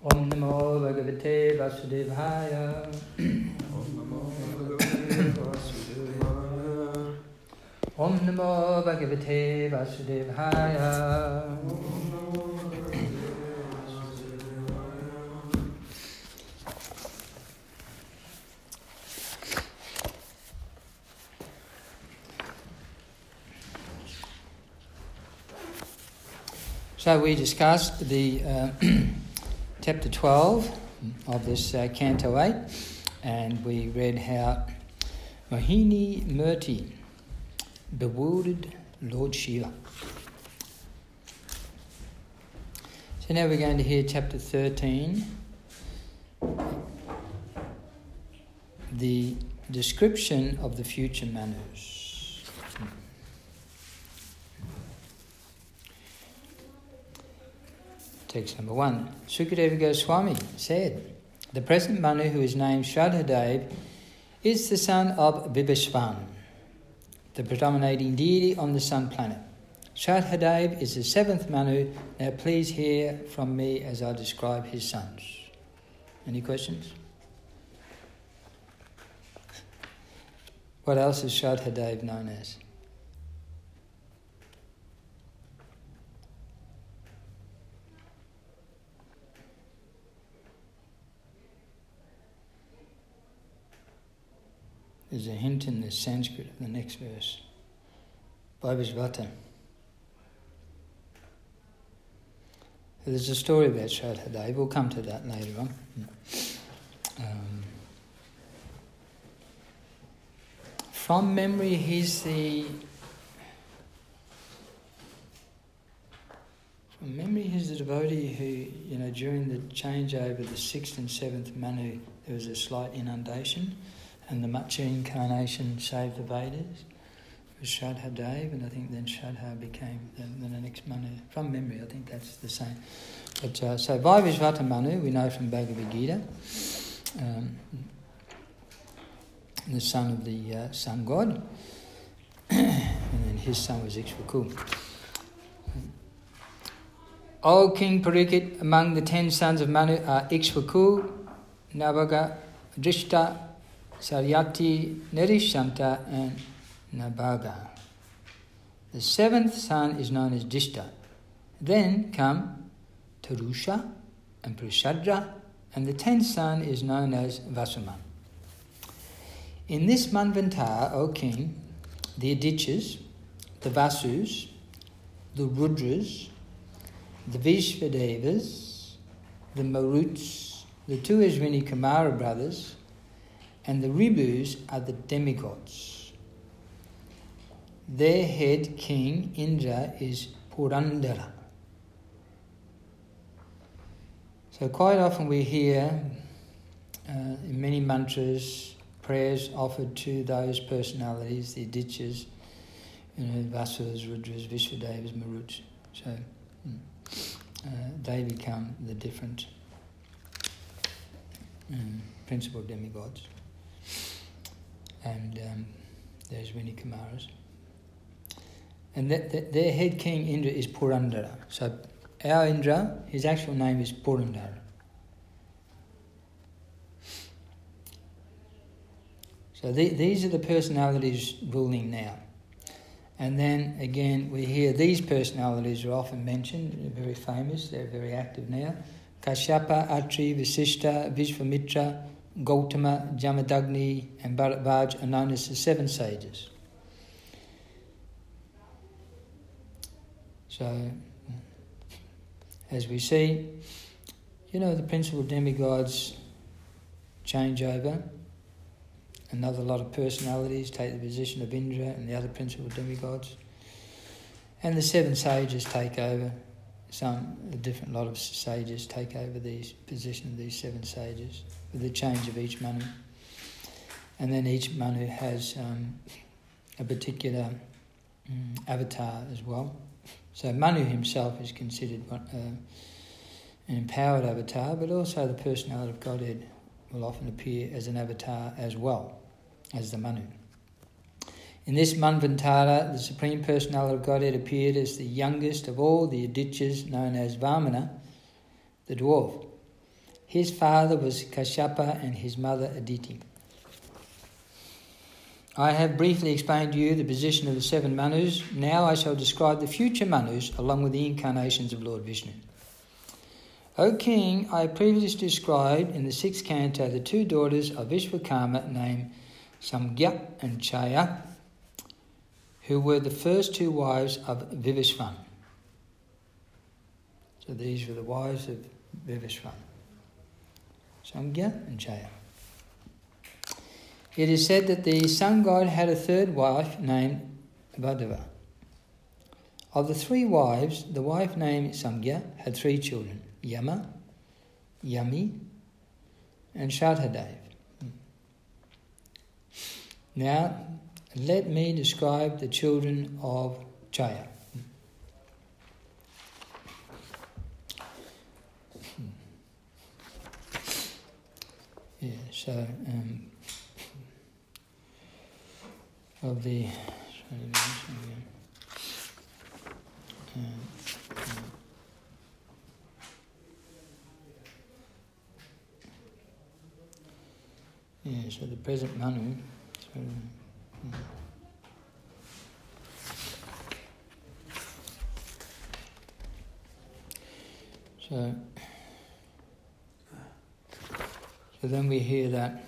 Om Namo Bhagavate Vasudevaya. Om Namo Bhagavate Vasudevaya. So we discussed the chapter 12 of this Canto 8, and we read how Mohini Murti bewildered Lord Shiva. So now we're going to hear chapter 13, the description of the future Manus. Text number 1. Sukadeva Goswami said, the present Manu, who is named Shraddhadev, is the son of Vibhishvan, the predominating deity on the sun planet. Shraddhadev is the seventh Manu. Now please hear from me as I describe his sons. Any questions? What else is Shraddhadev known as? There's a hint in the Sanskrit of the next verse. Vaivasvata. There's a story about Shraddhadev. We'll come to that later on. From memory, he's the devotee who, during the changeover, the 6th and 7th Manu, there was a slight inundation. And the Matsya incarnation saved the Vedas. It was Shraddhadev, and I think then Shraddha became the next Manu. From memory, I think that's the same. But so Vaivasvata Manu, we know from Bhagavad Gita, the son of the sun god, and then his son was Ikshvaku. O King Parikshit, among the 10 sons of Manu are Ikshvaku, Navaga, Drishta, Saryati, Nerishanta and Nabhaga. The 7th son is known as Dishta. Then come Tarusha and Prashadra, and the 10th son is known as Vasuman. In this Manvantar, O king, the Adityas, the Vasus, the Rudras, the Vishvadevas, the Maruts, the 2 Ashwini Kumara brothers, and the Ribus are the demigods. Their head king, Indra, is Purandara. So quite often we hear in many mantras, prayers offered to those personalities, the Adityas, Vasas, Rudras, Vishvadevas, Maruts. So they become the different principal demigods. And there's Ashwini Kumaras. And their head king Indra is Purandara. So our Indra, his actual name is Purandara. So these are the personalities ruling now. And then again we hear these personalities are often mentioned, they're very famous, they're very active now. Kashyapa, Atri, Vasishta, Vishvamitra, Gautama, Jamadagni and Bharadvaj are known as the 7 sages. So, as we see, the principal demigods change over. Another lot of personalities take the position of Indra and the other principal demigods. And the 7 sages take over. A different lot of sages take over the position of these 7 sages with the change of each Manu. And then each Manu has a particular avatar as well. So Manu himself is considered an empowered avatar, but also the personality of Godhead will often appear as an avatar as well as the Manu. In this Manvantara, the Supreme Personality of Godhead appeared as the youngest of all the Adityas, known as Vamana, the dwarf. His father was Kashyapa and his mother Aditi. I have briefly explained to you the position of the 7 Manus. Now I shall describe the future Manus along with the incarnations of Lord Vishnu. O King, I previously described in the 6th canto the 2 daughters of Vishwakarma named Samgya and Chaya, who were the first 2 wives of Vivishvan. So these were the wives of Vivishvan. Samgya and Chaya. It is said that the sun god had a 3rd wife named Vadava. Of the 3 wives, the wife named Samgya had 3 children, Yama, Yami, and Shatadev. Now, let me describe the children of Chaya. Of the so the present Manu. So then we hear that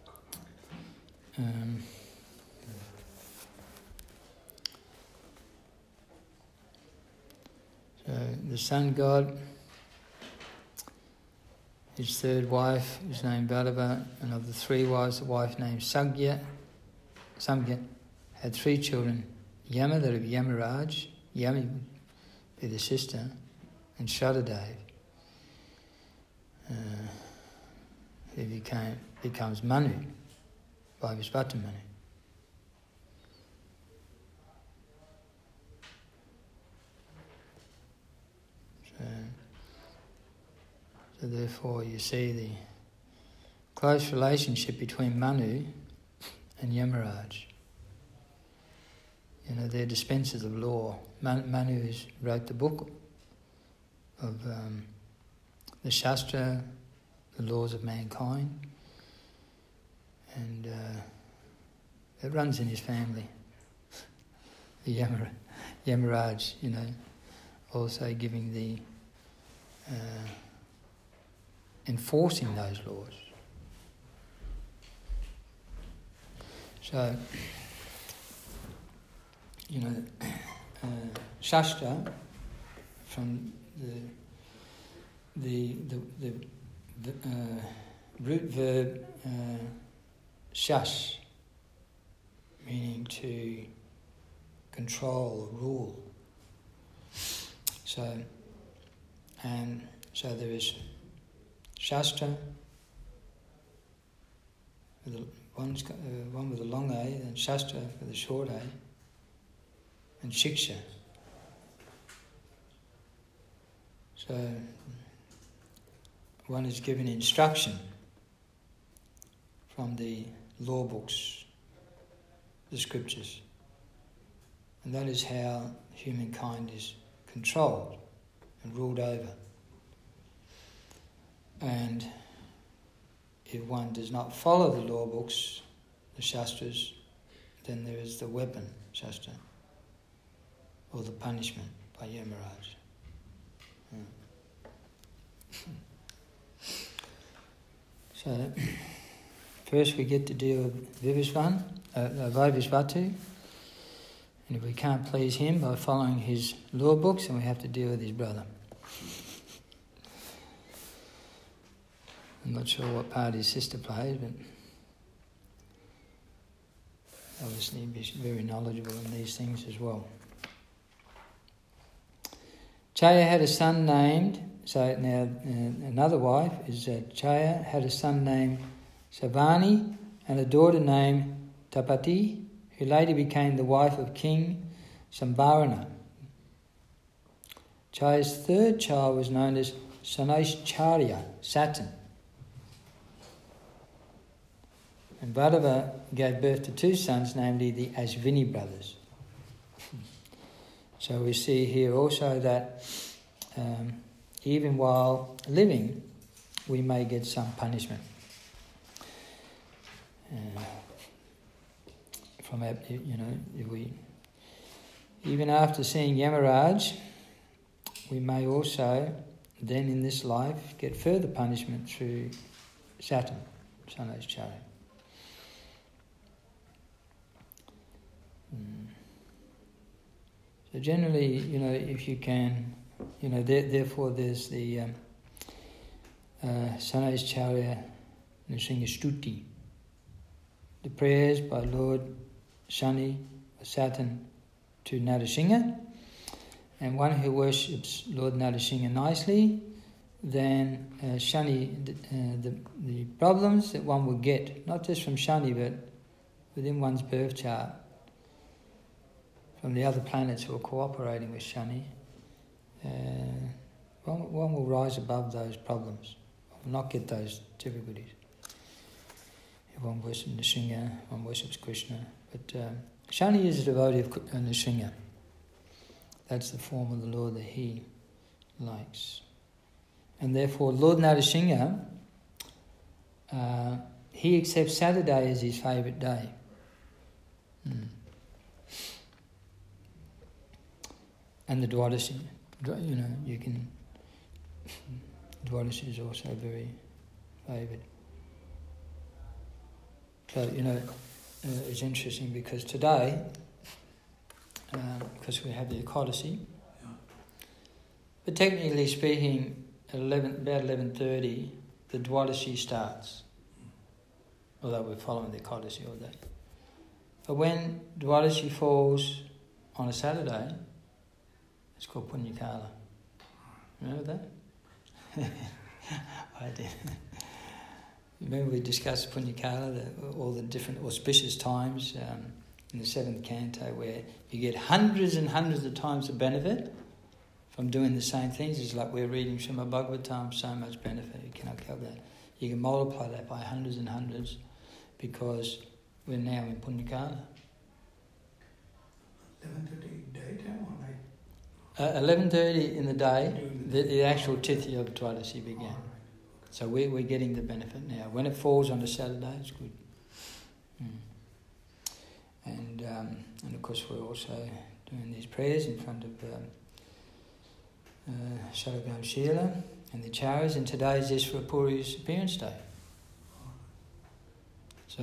so the sun god, his 3rd wife is named Vadava, and of the 3 wives, the wife named Samgya had 3 children, Yama, that of Yamaraj, Yami would be the sister, and Shatadev, who becomes Manu by Vishvata Manu. So therefore you see the close relationship between Manu and Yamaraj. You know, they're dispensers of law. Manu wrote the book of the Shastra, the laws of mankind, and it runs in his family. The Yamaraj, you know, also giving the enforcing those laws. So, you know, Shastra, from the root verb shash, meaning to control, rule. So there is Shastra, one with a long A, and Shastra with a short A, and Shiksha. So one is given instruction from the law books, the scriptures, and that is how humankind is controlled and ruled over. And if one does not follow the law books, the Shastras, then there is the weapon, Shastra, or the punishment by Yamaraj. So, first we get to deal with Vaivishvatu, and if we can't please him by following his law books, then we have to deal with his brother. I'm not sure what part his sister plays, but obviously he's very knowledgeable in these things as well. Chaya had a son named, so now another wife is Chaya had a son named Savani and a daughter named Tapati, who later became the wife of King Sambharana. Chaya's 3rd child was known as Sanaishcharya, Saturn. And Vadava gave birth to 2 sons, namely the Ashvini brothers. So we see here also that even while living, we may get some punishment. From our, if we, even after seeing Yamaraj, we may also then in this life get further punishment through Saturn, Sanajacharya. So generally, if you can, therefore there's the Sanajacharya Nrsinga Stuti, the prayers by Lord Shani or Saturn to Narasingha, and one who worships Lord Narasingha nicely, then Shani, the problems that one will get, not just from Shani but within one's birth chart, from the other planets who are cooperating with Shani, one will rise above those problems, will not get those difficulties. If one worships Nrsinga, one worships Krishna. But Shani is a devotee of Nrsinga. That's the form of the Lord that he likes. And therefore Lord Narasingha, he accepts Saturday as his favourite day. And the Dwadashi, Dwadashi is also very favoured. So, it's interesting because today, because we have the Ekadashi, but technically speaking, at about 11:30, the Dwadashi starts, although we're following the Ekadashi all day. But when Dwadashi falls on a Saturday, it's called Punyakala. Remember that? I did. Remember we discussed Punyakala, all the different auspicious times in the 7th canto where you get hundreds and hundreds of times the benefit from doing the same things. It's like we're reading Srimad Bhagavatam, so much benefit, you cannot calculate. You can multiply that by hundreds and hundreds because we're now in Punyakala. 11:30 daytime or night? 11:30 in the day, the actual Tithi of Dwadashi began. Right. So we're getting the benefit now. When it falls on a Saturday, it's good. And of course we're also doing these prayers in front of Shalagam Shila and the Acharyas, and today is Ishvara Appearance Day. So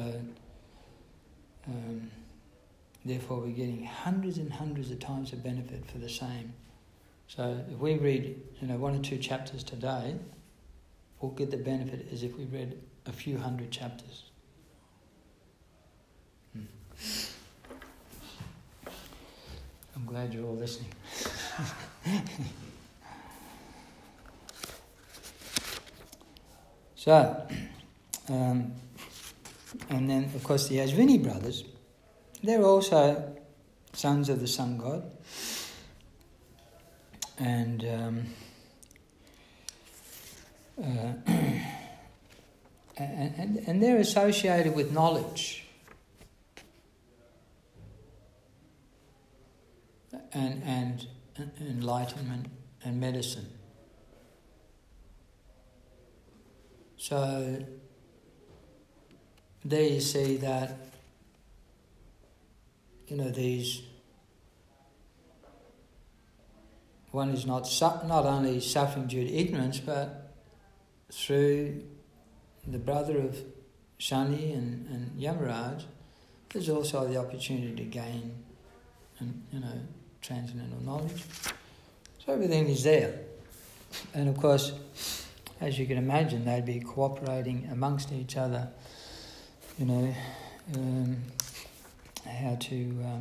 therefore we're getting hundreds and hundreds of times the benefit for the same. So if we read 1 or 2 chapters today, we'll get the benefit as if we read a few hundred chapters. I'm glad you're all listening. So, and then of course the Ashvini brothers, they're also sons of the sun god, and and they're associated with knowledge and enlightenment and medicine. So there you see that these, one is not only suffering due to ignorance, but through the brother of Shani and Yamaraj, there's also the opportunity to gain, transcendental knowledge. So everything is there, and of course, as you can imagine, they'd be cooperating amongst each other. How to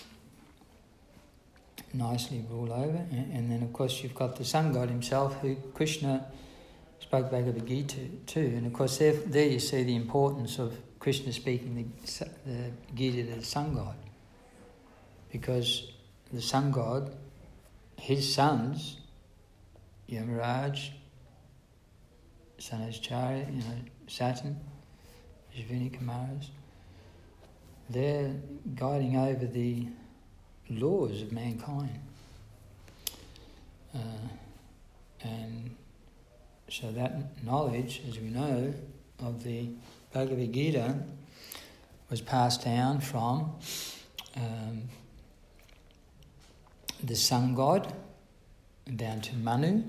nicely rule over, and then of course you've got the sun god himself, who Krishna spoke Bhagavad Gita too, and of course there you see the importance of Krishna speaking the Gita to the sun god, because the sun god, his sons, Yamaraj, Sanajacharya, Saturn, Ashvini Kumaras, they're guiding over the laws of mankind. And So that knowledge, as we know, of the Bhagavad Gita was passed down from the sun god down to Manu,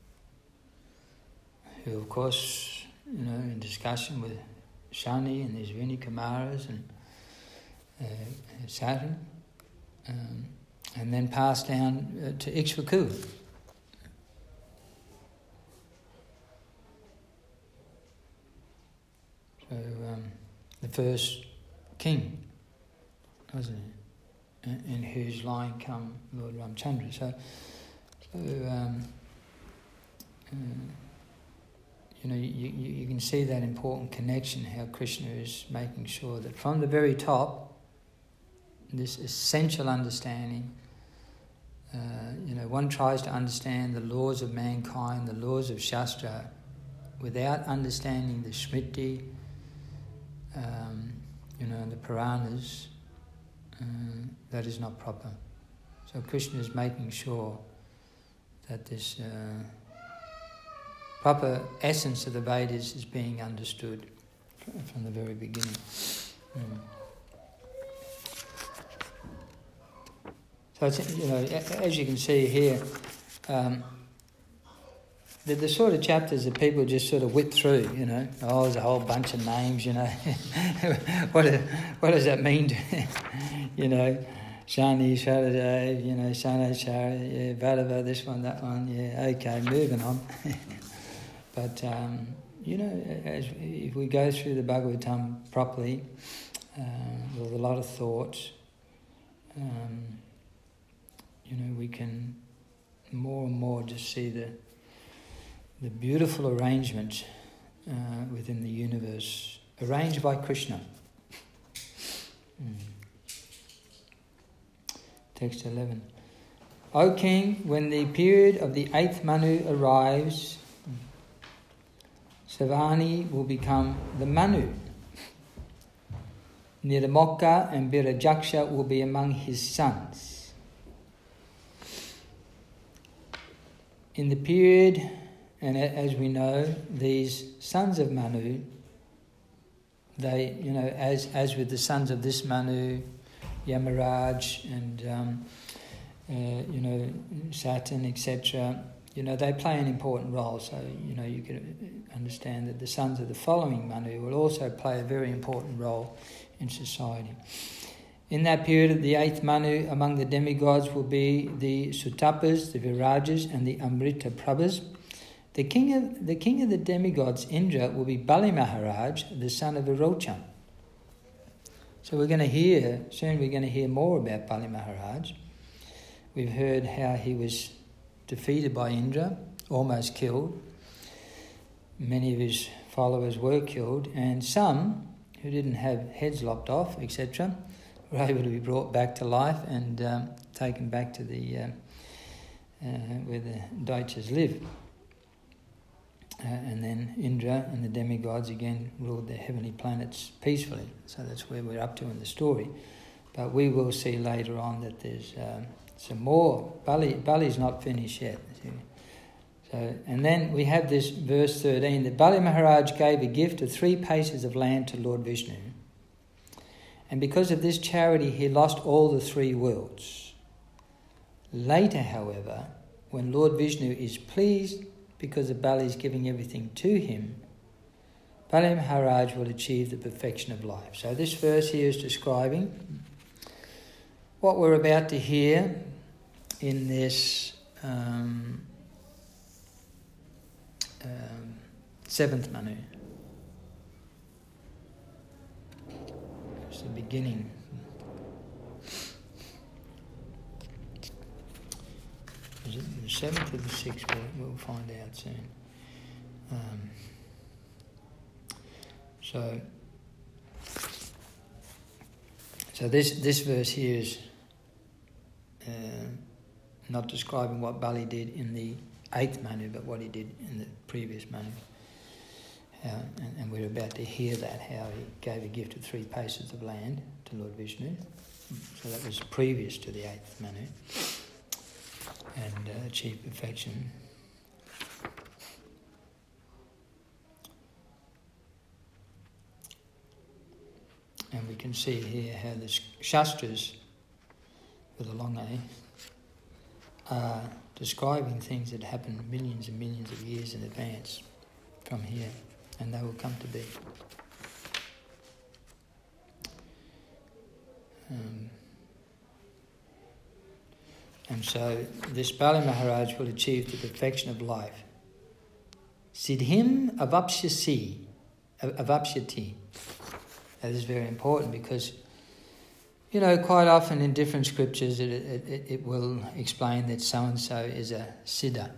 who of course, in discussion with Shani and his Vinikumaras and Saturn, and then passed down to Ikshvaku. So the first king, wasn't it? In whose line come Lord Ramchandra. So you can see that important connection, how Krishna is making sure that from the very top, this essential understanding, one tries to understand the laws of mankind, the laws of Shastra, without understanding the Smriti, the Puranas, that is not proper. So Krishna is making sure that this proper essence of the Vedas is being understood from the very beginning. So it's, as you can see here, the sort of chapters that people just sort of whip through, there's a whole bunch of names, what does that mean? Shani, Sharadev, Shanachara, Vadava, this one, that one, okay, moving on. But, if we go through the Bhagavatam properly, with a lot of thought, we can more and more just see the beautiful arrangement within the universe, arranged by Krishna. Text 11. O King, when the period of the 8th Manu arrives, Savani will become the Manu. Nirmokka and Birajaksha will be among his sons. In the period, and as we know, these sons of Manu, they, as with the sons of this Manu, Yamaraj and, Saturn, etc., they play an important role. So, you can understand that the sons of the following Manu will also play a very important role in society. In that period of the 8th Manu, among the demigods will be the Sutapas, the Virajas, and the Amrita Prabhas. The king of the demigods, Indra, will be Bali Maharaj, the son of Virocham. So we're going to hear more about Bali Maharaj. We've heard how he was defeated by Indra, almost killed. Many of his followers were killed, and some who didn't have heads lopped off, etc., were able to be brought back to life and taken back to the where the Daityas live. And then Indra and the demigods again ruled the heavenly planets peacefully. So that's where we're up to in the story. But we will see later on that there's some more. Bali's not finished yet. So, and then we have this verse 13, that Bali Maharaj gave a gift of 3 paces of land to Lord Vishnu. And because of this charity, he lost all the 3 worlds. Later, however, when Lord Vishnu is pleased because of Bali's giving everything to him, Bali Maharaj will achieve the perfection of life. So this verse here is describing what we're about to hear in this 7th Manu. It's the beginning. Is it the 7th or the 6th? We'll find out soon. So this verse here is not describing what Bali did in the 8th Manu, but what he did in the previous Manu. And we're about to hear that, how he gave a gift of 3 paces of land to Lord Vishnu. So that was previous to the 8th Manu. And achieved perfection. And we can see here how the Shastras, with a long A, are describing things that happened millions and millions of years in advance from here, and they will come to be. And so this Bali Maharaj will achieve the perfection of life. Siddhim avapsyati. That is very important because, quite often in different scriptures it will explain that so-and-so is a siddha.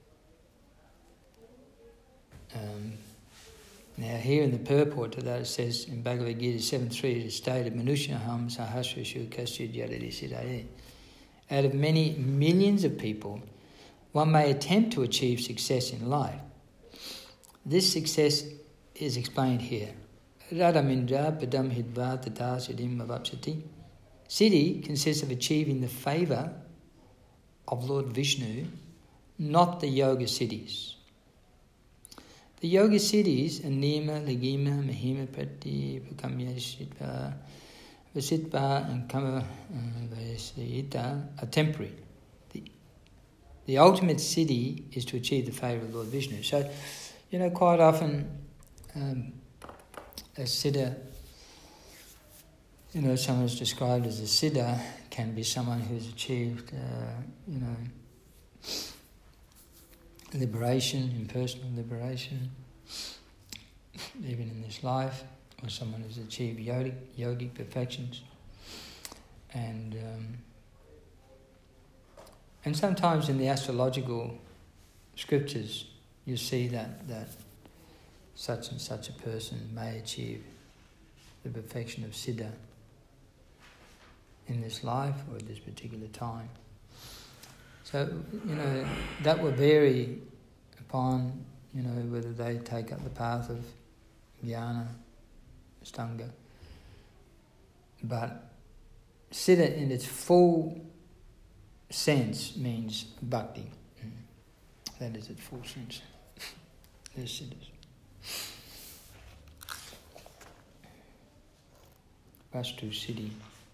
Now here in the purport to that it says in Bhagavad Gita 7.3 it is stated, Manushaham sahasrashu kasyud yadadi siddhaye. Out of many millions of people, one may attempt to achieve success in life. This success is explained here. Radhamindra padam hidva tata siddhim avapsati. Siddhi consists of achieving the favour of Lord Vishnu, not the yoga siddhis. The yoga siddhis are nima, lagima, mahima, prati, pakamya, shitva, vasitva and kama vasita are temporary. The ultimate siddhi is to achieve the favour of Lord Vishnu. So, quite often a siddha, someone who's described as a siddha can be someone who's achieved, liberation, impersonal liberation, even in this life, or someone who's achieved yogic perfections. And sometimes in the astrological scriptures you see that such and such a person may achieve the perfection of siddha in this life or at this particular time. So, that will vary upon, whether they take up the path of jnana, stanga. But siddha in its full sense means bhakti. That is its full sense. There's siddhas. Vastu siddhi.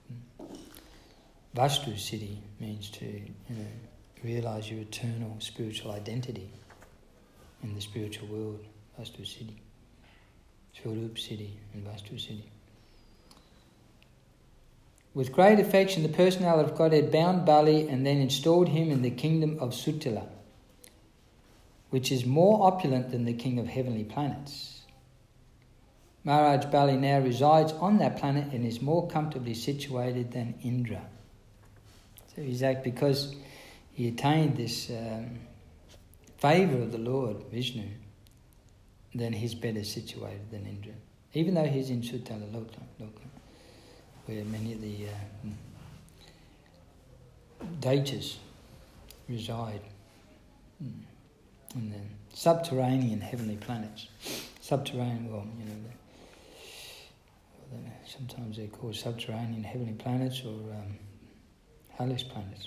Vastu siddhi means to, realise your eternal spiritual identity in the spiritual world. Vastu siddhi. Swarup siddhi and Vastu siddhi. With great affection, the personality of Godhead bound Bali and then installed him in the kingdom of Sutila, which is more opulent than the king of heavenly planets. Maharaj Bali now resides on that planet and is more comfortably situated than Indra. So because he attained this favour of the Lord Vishnu, then he's better situated than Indra. Even though he's in Sutala Loka, where many of the deities reside in the subterranean heavenly planets. Subterranean, sometimes they're called subterranean heavenly planets or hellish planets.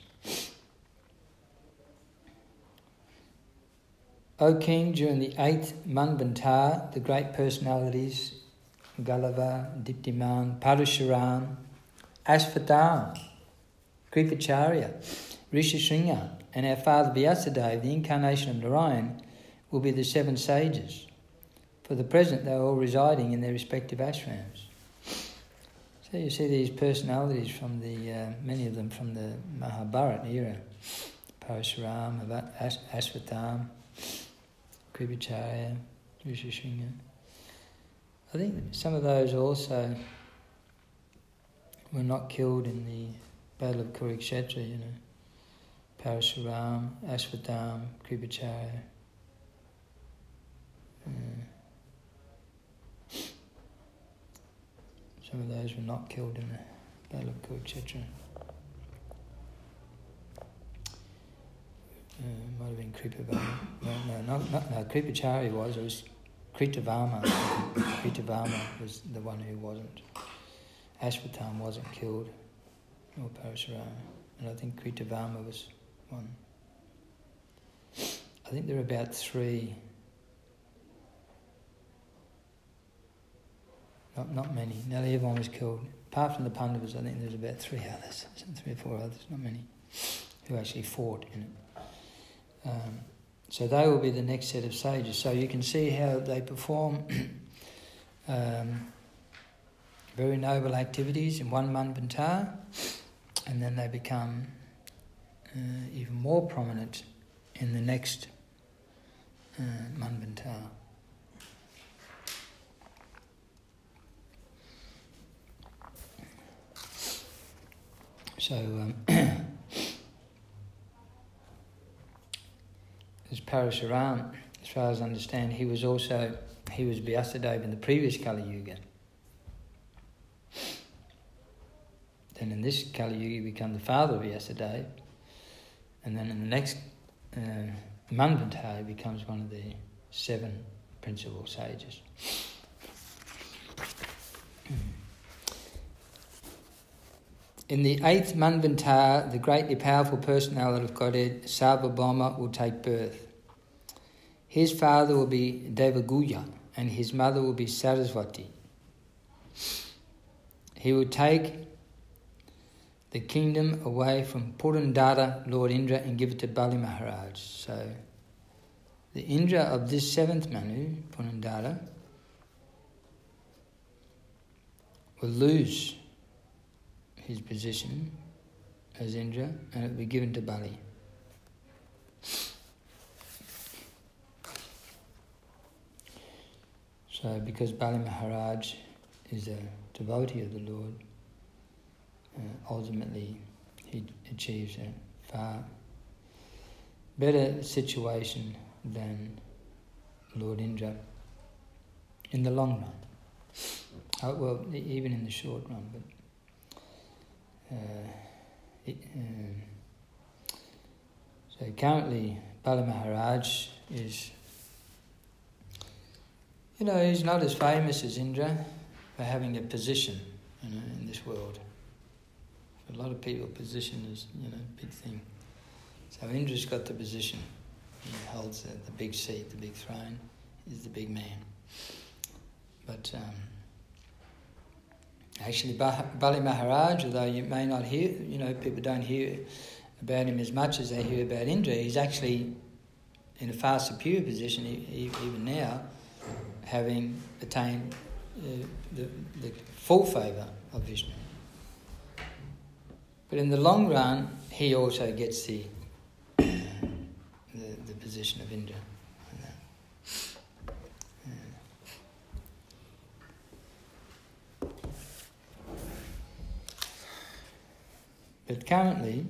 O King, during the 8th Manvantar, the great personalities Galava, Diptiman, Parashuram, Ashvatam, Kripacharya, Rishishringa, and our father Vyasadeva, the incarnation of Narayan, will be the 7 sages. For the present, they are all residing in their respective ashrams. So you see these personalities from the, many of them from the Mahabharata era. Parashuram, Ashvatam, Kripacharya, Rishishringa. I think some of those also were not killed in the Battle of Kurukshetra, Parashuram, Ashvatam, Kripacharya. Some of those were not killed in the Battle of Kurukshetra. Might have been Kripavarma. No, Kripacharya was. It was Kritavarma. Kritavarma was the one who wasn't. Ashvatam wasn't killed, or Parashuram. And I think Kritavarma was one. I think there are about 3. Not many. Nearly everyone was killed. Apart from the Pandavas, I think there's about 3 others, 3 or 4 others, not many, who actually fought in it. So they will be the next set of sages. So you can see how they perform very noble activities in one Manvantar, and then they become even more prominent in the next Manvantar. So as Parashuram, as far as I understand, he was Vyasadeva in the previous Kali Yuga. Then in this Kali Yuga he became the father of Vyasadeva, and then in the next Manvantar he becomes one of the 7 principal sages. In the 8th Manvantar, the greatly powerful personality of Godhead, Sarvabhauma, will take birth. His father will be Devaguya, and his mother will be Saraswati. He will take the kingdom away from Purandara, Lord Indra, and give it to Bali Maharaj. So, the Indra of this 7th Manu, Purandara, will lose his position as Indra, and it will be given to Bali. So because Bali Maharaj is a devotee of the Lord, ultimately he achieves a far better situation than Lord Indra in the long run. Well, even in the short run, but so currently Bali Maharaj is, he's not as famous as Indra for having a position, in this world. A lot of people, position is, a big thing. So Indra's got the position. He holds the big seat, the big throne. He's the big man. But actually, Bali Maharaj, although you may not hear, people don't hear about him as much as they hear about Indra, he's actually in a far superior position even now, having attained the full favour of Vishnu. But in the long run, he also gets the position of Indra. But currently,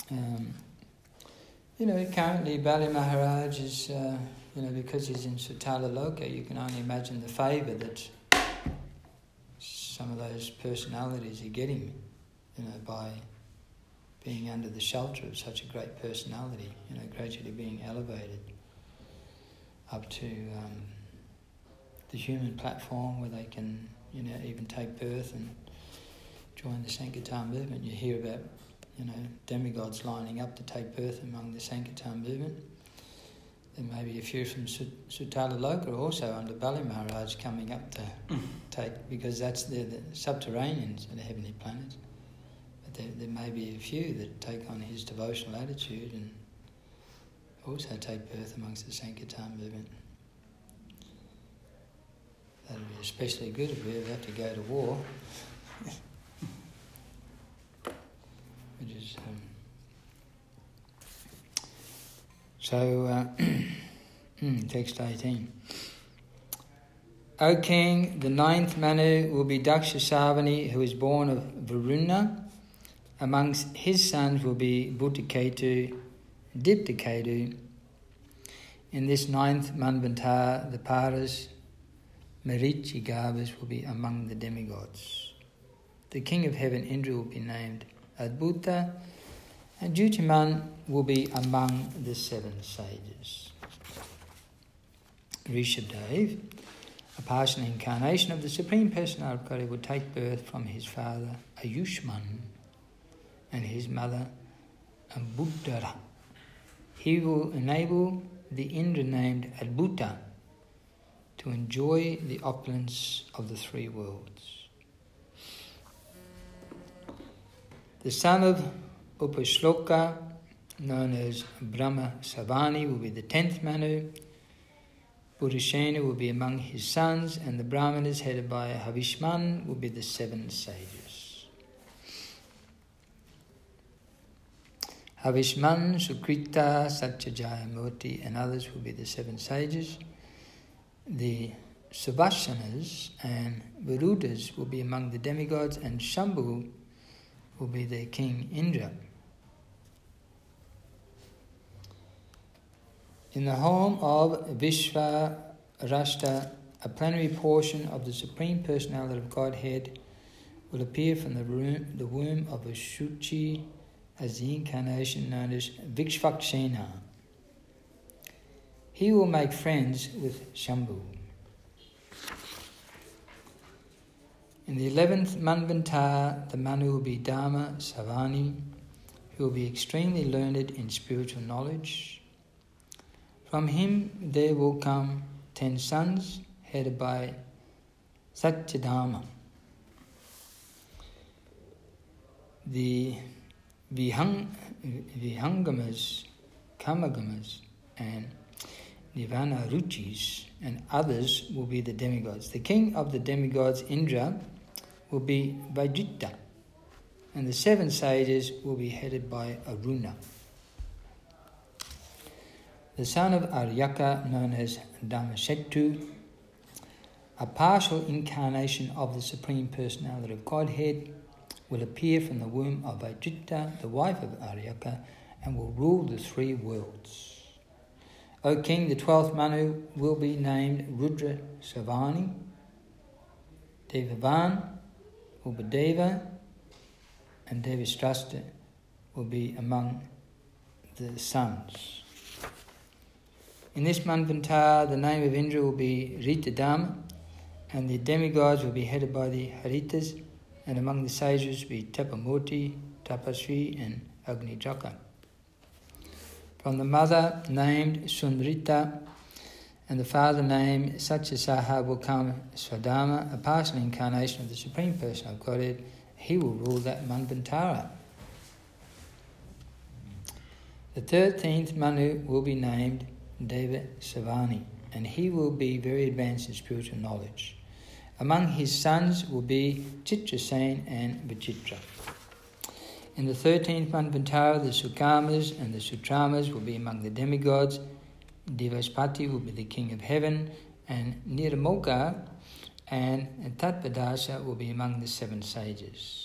Bali Maharaj is, because he's in Sutala Loka, you can only imagine the favour that some of those personalities are getting, by being under the shelter of such a great personality, gradually being elevated up to the human platform where they can, even take birth and join the Sankirtan movement. You hear about, demigods lining up to take birth among the Sankirtan movement. There may be a few from Sutala Loka also under Bali Maharaj coming up to take, because they're the subterraneans of the heavenly planets. But there may be a few that take on his devotional attitude and also take birth amongst the Sankirtan movement. That would be especially good if we ever have to go to war. Which is text 18. O King, the 9th Manu will be Dakshasavani, who is born of Varuna. Amongst his sons will be Bhuttiketu, Diptiketu. In this 9th Manvantar, the Paras, Marichigavas will be among the demigods. The king of heaven, Indra, will be named Adbhuta, and Jyotiman will be among the 7 sages. Rishabdev, a partial incarnation of the Supreme Personality of Godhead, will take birth from his father Ayushman and his mother Ambudara. He will enable the Indra named Adbhuta to enjoy the opulence of the three worlds. The son of Upashloka, known as Brahma Savani, will be the 10th Manu. Purusena will be among his sons, and the Brahmanas headed by Havishman will be the 7 sages. Havishman, Sukrita, Satyajayamurti and others will be the 7 sages. The Subhashanas and Virudas will be among the demigods, and Shambhu will be their king Indra. In the home of Vishvarashta, a plenary portion of the Supreme Personality of Godhead will appear from the womb of a Shuchi as the incarnation known as Vikshvakshena. He will make friends with Shambhu. In the 11th Manvantar, the Manu will be Dharma Savani, who will be extremely learned in spiritual knowledge. From him there will come 10 sons, headed by Satyadharma. The Vihangamas, Kamagamas, and Nirvana Ruchis, and others will be the demigods. The king of the demigods, Indra, will be Vajita, and the 7 sages will be headed by Aruna. The son of Aryaka, known as Dhammasetu, a partial incarnation of the Supreme Personality of Godhead, will appear from the womb of Vajita, the wife of Aryaka, and will rule the 3 worlds. O King, the 12th Manu will be named Rudra Savani. Devavan, Ubadeva, and Devistrasta will be among the sons. In this Manvantar, the name of Indra will be Ritadama, and the demigods will be headed by the Haritas, and among the sages will be Tapamurti, Tapasri, and Agni-Jaka. From the mother named Sundrita and the father named Satyasaha will come Swadharma, a partial incarnation of the Supreme Person of Godhead. He will rule that Manvantara. The 13th Manu will be named Deva Savani, and he will be very advanced in spiritual knowledge. Among his sons will be Chitrasen and Vichitra. In the 13th Manvantara, the Sukamas and the Sutramas will be among the demigods. Devaspati will be the king of heaven, and Niramoka and Tatpadasa will be among the 7 sages.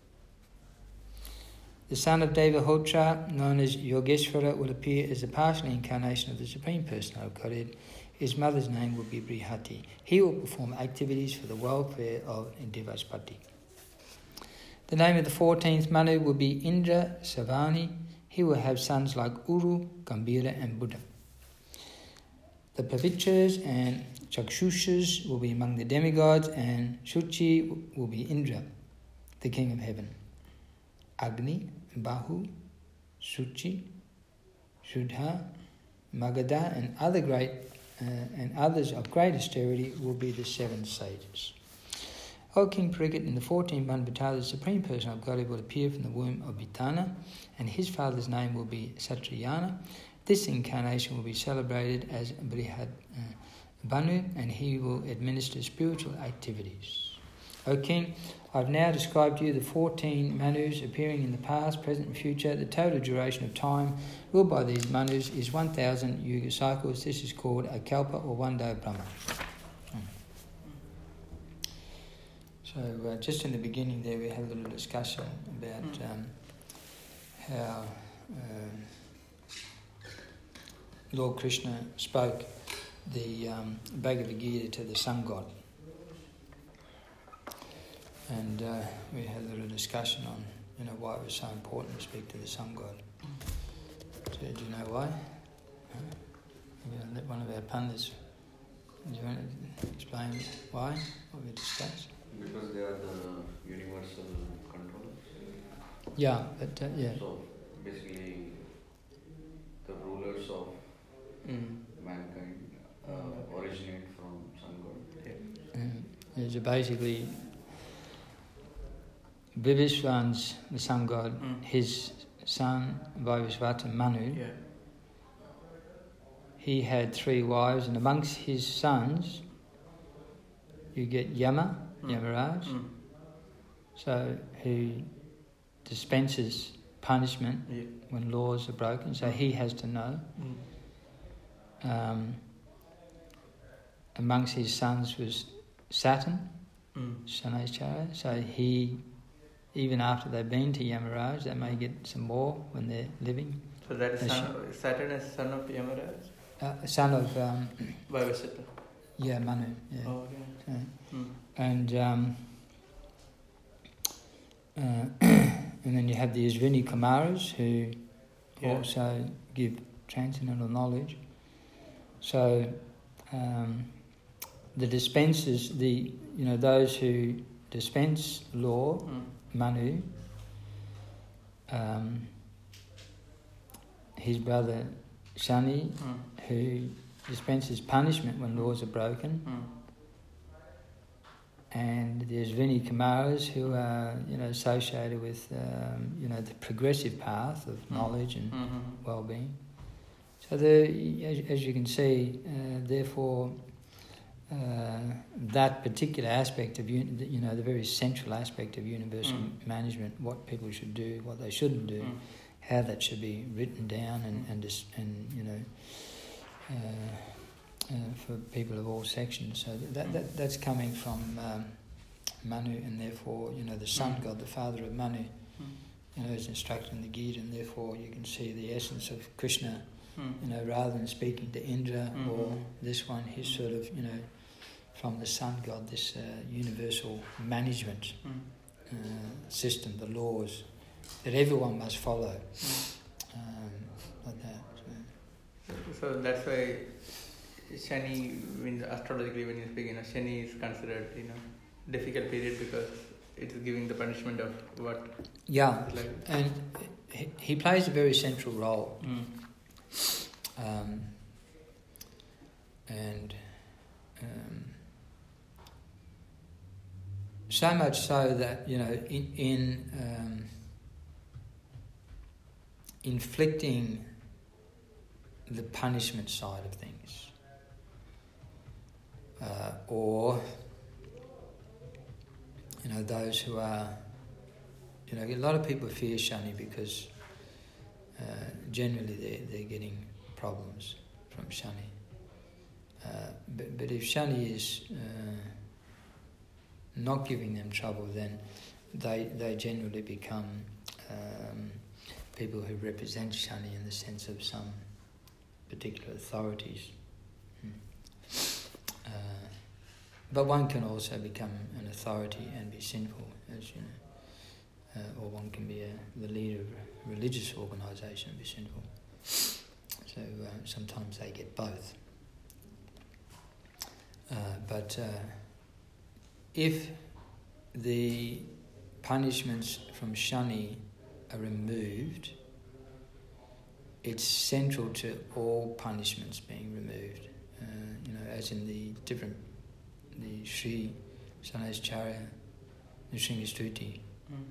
The son of Devahotra, known as Yogeshwara, will appear as a partial incarnation of the Supreme Personality of Godhead. His mother's name will be Brihati. He will perform activities for the welfare of Devaspati. The name of the 14th Manu will be Indra Savani. He will have sons like Uru, Gambhira and Buddha. The Pavitras and Chakshushas will be among the demigods, and Shuchi will be Indra, the king of heaven. Agni, Bahu, Shuchi, Shuddha, Magadha, and others of great austerity will be the 7 sages. O King Parikshit, in the 14th Manvantara, the Supreme Person of Godhead will appear from the womb of Vitana, and his father's name will be Satrayana. This incarnation will be celebrated as Brihad Banu, and he will administer spiritual activities. O King, I have now described to you the 14 Manus appearing in the past, present and future. The total duration of time ruled by these Manus is 1,000 Yuga cycles. This is called a Kalpa, or 1 day of Brahma. So just in the beginning there we had a little discussion about how Lord Krishna spoke the Bhagavad Gita to the sun god. And we had a little discussion on why it was so important to speak to the sun god. So do you know why? Let one of our pundits, do you want to explain why, what we discussed? Because they are the universal controllers. Yeah, but yeah. So basically, the rulers of mankind originate from sun. There's basically Vivishwan's the sun god, his son Vaivasvata Manu. Yeah. He had 3 wives, and amongst his sons, you get Yamaraj, so who dispenses punishment when laws are broken. So he has to know. Amongst his sons was Saturn, Shanaischarya. So he, even after they've been to Yamaraj, they may get some more when they're living. So that is Saturn is son of Yamaraj? Son of Vaivasvata. Yeah, Manu. Yeah. Oh, okay. And and then you have the Isvini Kumaras who also give transcendental knowledge. So the dispensers, those who dispense law, Manu, his brother Shani, who dispenses punishment when laws are broken, and there's Vini Kumaras who are associated with the progressive path of knowledge and well-being. So as you can see, therefore, that particular aspect of the very central aspect of universal management, what people should do, what they shouldn't do, how that should be written down and for people of all sections. So that's coming from Manu, and therefore the sun god, the father of Manu, is instructed in the Gita, and therefore you can see the essence of Krishna. Rather than speaking to Indra or this one, he's sort of from the sun god, this universal management system, the laws that everyone must follow, like that. So that's why Shani, astrologically when you speak, Shani is considered, difficult period because it's giving the punishment of what. Yeah, and he plays a very central role. So much so that in inflicting the punishment side of things, or those who are a lot of people fear Shani because generally they're getting problems from Shani. But if Shani is not giving them trouble, then they generally become people who represent Shani in the sense of some particular authorities. But one can also become an authority and be sinful, as you know, or one can be the leader of a religious organisation and be sinful. So sometimes they get both. But if the punishments from Shani are removed, it's central to all punishments being removed. As in the Sri Shanaischarya, the Nrsimhastuti,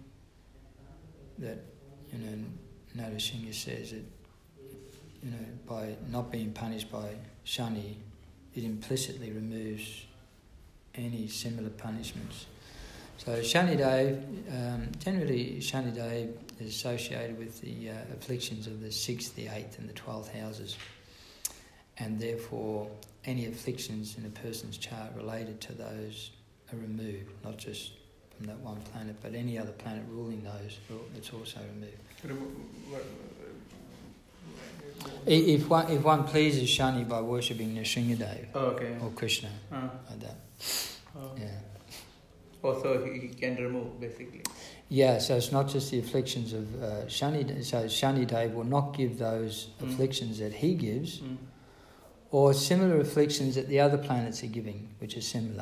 that Narasingha says that by not being punished by Shani, it implicitly removes any similar punishments. So Shanidev, generally Shanidev is associated with the afflictions of the 6th, the 8th and the 12th houses, and therefore any afflictions in a person's chart related to those are removed, not just from that one planet, but any other planet ruling those, it's also removed. If one pleases Shani by worshipping Nrsimhadev or Krishna, like that. Yeah. Also, he can remove, basically. Yeah, so it's not just the afflictions of Shani. So Shanidev will not give those afflictions that he gives, or similar afflictions that the other planets are giving, which are similar.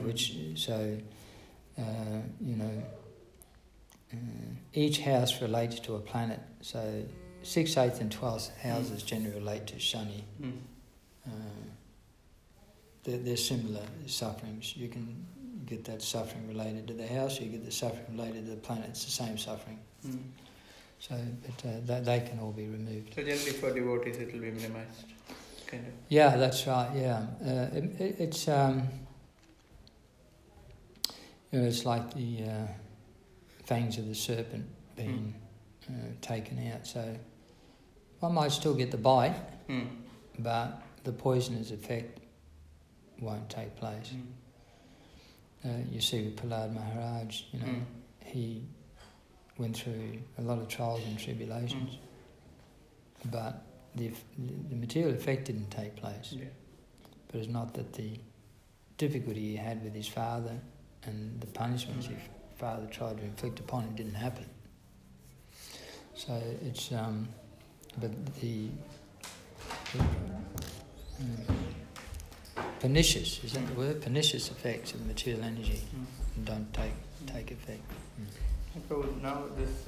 Each house relates to a planet. So 6th, 8th and 12th houses generally relate to Shani. They're similar sufferings. You can get that suffering related to the house, you get the suffering related to the planet. It's the same suffering. So, but they can all be removed. So generally for devotees it will be minimized, kind of. Yeah, that's right. Yeah, it's it's like the fangs of the serpent being taken out. So one might still get the bite, but the poisonous effect won't take place. You see with Prahlad Maharaj, he went through a lot of trials and tribulations, but the material effect didn't take place. Yeah. But it's not that the difficulty he had with his father and the punishments his father tried to inflict upon him didn't happen. So it's but the pernicious, is that the word? Pernicious effects of the material energy don't take effect. So now this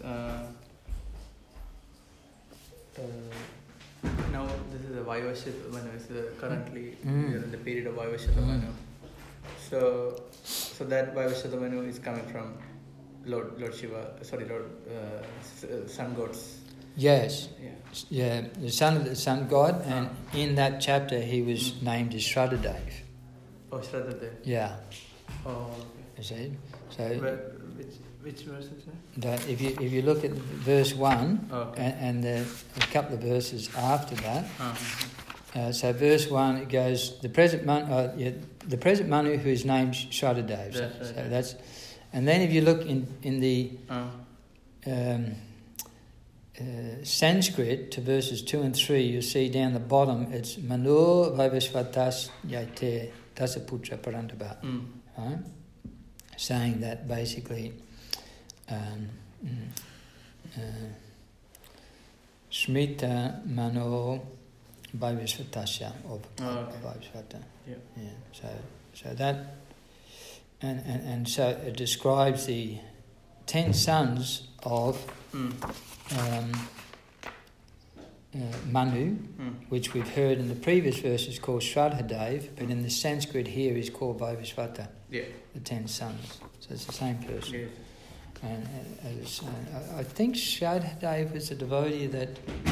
now this is a Vaivashita Manu. Currently we are in the period of Vaivashita Manu. So that Vaivashita Manu is coming from Lord Shiva. Sorry, Lord sun gods. Yes. Yeah. The son of the sun god, and in that chapter he was named as Shraddhadev. Oh, Shraddhadev. Yeah. Oh. Okay. You see? So which verse is that? That if you look at verse 1 Okay. and a couple of verses after that, so verse 1 it goes the present Manu who is named Shraddhadev. So that's, and then if you look in the Sanskrit to verses 2 and 3, you'll see down the bottom it's Manu Vaivashvatas Yaite Dasaputra Parantaba. Right? Saying that basically Smrita Mano Vaivashvatasya or Vaivashvata. Yeah. So that and so it describes the 10 sons of Manu, which we've heard in the previous verses called Shraddhadev, but in the Sanskrit here is called Vaivashvata. Yeah. The 10 sons. So it's the same person. Yes. And I think Shraddhadev was a devotee that,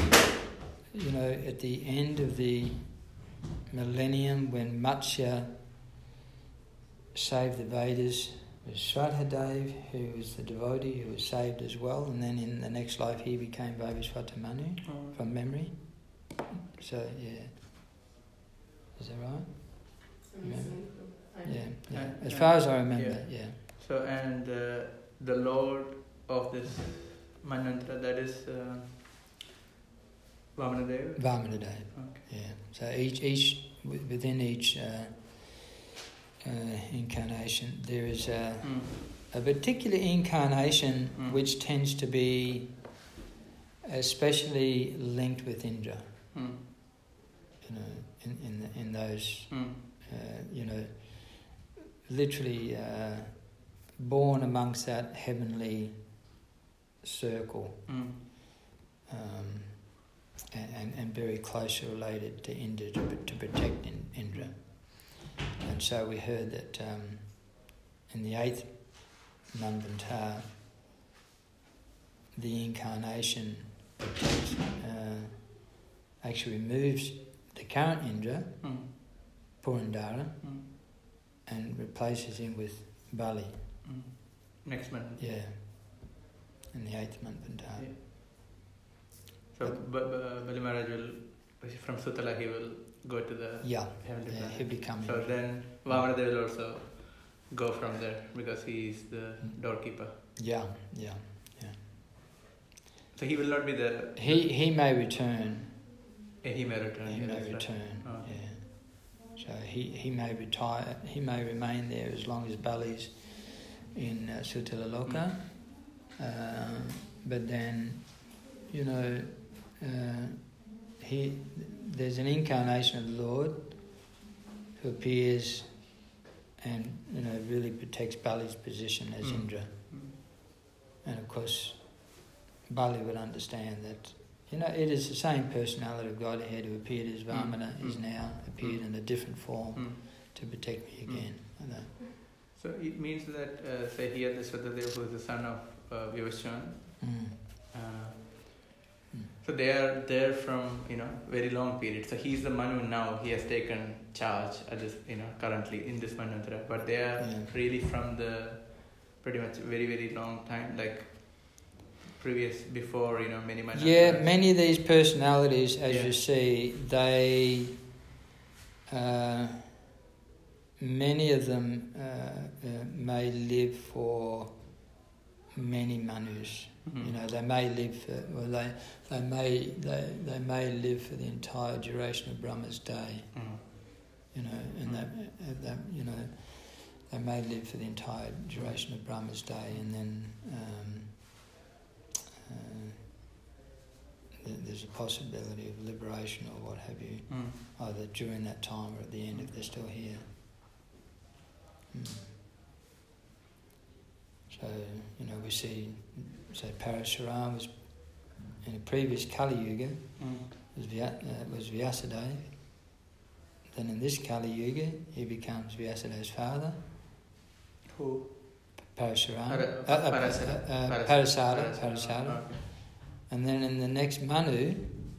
at the end of the millennium when Matsya saved the Vedas, was Shraddhadev, who was the devotee who was saved as well, and then in the next life he became Vaivashvata Manu from memory. So, yeah. Is that right? Remember? Yeah. As far as I remember, yeah. So, and the Lord of this Manvantara, that is Vamanadeva? Vamanadeva. Okay. Yeah. So each within each incarnation, there is a particular incarnation which tends to be especially linked with Indra. In those, literally born amongst that heavenly circle, and very closely related to Indra to protect Indra. And so we heard that in the 8th Manvantara, the incarnation protects, actually removes the current Indra, Purandara, and replaces him with Bali. Next month. Yeah. In the 8th Manvantara. Yeah. So Bali Maharaj will, from Sutala, he will go to the heavenly planet. He'll become So then Vamanadeva will also go from there because he is the doorkeeper. Yeah. So he will not be the... He may return. He may return. He may return. Right. Oh. Yeah. So he may retire. He may remain there as long as Bali's in Sutala Loka. But then, there's an incarnation of the Lord who appears and really protects Bali's position as Indra. And of course, Bali would understand that it is the same personality of Godhead who appeared as Vamana is now appeared in a different form to protect me again. So it means that, say here, the Shraddhadev, who is the son of Vivasvan, so they are there from, very long period. So he's the Manu now. He has taken charge at this, currently in this Manvantara. But they are really from the pretty much very, very long time, like before, many Manvantaras. Yeah, many of these personalities, as you see, they, many of them may live for many Manus. Mm-hmm. They may live for, they may live for the entire duration of Brahma's day. And that they may live for the entire duration of Brahma's day, and then there's a possibility of liberation or what have you, either during that time or at the end if they're still here. So, we see, say, Parashuram was in a previous Kali Yuga, was Vyasadeva. Then in this Kali Yuga, he becomes Vyasadev's father. Who? Parashuram. Parasara. Parasara. And then in the next Manu,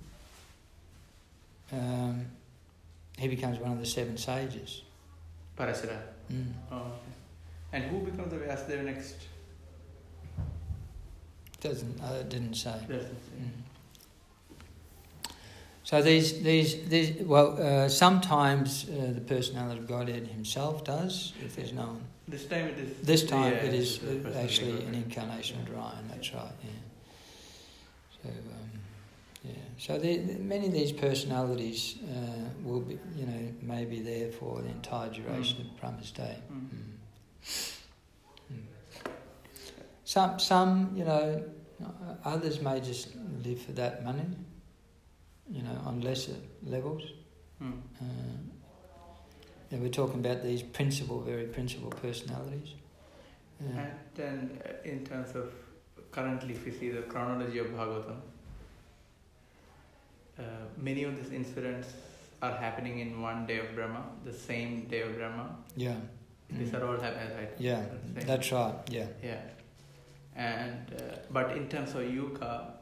he becomes one of the 7 sages. Parasara. Oh, okay. And who becomes the Vyasadeva next? It didn't say. Doesn't say. So sometimes the personality of Godhead himself does, if there's no one. This time it is. This time it is actually an incarnation of Ryan. That's right. Yeah. So, many of these personalities will be, may be there for the entire duration of Brahma's day. Some, others may just live for that money, on lesser levels. We're talking about these very principal personalities. And then in terms of currently, if you see the chronology of Bhagavatam, many of these incidents are happening in one day of Brahma, the same day of Brahma. Yeah. These are all happening, right? Yeah, that's right, yeah. Yeah. And, but in terms of Yuga,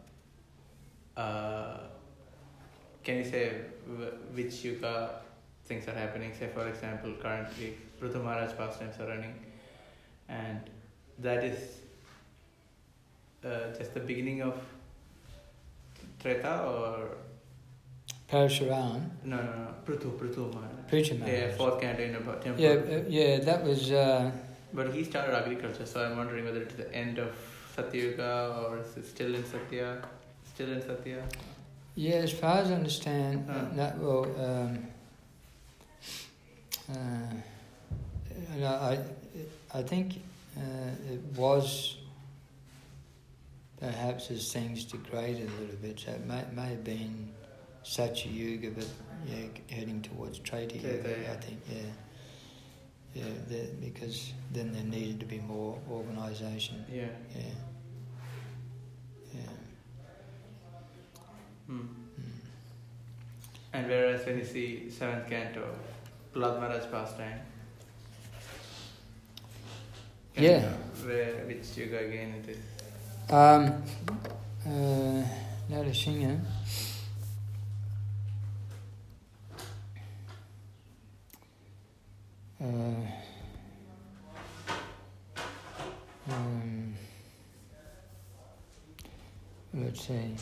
can you say which Yuga things are happening? Say, for example, currently, Prithu Maharaj pastimes are running, and that is just the beginning of Treta or... Parashuram? No, Prithu Maharaj. Prithu Maharaj. Yeah, 4th canto in a temple. Yeah, that was... But he started agriculture, so I'm wondering whether it's the end of Satyuga or is it still in Satya? Yeah, as far as I understand, I think it was perhaps as things degraded a little bit, so it may have been Satya Yuga, but heading towards Treta Yuga, I think, because then there needed to be more organisation. Yeah. And whereas when you see 7th canto, Prahlad Maharaj pastime, which Yuga again it is? Narasingha. Let's see.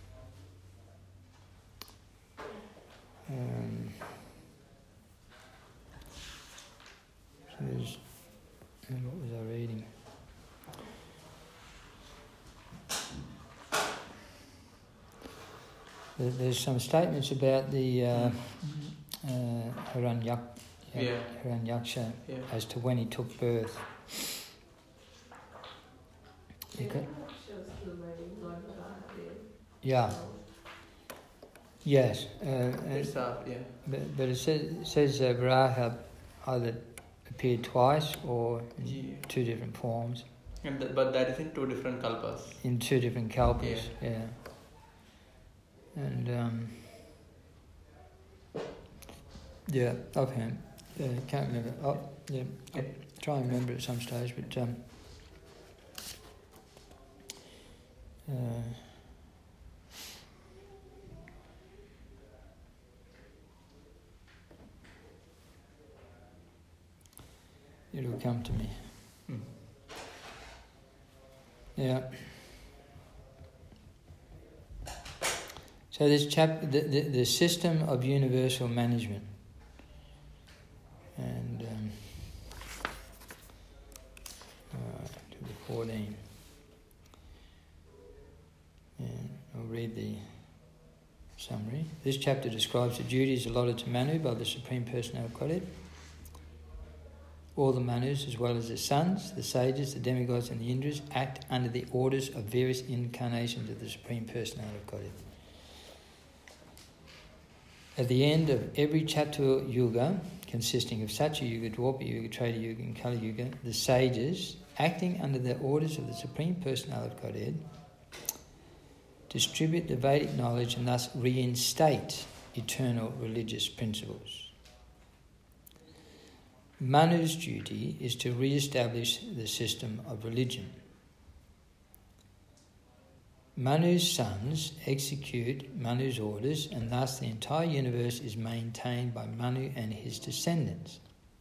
What was I reading? There's some statements about the Hiranyaksha as to when he took birth. Yeah. Yes. But it says Varaha either appeared twice or in 2 different forms. But that is in 2 different kalpas. In 2 different kalpas, yeah. And offhand, can't remember. Yeah, I'll try and remember at some stage, but it'll come to me. Yeah. So this the system of universal management, and to the 14. And I'll read the summary. This chapter describes the duties allotted to Manu by the Supreme Personality of Godhead. All the Manus, as well as the sons, the sages, the demigods and the Indras, act under the orders of various incarnations of the Supreme Personality of Godhead. At the end of every Chatur Yuga, consisting of Satya Yuga, Dwapara Yuga, Treta Yuga and Kali Yuga, the sages, acting under the orders of the Supreme Personality of Godhead, distribute the Vedic knowledge and thus reinstate eternal religious principles. Manu's duty is to re-establish the system of religion. Manu's sons execute Manu's orders, and thus the entire universe is maintained by Manu and his descendants.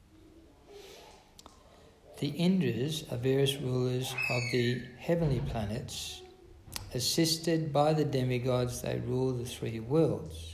The Indras are various rulers of the heavenly planets. Assisted by the demigods, they rule the three worlds.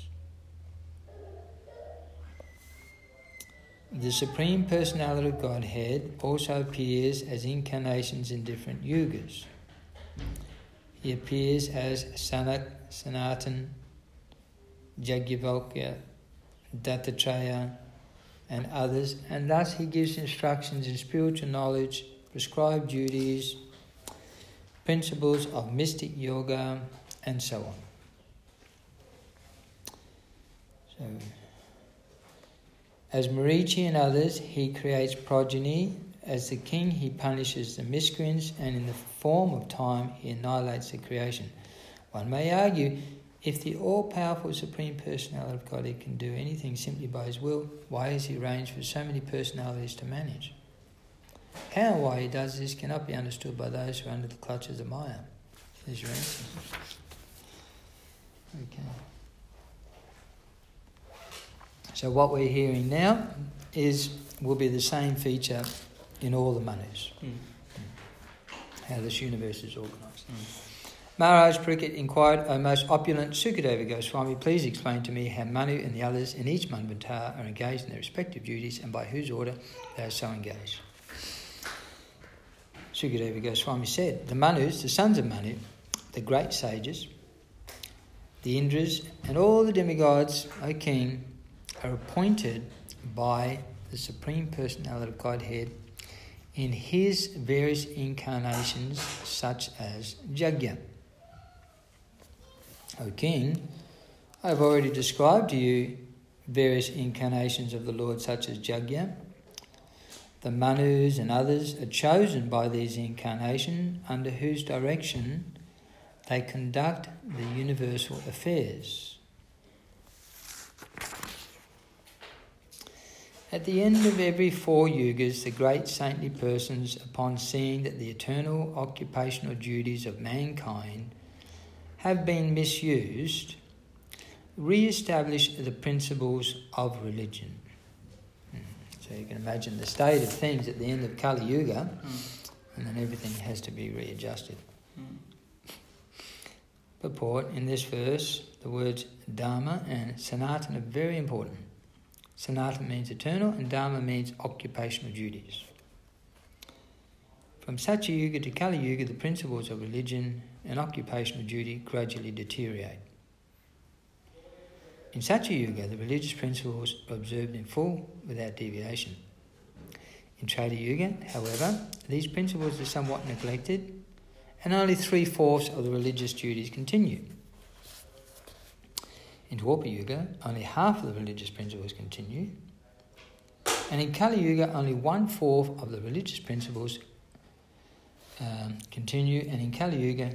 The Supreme Personality of Godhead also appears as incarnations in different yugas. He appears as Sanak, Sanatan, Yajnavalkya, Dattatreya and others, and thus he gives instructions in spiritual knowledge, prescribed duties, principles of mystic yoga, and so on. So, as Marichi and others, he creates progeny. As the king, he punishes the miscreants, and in the form of time, he annihilates the creation. One may argue, if the all-powerful Supreme Personality of Godhead can do anything simply by his will, why has he arranged for so many personalities to manage? How and why he does this cannot be understood by those who are under the clutches of Maya. There's your answer. Okay. So what we're hearing now will be the same feature in all the Manus. How this universe is organised. Maharaj Parikshit inquired, O most opulent Sukadeva Goswami, please explain to me how Manu and the others in each Manvantara are engaged in their respective duties and by whose order they are so engaged. Sukadeva Goswami said, the Manus, the sons of Manu, the great sages, the Indras and all the demigods, O king, are appointed by the Supreme Personality of Godhead in his various incarnations such as Jagya. O king, I have already described to you various incarnations of the Lord such as Jagya. The Manus and others are chosen by these incarnations under whose direction they conduct the universal affairs. At the end of every 4 yugas, the great saintly persons, upon seeing that the eternal occupational duties of mankind have been misused, re-establish the principles of religion. So you can imagine the state of things at the end of Kali Yuga, and then everything has to be readjusted. Purport, in this verse, the words Dharma and Sanatana are very important. Sanatana means eternal and Dharma means occupational duties. From Satya Yuga to Kali Yuga, the principles of religion and occupational duty gradually deteriorate. In Satya Yuga, the religious principles are observed in full without deviation. In Treta Yuga, however, these principles are somewhat neglected and only 3/4 of the religious duties continue. In Dwapara Yuga, only half of the religious principles continue. And in Kali Yuga, only 1/4 of the religious principles continue. And in Kali Yuga,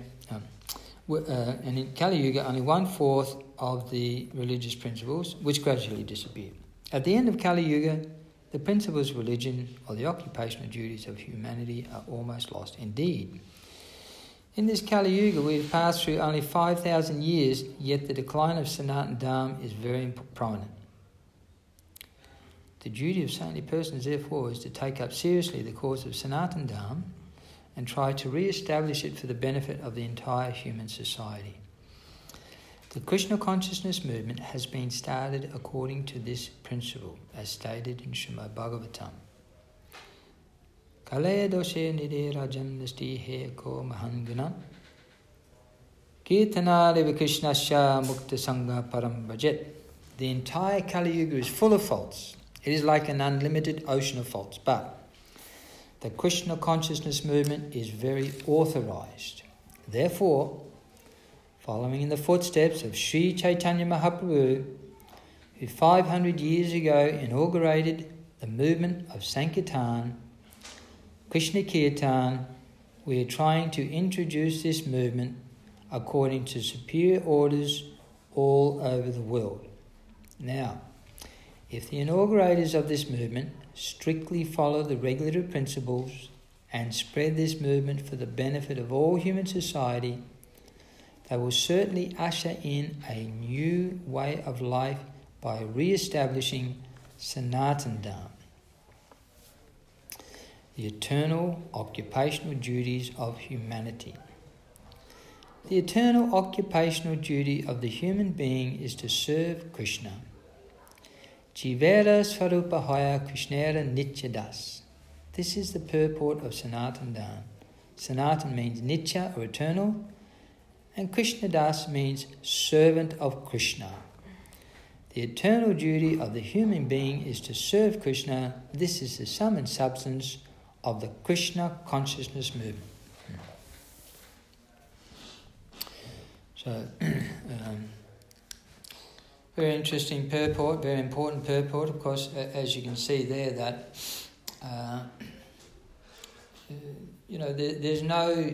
only 1/4 of the religious principles, which gradually disappear. At the end of Kali Yuga, the principles of religion or the occupational duties of humanity are almost lost. Indeed, in this Kali Yuga we have passed through only 5,000 years, yet the decline of Sanatana Dharma is very prominent. The duty of saintly persons, therefore, is to take up seriously the cause of Sanatana Dharma and try to re-establish it for the benefit of the entire human society. The Krishna consciousness movement has been started according to this principle, as stated in Srimad Bhagavatam. Kalaya doshe nide rajam nasti he ko mahangunam kirtana deva krishnasya mukta sangha param bhajet. The entire Kali Yuga is full of faults. It is like an unlimited ocean of faults, but the Krishna consciousness movement is very authorized. Therefore, following in the footsteps of Sri Chaitanya Mahaprabhu, who 500 years ago inaugurated the movement of Sankirtan, Krishna Kirtan, we are trying to introduce this movement according to superior orders all over the world. Now, if the inaugurators of this movement strictly follow the regulatory principles and spread this movement for the benefit of all human society, they will certainly usher in a new way of life by re-establishing Sanatana Dharma, the eternal occupational duties of humanity. The eternal occupational duty of the human being is to serve Krishna. Jivera Swarupahaya Krishnera Nityadas. This is the purport of Sanatana Dharma. Sanatan means Nitya or eternal, and Krishnadas means servant of Krishna. The eternal duty of the human being is to serve Krishna. This is the sum and substance of the Krishna consciousness movement. So, very interesting purport, very important purport. Of course, as you can see there, that there's no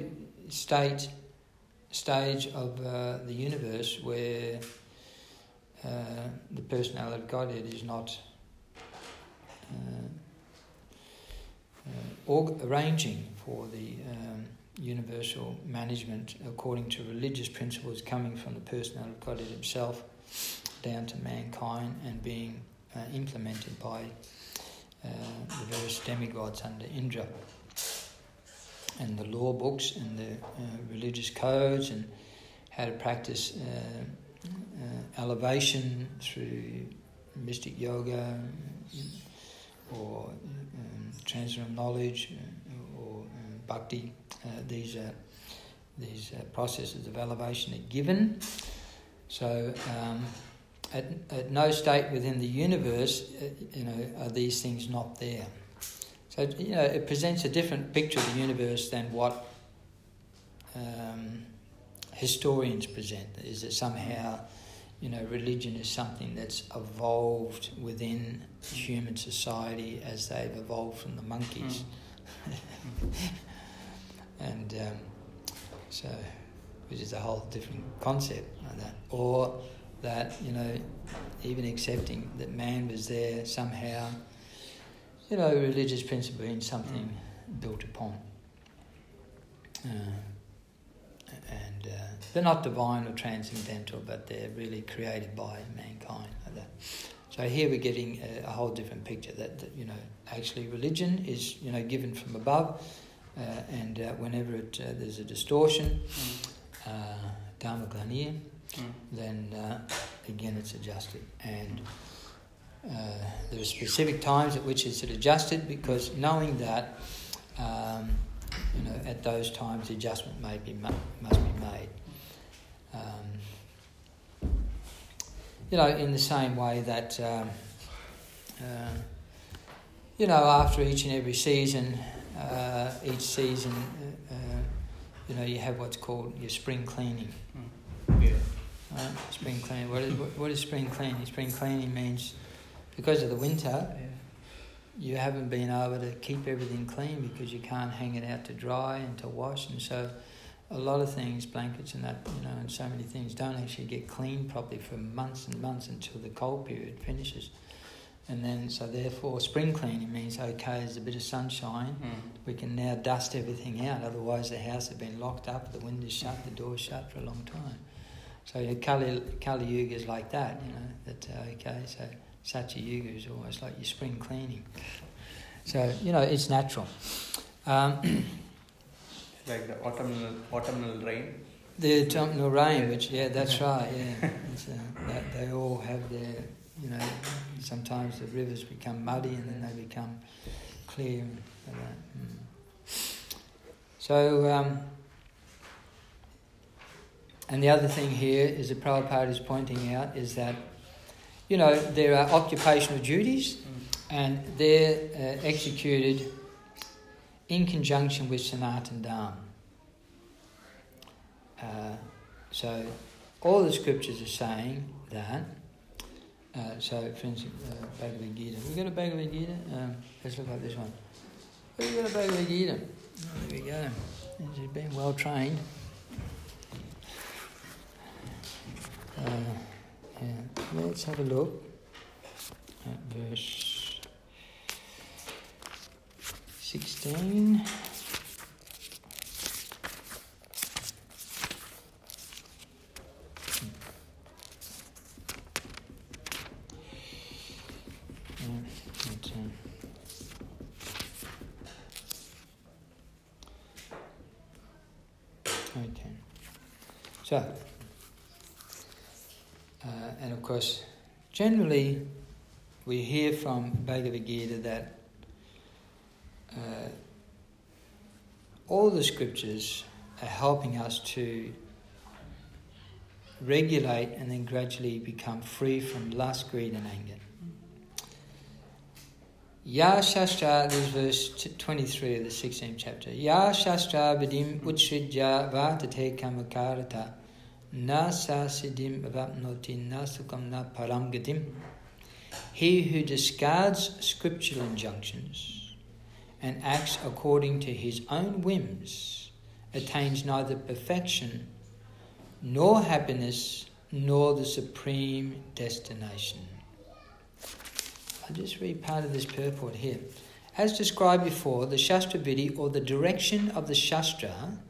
stage of the universe where the personality of Godhead is not arranging for the universal management according to religious principles coming from the personality of Godhead himself down to mankind and being implemented by the various demigods under Indra. And the law books and the religious codes and how to practice elevation through mystic yoga or transcendental knowledge or bhakti. These processes of elevation are given. So at no state within the universe, are these things not there. So, it presents a different picture of the universe than what historians present. Is that somehow, religion is something that's evolved within human society as they've evolved from the monkeys. And so, which is a whole different concept like that. Or that, even accepting that man was there somehow, religious principle being something built upon. And they're not divine or transcendental, but they're really created by mankind. Like that. So here we're getting a whole different picture that actually religion is, given from above, and whenever there's a distortion, dharma glaniya, then again it's adjusted. And there are specific times at which it's adjusted, because knowing that, at those times the adjustment must be made. In the same way that, after each and every season, you have what's called your spring cleaning. Spring cleaning. What is spring cleaning? Spring cleaning means, because of the winter, you haven't been able to keep everything clean because you can't hang it out to dry and to wash, and so a lot of things, blankets and that, and so many things don't actually get cleaned properly for months and months until the cold period finishes. And then, so therefore, spring cleaning means, okay, there's a bit of sunshine, we can now dust everything out. Otherwise, the house has been locked up, the windows shut, the doors shut for a long time. So Kali Yuga is like that, that, okay, so Satya Yuga is almost like your spring cleaning. So, it's natural. Like the autumnal rain? The autumnal rain, which, that's right, It's, they all have their, sometimes the rivers become muddy and then they become clear. So, and the other thing here is that Prabhupada is pointing out is that, there are occupational duties and they're executed in conjunction with Sanatana Dharma. So all the scriptures are saying that. So, for instance, Bhagavad Gita. We got a Bhagavad Gita? Let's look at this one. We got a Bhagavad Gita. Oh, there we go. He's been well trained. Let's have a look at verse 16. Okay. So, and of course, generally we hear from Bhagavad Gita that all the scriptures are helping us to regulate and then gradually become free from lust, greed and anger. Ya Shastra, this is verse 23 of the 16th chapter. Ya Shastra vidim utsrijya vatate kamakarata na sa siddhim avapnoti na sukham na param gatim. He who discards scriptural injunctions and acts according to his own whims attains neither perfection nor happiness nor the supreme destination. I'll just read part of this purport here. As described before, the Shastra Vidhi, or the direction of the Shastra,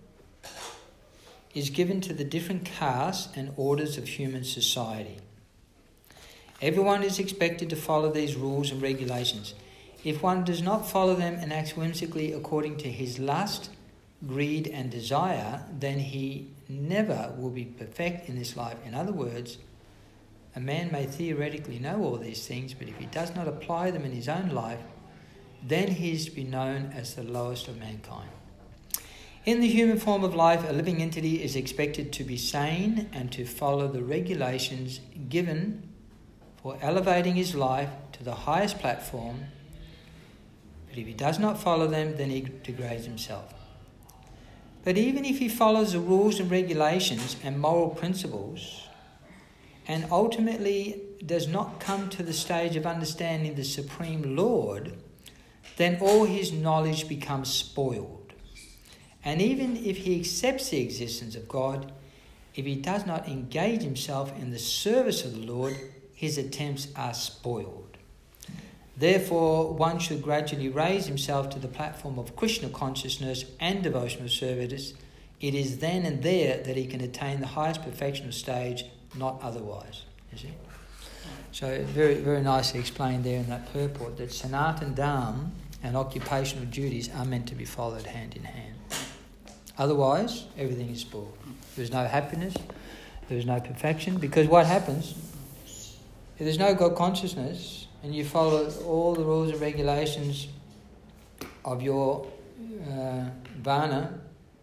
is given to the different castes and orders of human society. Everyone is expected to follow these rules and regulations. If one does not follow them and acts whimsically according to his lust, greed and desire, then he never will be perfect in this life. In other words, a man may theoretically know all these things, but if he does not apply them in his own life, then he is to be known as the lowest of mankind. In the human form of life, a living entity is expected to be sane and to follow the regulations given for elevating his life to the highest platform, but if he does not follow them, then he degrades himself. But even if he follows the rules and regulations and moral principles, and ultimately does not come to the stage of understanding the Supreme Lord, then all his knowledge becomes spoiled. And even if he accepts the existence of God, if he does not engage himself in the service of the Lord, his attempts are spoiled. Therefore, one should gradually raise himself to the platform of Krishna consciousness and devotional service. It is then and there that he can attain the highest perfectional stage, not otherwise. You see? So very, very nicely explained there in that purport that Sanatana Dharma and occupational duties are meant to be followed hand in hand. Otherwise, everything is spoiled. There's no happiness, there's no perfection, because what happens, if there's no God consciousness and you follow all the rules and regulations of your Varna,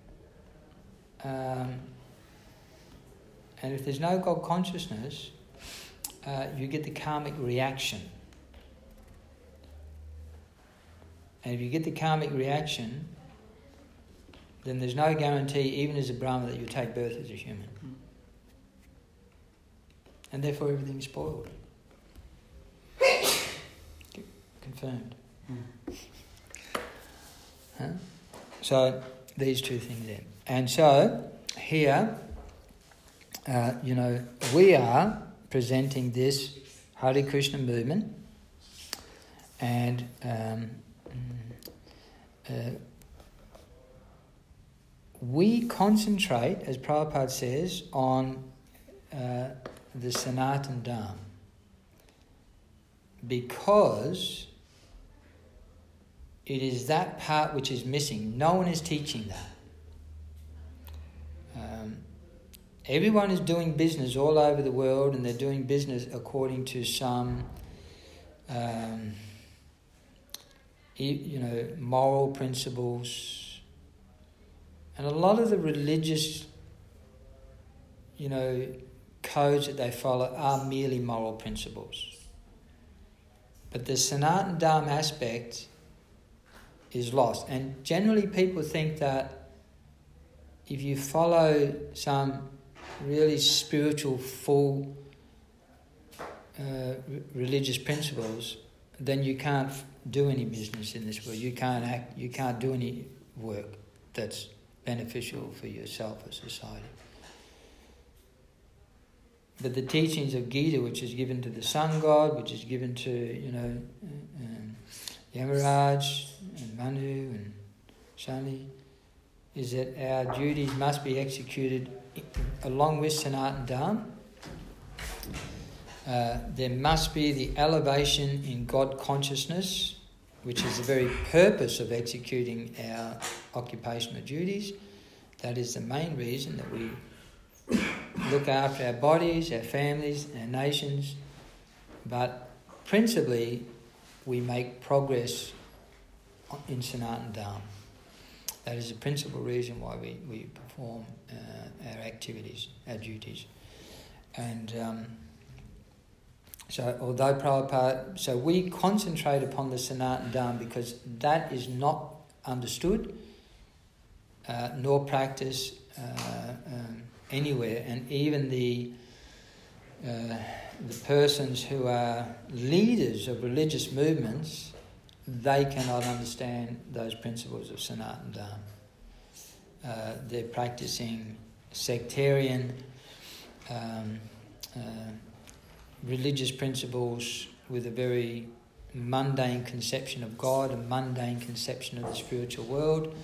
and if there's no God consciousness, you get the karmic reaction. And if you get the karmic reaction, then there's no guarantee, even as a Brahma, that you'll take birth as a human. And therefore everything's spoiled. Confirmed. Huh? So, these two things there. And so, here, we are presenting this Hare Krishna movement And we concentrate, as Prabhupada says, on the Sanatana Dharma because it is that part which is missing. No one is teaching that. Everyone is doing business all over the world, and they're doing business according to some, moral principles. And a lot of the religious, codes that they follow are merely moral principles. But the Sanatana Dharma aspect is lost. And generally people think that if you follow some really spiritual, full religious principles, then you can't do any business in this world. You can't act, you can't do any work that's beneficial for yourself or society. But the teachings of Gita, which is given to the sun god, which is given to, Yamaraj and Manu and Shani, is that our duties must be executed along with Sanatana Dharma. There must be the elevation in God consciousness, which is the very purpose of executing our occupational duties. That is the main reason that we look after our bodies, our families, our nations. But principally, we make progress in Sanatana Dharma. That is the principal reason why we perform our activities, our duties. And so we concentrate upon the Sanatana Dharma because that is not understood nor practiced anywhere. And even the persons who are leaders of religious movements, they cannot understand those principles of Sanatana Dharma. They're practicing sectarian religious principles with a very mundane conception of God, a mundane conception of the spiritual world,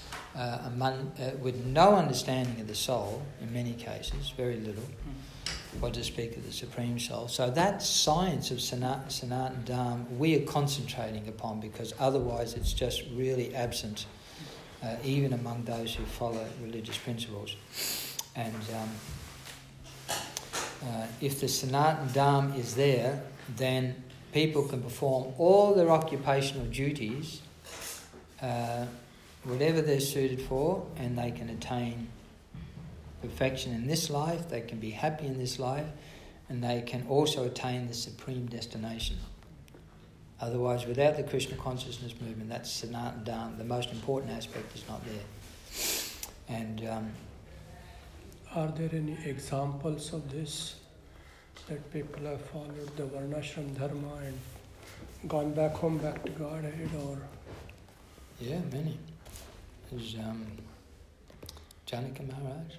with no understanding of the soul in many cases, very little, what to speak of the Supreme Soul. So that science of Sanatana Dharma we are concentrating upon because otherwise it's just really absent, even among those who follow religious principles. And if the Sanatana Dharma is there, then people can perform all their occupational duties, whatever they're suited for, and they can attain perfection in this life, they can be happy in this life, and they can also attain the supreme destination. Otherwise, without the Krishna consciousness movement, that's Sanatana Dharma, the most important aspect is not there. And are there any examples of this, that people have followed the Varnashram Dharma and gone back home, back to Godhead, or? Yeah, many. There's Janaka Maharaj.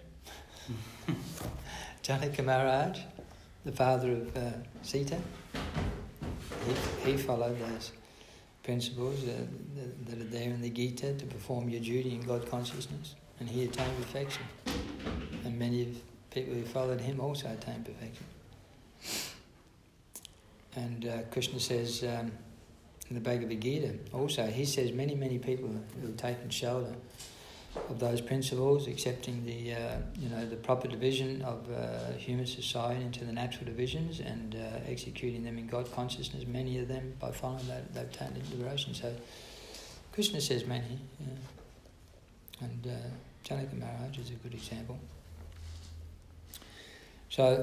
Janaka Maharaj, the father of Sita, he followed those principles that are there in the Gita to perform your duty in God consciousness, and he attained perfection. And many of people who followed him also attained perfection. And Krishna says in the Bhagavad Gita also, he says many people who have taken shelter of those principles, accepting the proper division of human society into the natural divisions and executing them in God consciousness. Many of them, by following that, they've attained liberation. So Krishna says many, and Janaka Maharaj is a good example. So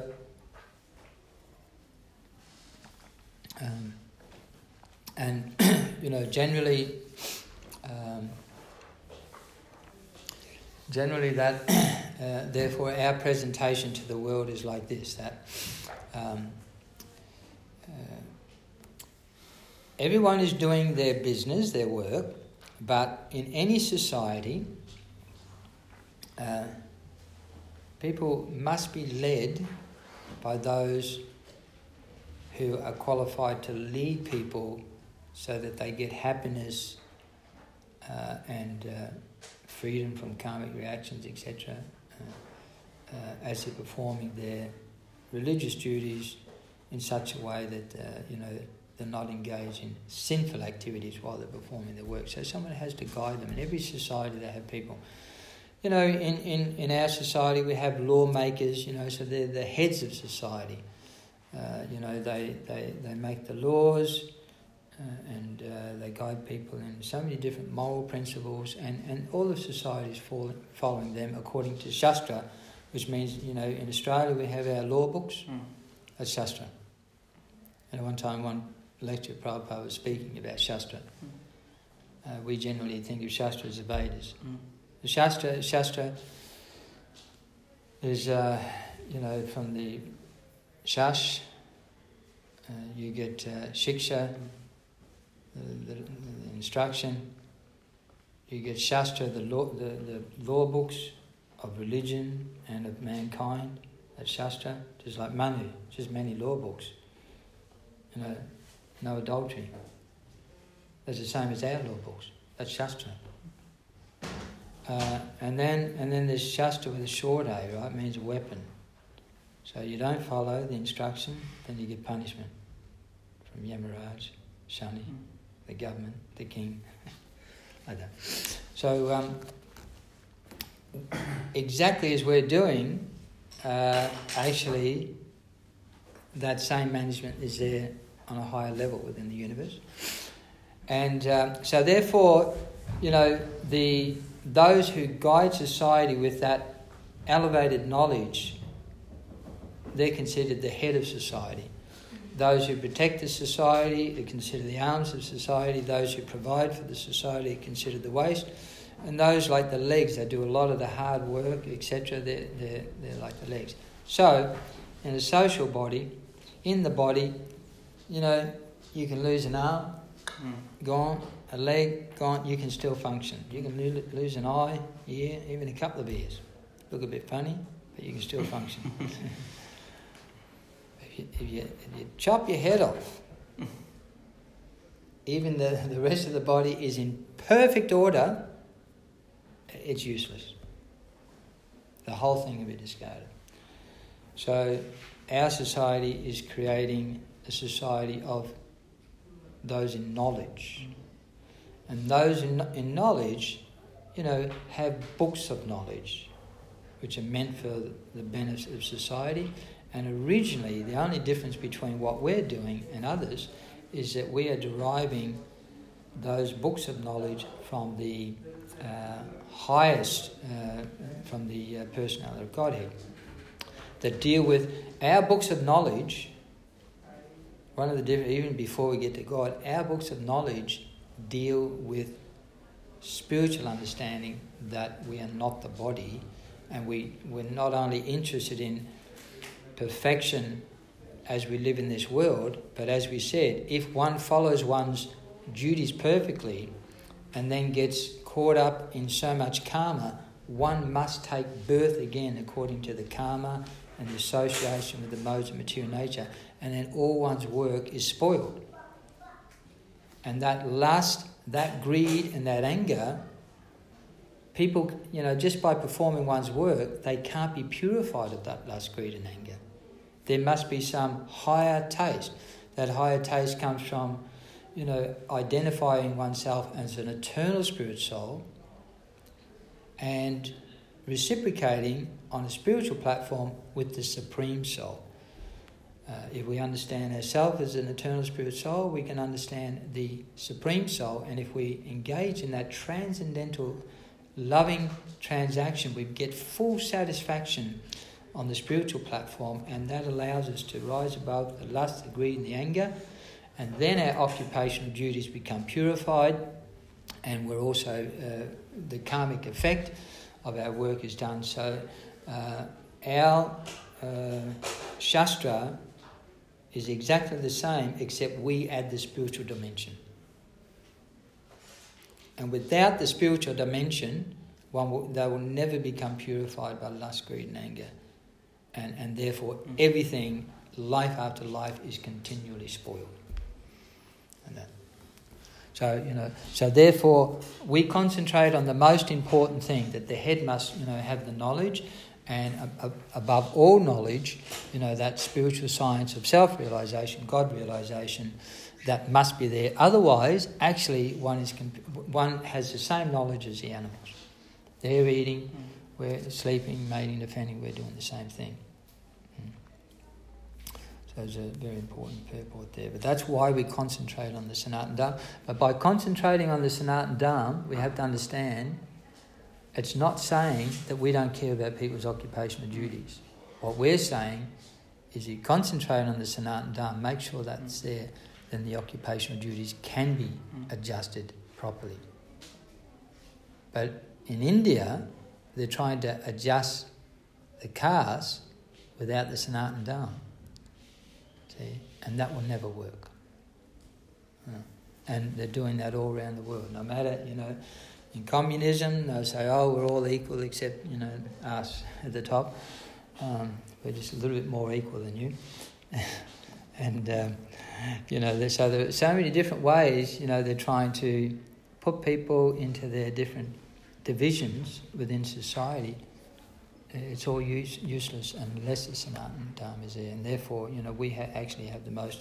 generally that therefore our presentation to the world is like this, that everyone is doing their business, their work, but in any society people must be led by those who are qualified to lead people so that they get happiness and freedom from karmic reactions, etc., as they're performing their religious duties in such a way that they're not engaged in sinful activities while they're performing their work. So someone has to guide them. In every society they have people. In our society we have lawmakers, so they're the heads of society. They make the laws and they guide people in so many different moral principles, and all of society is following them according to Shastra, which means, in Australia we have our law books. That's Shastra. And at one time, one lecture, Prabhupada was speaking about Shastra. We generally think of Shastra as the Vedas. The Shastra is, from the Shash, you get Shiksha, the instruction. You get Shastra, the law books of religion and of mankind. That's Shastra. Just like Manu, just many law books. No adultery. That's the same as our law books. That's Shastra. And then there's Shastra with a short A, right? It means a weapon. So you don't follow the instruction, then you get punishment from Yamaraj, Shani, the government, the king, like that. So exactly as we're doing, actually that same management is there on a higher level within the universe. And so therefore, those who guide society with that elevated knowledge, they're considered the head of society. Those who protect the society are considered the arms of society. Those who provide for the society are considered the waist. And those like the legs, they do a lot of the hard work, etc. They're like the legs. So, in a social body, in the body, you can lose an arm, gone, a leg, gone, you can still function. You can lose an eye, ear, even a couple of ears. Look a bit funny, but you can still function. If you chop your head off, even the rest of the body is in perfect order, it's useless. The whole thing will be discarded. So our society is creating a society of those in knowledge. And those in knowledge, have books of knowledge, which are meant for the benefit of society. And originally, the only difference between what we're doing and others is that we are deriving those books of knowledge from the highest, from the personality of Godhead, that deal with our books of knowledge. One of the different, even before we get to God, our books of knowledge deal with spiritual understanding that we are not the body, and we're not only interested in perfection as we live in this world, but as we said, if one follows one's duties perfectly and then gets caught up in so much karma, one must take birth again according to the karma and the association with the modes of material nature, and then all one's work is spoiled. And that lust, that greed and that anger, people, just by performing one's work, they can't be purified of that lust, greed and anger. There must be some higher taste. That higher taste comes from, identifying oneself as an eternal spirit soul and reciprocating on a spiritual platform with the Supreme Soul. If we understand ourselves as an eternal spirit soul, we can understand the Supreme Soul, and if we engage in that transcendental loving transaction, we get full satisfaction on the spiritual platform, and that allows us to rise above the lust, the greed and the anger, and then our occupational duties become purified, and we're also, the karmic effect of our work is done. So our Shastra is exactly the same, except we add the spiritual dimension. And without the spiritual dimension, they will never become purified by lust, greed and anger. And therefore everything, life after life, is continually spoiled. And that. So therefore we concentrate on the most important thing, that the head must, have the knowledge, and above all knowledge, that spiritual science of self-realization, God-realization, that must be there. Otherwise, actually, one has the same knowledge as the animals. They're eating, we're sleeping, mating, defending, we're doing the same thing. So there's a very important purport there. But that's why we concentrate on the Sanatana Dharma. But by concentrating on the Sanatana Dharma, we have to understand it's not saying that we don't care about people's occupational duties. What we're saying is you concentrate on the Sanatana Dharma, make sure that's there, then the occupational duties can be adjusted properly. But in India, they're trying to adjust the caste without the Sanatana Dharma. See? And that will never work. And they're doing that all around the world. No matter, in communism, they'll say, we're all equal except, us at the top. We're just a little bit more equal than you. And, so there are so many different ways, they're trying to put people into their different divisions within society. It's all useless unless the Sanatana Dharma is there. And therefore, we actually have the most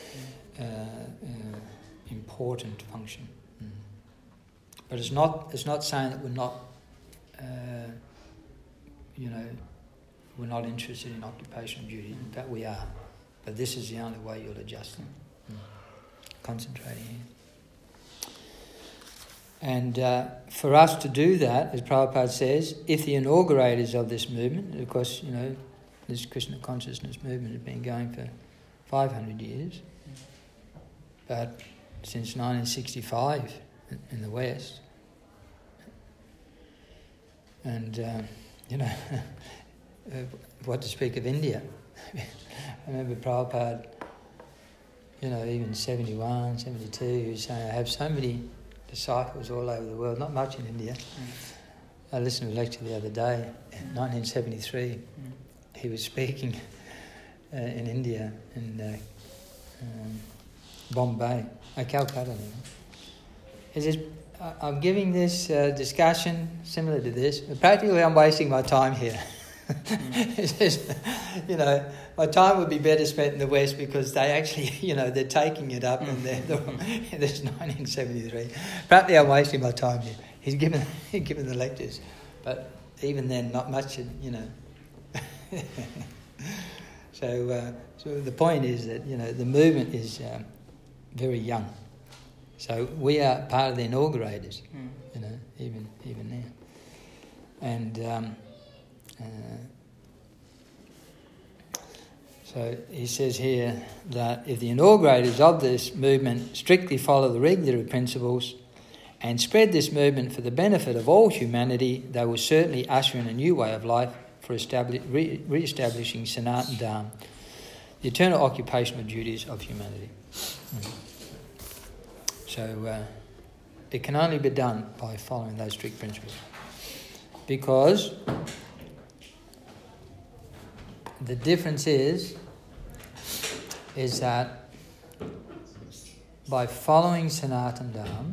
important function. But it's not saying that we're not, we're not interested in occupational duty. In fact, we are. But this is the only way you'll adjust them. Concentrating here. And for us to do that, as Prabhupada says, if the inaugurators of this movement, of course, this Krishna consciousness movement has been going for 500 years, but since 1965 in the West, and, what to speak of India. I remember Prabhupada, even 71, 72, he was saying, I have so many disciples all over the world, not much in India. I listened to a lecture the other day, in 1973. He was speaking in India, in Bombay, Calcutta. He says, I'm giving this discussion similar to this, but practically I'm wasting my time here. He says, my time would be better spent in the West because they actually, they're taking it up and they're this 1973. Practically I'm wasting my time here. He's given the lectures, but even then not much, So the point is that, the movement is very young. So we are part of the inaugurators, even now. And so he says here that if the inaugurators of this movement strictly follow the regular principles and spread this movement for the benefit of all humanity, they will certainly usher in a new way of life for re-establishing Sanatana Dharma, the eternal occupational duties of humanity. So it can only be done by following those strict principles. Because the difference is that by following Sanatana Dharma,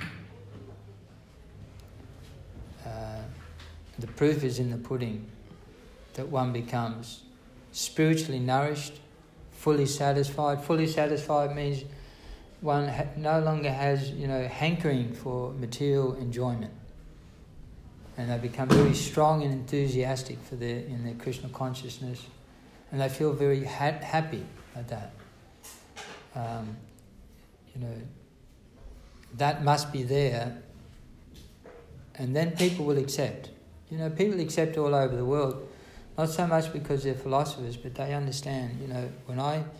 the proof is in the pudding that one becomes spiritually nourished, fully satisfied. Fully satisfied means one no longer has, hankering for material enjoyment. And they become very strong and enthusiastic in their Krishna consciousness, and they feel very happy at that. That must be there, and then people will accept. People accept all over the world, not so much because they're philosophers, but they understand. When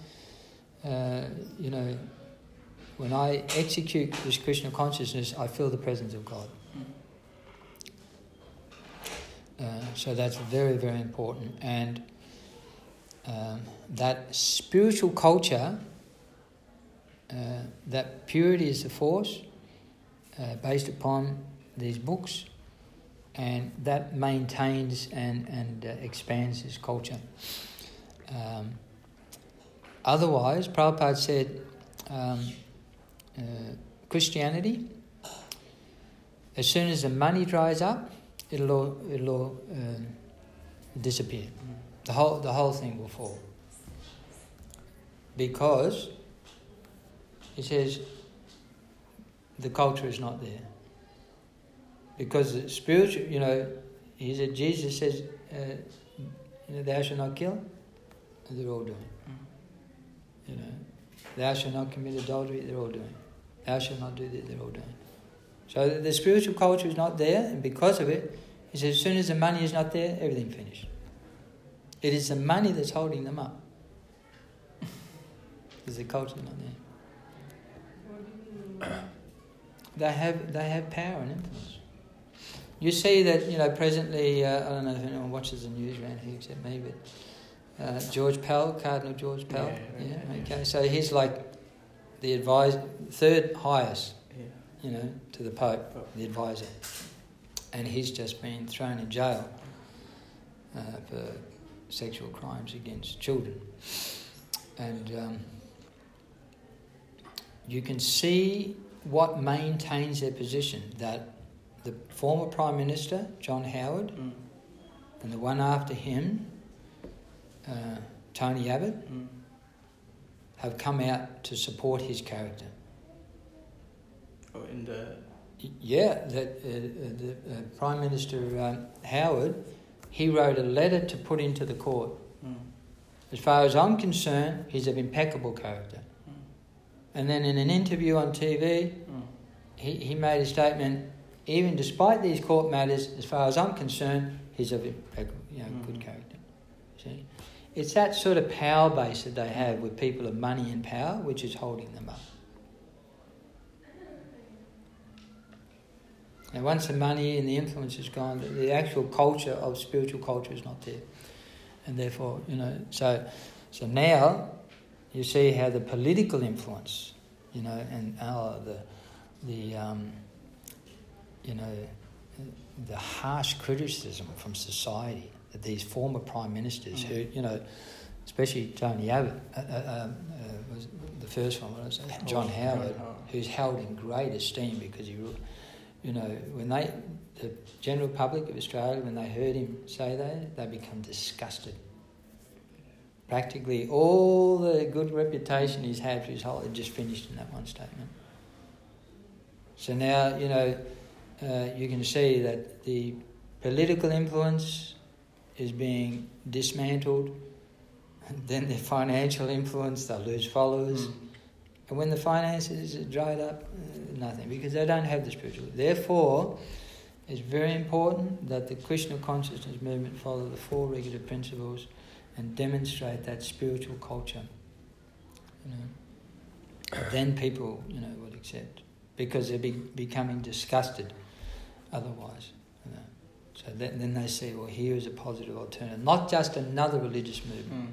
I execute this Krishna consciousness, I feel the presence of God. So that's very, very important. And that spiritual culture, that purity is the force, based upon these books, and that maintains and expands this culture. Otherwise, Prabhupada said, Christianity, as soon as the money dries up, it'll all disappear. The whole thing will fall. Because it says the culture is not there. Because the spiritual, he said, Jesus says, thou shalt not kill, and they're all doing it. Thou shalt not commit adultery, they're all doing it. Thou shalt not do that, they're all doing it. So the spiritual culture is not there, and because of it, he says, as soon as the money is not there, everything finished. It is the money that's holding them up. Because the culture is not there. They have power and influence. You see that, presently, I don't know if anyone watches the news around here except me, but George Pell, Cardinal George Pell. Okay. So he's like the third highest, to the Pope, the advisor. And he's just been thrown in jail for sexual crimes against children. And you can see what maintains their position, that the former Prime Minister, John Howard, and the one after him, Tony Abbott, have come out to support his character. Oh, in the... Yeah, the Prime Minister Howard, he wrote a letter to put into the court. As far as I'm concerned, he's of impeccable character. And then in an interview on TV, he made a statement, even despite these court matters, as far as I'm concerned, he's of impeccable, good character. See? It's that sort of power base that they have with people of money and power, which is holding them up. And once the money and the influence is gone, the actual culture of spiritual culture is not there. And therefore, so now you see how the political influence, and the harsh criticism from society that these former prime ministers who, especially Tony Abbott, was the first one, John Howard, who's held in great esteem because he, when the general public of Australia, when they heard him say that, they become disgusted. Practically all the good reputation he's had for his whole life just finished in that one statement. So now, you can see that the political influence is being dismantled, then the financial influence, they'll lose followers. And when the finances are dried up, nothing, because they don't have the spiritual. Therefore, it's very important that the Krishna consciousness movement follow the four regular principles and demonstrate that spiritual culture. Then people, would accept, because they're becoming disgusted otherwise. So then they see, well, here is a positive alternative, not just another religious movement.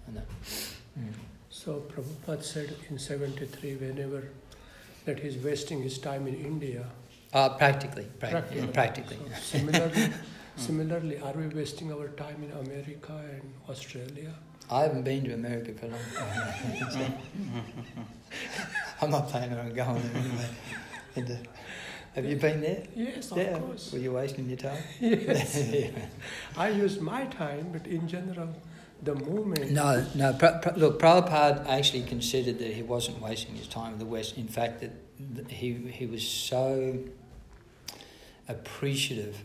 So Prabhupada said in 73, whenever that he's wasting his time in India. Practically. So similarly, are we wasting our time in America and Australia? I haven't been to America for a long time. I'm not planning on going there anyway. Have you been there? Yes, of course. Were you wasting your time? Yes. I used my time, but in general, the movement... No. Look, Prabhupada actually considered that he wasn't wasting his time in the West. In fact, that he was so appreciative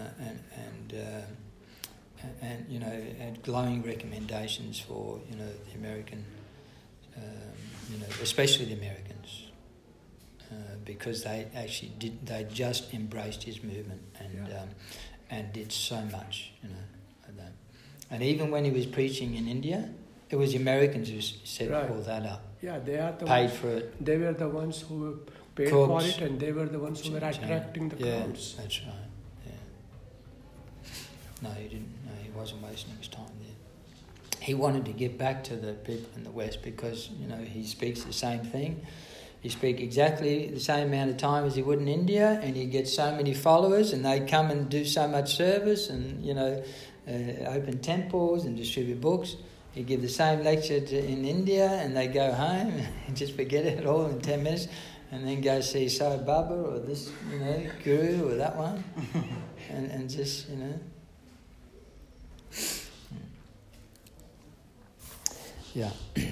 and had glowing recommendations for the American, especially the Americans, because they actually just embraced his movement and did so much, like that. And even when he was preaching in India, it was the Americans who set all that up. Yeah, they are paid for it. They were the ones who paid for it, and they were the ones who were attracting the crowds. Yeah, that's right. Yeah. No, he didn't. No, he wasn't wasting his time there. He wanted to give back to the people in the West because he speaks the same thing. He speaks exactly the same amount of time as he would in India, and he gets so many followers, and they come and do so much service, and open temples and distribute books. He give the same lecture in India, and they go home and just forget it all in 10 minutes. and then go see Sai Baba or this, guru or that one, and just, Yeah.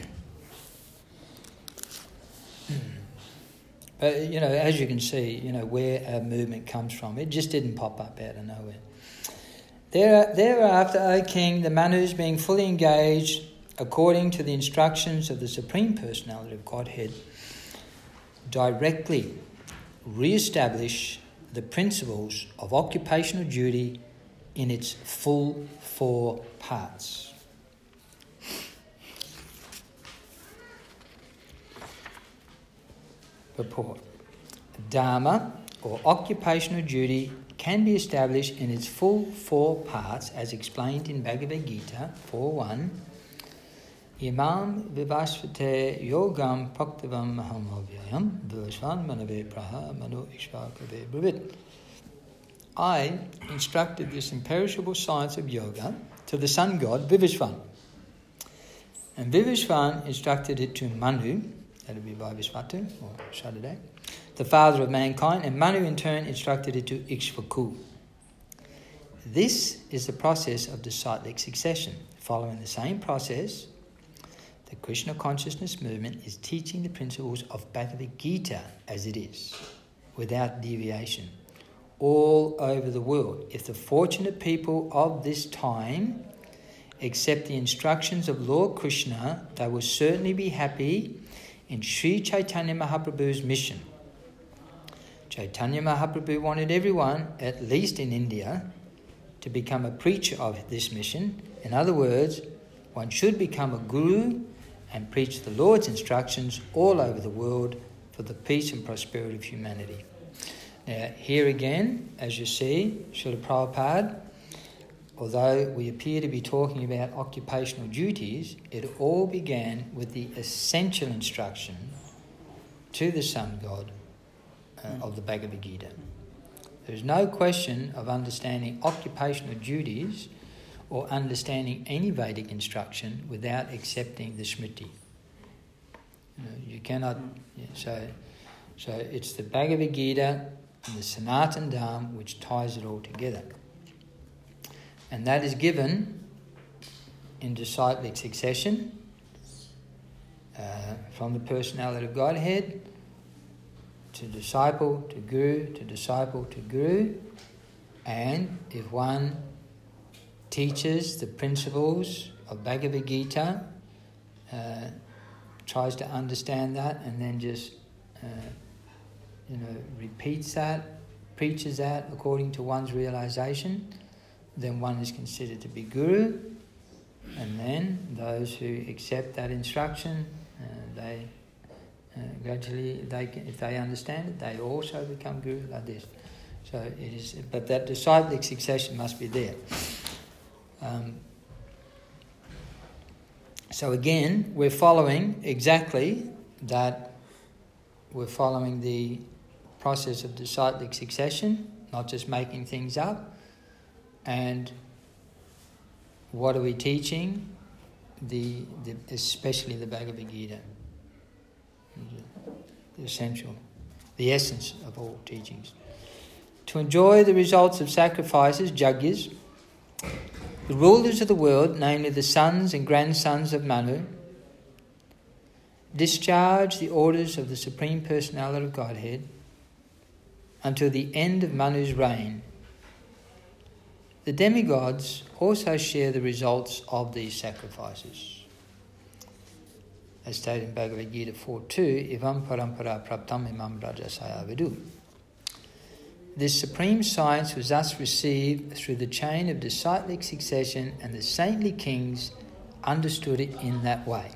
But, as you can see, where our movement comes from, it just didn't pop up out of nowhere. Thereafter, O King, the Manus, being fully engaged according to the instructions of the Supreme Personality of Godhead, directly re-establish the principles of occupational duty in its full 4 parts. Purport. Dharma, or occupational duty, can be established in its full 4 parts as explained in Bhagavad Gita 4.1. Imam vivasvate yogam paktavam mahamovyayam vivasvan manave praha manu ishvakave bruvit. I instructed this imperishable science of yoga to the sun god Vivasvan. And Vivasvan instructed it to Manu, that would be Vaivasvata or Shadaday, the father of mankind, and Manu in turn instructed it to Ikshvaku. This is the process of the cyclic succession. Following the same process, the Krishna consciousness movement is teaching the principles of Bhagavad Gita as it is, without deviation, all over the world. If the fortunate people of this time accept the instructions of Lord Krishna, they will certainly be happy in Sri Chaitanya Mahaprabhu's mission. Chaitanya Mahaprabhu wanted everyone, at least in India, to become a preacher of this mission. In other words, one should become a guru and preach the Lord's instructions all over the world for the peace and prosperity of humanity. Now, here again, as you see, Srila Prabhupada, although we appear to be talking about occupational duties, it all began with the essential instruction to the sun god of the Bhagavad Gita. There's no question of understanding occupational duties or understanding any Vedic instruction without accepting the Smriti. You cannot... So it's the Bhagavad Gita and the Sanatana Dharma which ties it all together. And that is given in disciplic succession from the personality of Godhead to disciple to guru to disciple to guru. And if one teaches the principles of Bhagavad Gita, tries to understand that and then just repeats that, preaches that according to one's realization, then one is considered to be guru. And then those who accept that instruction, they gradually, if they understand it, they also become guru like this. So it is, but that disciplic succession must be there. So again, we're following exactly that. We're following the process of disciplic succession, not just making things up. And what are we teaching? Especially the Bhagavad Gita. The essential, the essence of all teachings. To enjoy the results of sacrifices, yagyas, the rulers of the world, namely the sons and grandsons of Manu, discharge the orders of the Supreme Personality of Godhead until the end of Manu's reign. The demigods also share the results of these sacrifices. As stated in Bhagavad Gita 4.2, Ivam parampara praptam imam rajasaya vidu. This supreme science was thus received through the chain of disciplic succession, and the saintly kings understood it in that way.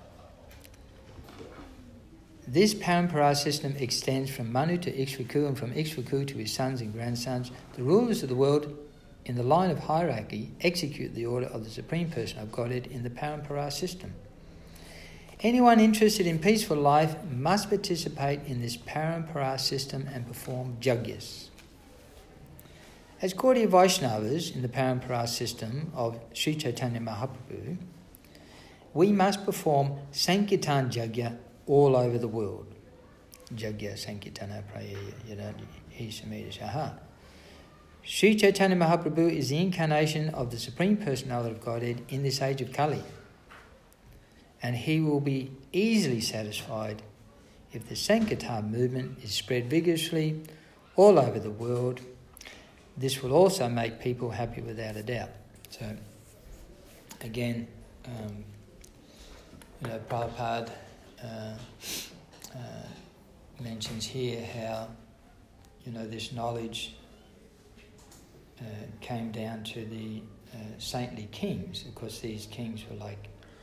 This parampara system extends from Manu to Ikshvaku, and from Ikshvaku to his sons and grandsons. The rulers of the world in the line of hierarchy execute the order of the Supreme Person of Godhead in the parampara system. Anyone interested in peaceful life must participate in this parampara system and perform yagyas. As Gaudiya Vaishnavas in the parampara system of Sri Chaitanya Mahaprabhu, we must perform Sankirtan yagya all over the world. Jagya Sankirtana Praya Yadhi Samita Shaha. Sri Chaitanya Mahaprabhu is the incarnation of the Supreme Personality of Godhead in this age of Kali. And he will be easily satisfied if the Sankirtan movement is spread vigorously all over the world. This will also make people happy without a doubt. So, again, Prabhupada mentions here how, this knowledge came down to the saintly kings. Of course, these kings were like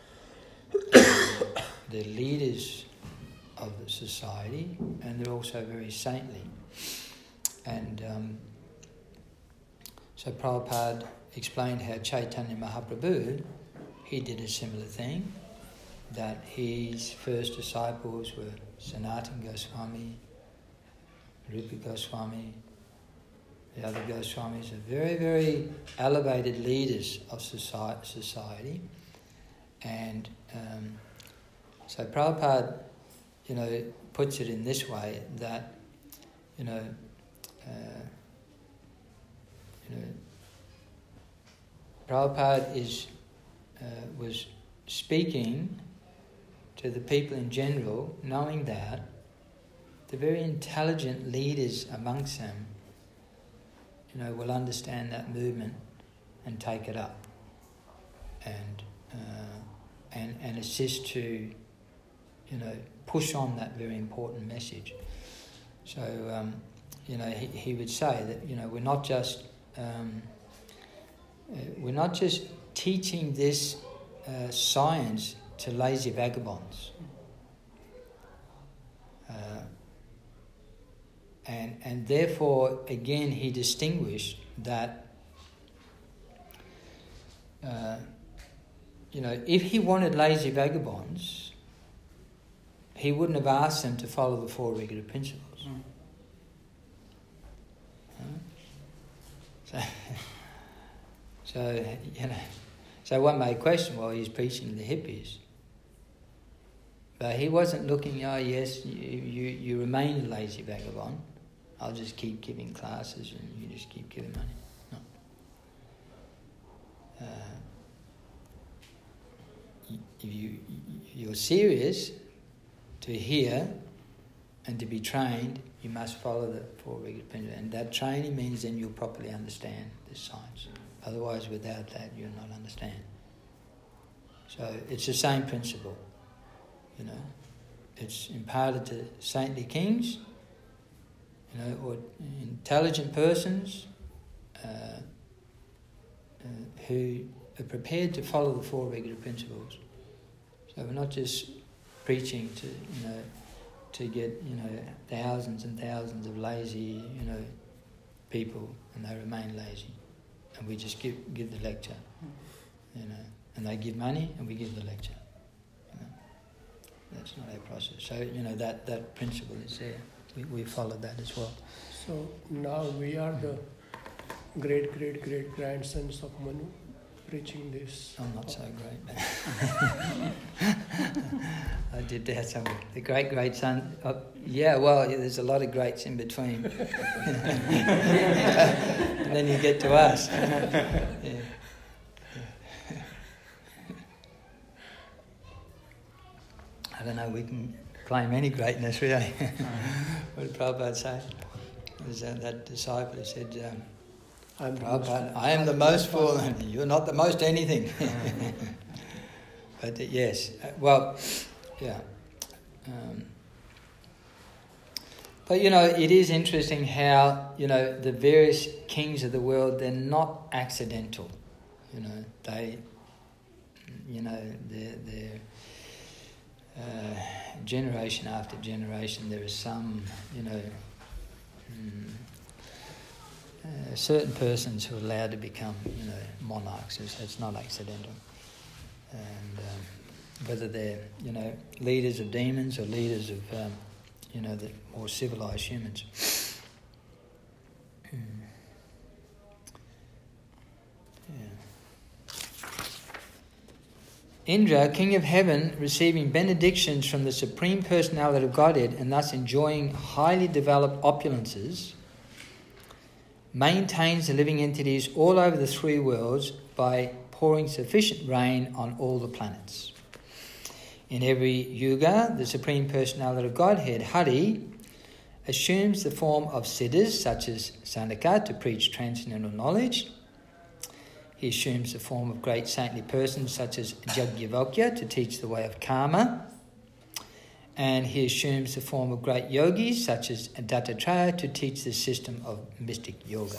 the leaders of the society, and they're also very saintly. And so Prabhupada explained how Chaitanya Mahaprabhu, he did a similar thing, that his first disciples were Sanatana Goswami, Rupa Goswami, the other Goswamis are very, very elevated leaders of society. And so Prabhupada, puts it in this way that, Prabhupada was speaking to the people in general, knowing that the very intelligent leaders amongst them, will understand that movement and take it up, and assist to, push on that very important message. So, he would say that, we're not just teaching this science to lazy vagabonds. And therefore, again, he distinguished that, if he wanted lazy vagabonds, he wouldn't have asked them to follow the four regular principles. So one may question, well, he's preaching the hippies. But he wasn't looking, yes, you remain a lazy vagabond. I'll just keep giving classes and you just keep giving money. No. If you're serious to hear and to be trained, you must follow the four regular principles. And that training means then you'll properly understand this science. Otherwise, without that, you'll not understand. So it's the same principle. It's imparted to saintly kings, or intelligent persons who are prepared to follow the four regular principles. So we're not just preaching to get thousands and thousands of lazy people, and they remain lazy, and we just give the lecture, and they give money and we give the lecture. That's not our process. So, that principle is there. We follow that as well. So now we are the great-grandsons of Manu preaching this. I'm not so great. I did that somewhere. The great son. There's a lot of greats in between. And then you get to us. Yeah. I don't know, we can claim any greatness, really. What did Prabhupada say? There's that disciple who said, Prabhupada, I am the most fallen, you're not the most anything. But yes, yeah. But it is interesting how, the various kings of the world, they're not accidental. They're generation after generation, there is some, certain persons who are allowed to become, monarchs. It's not accidental. And whether they're, leaders of demons or leaders of, the more civilized humans. Indra, king of heaven, receiving benedictions from the Supreme Personality of Godhead and thus enjoying highly developed opulences, maintains the living entities all over the three worlds by pouring sufficient rain on all the planets. In every yuga, the Supreme Personality of Godhead, Hari, assumes the form of siddhas such as Sanaka to preach transcendental knowledge. He assumes the form of great saintly persons such as Yajnavalkya to teach the way of karma. And he assumes the form of great yogis such as Dattatreya to teach the system of mystic yoga.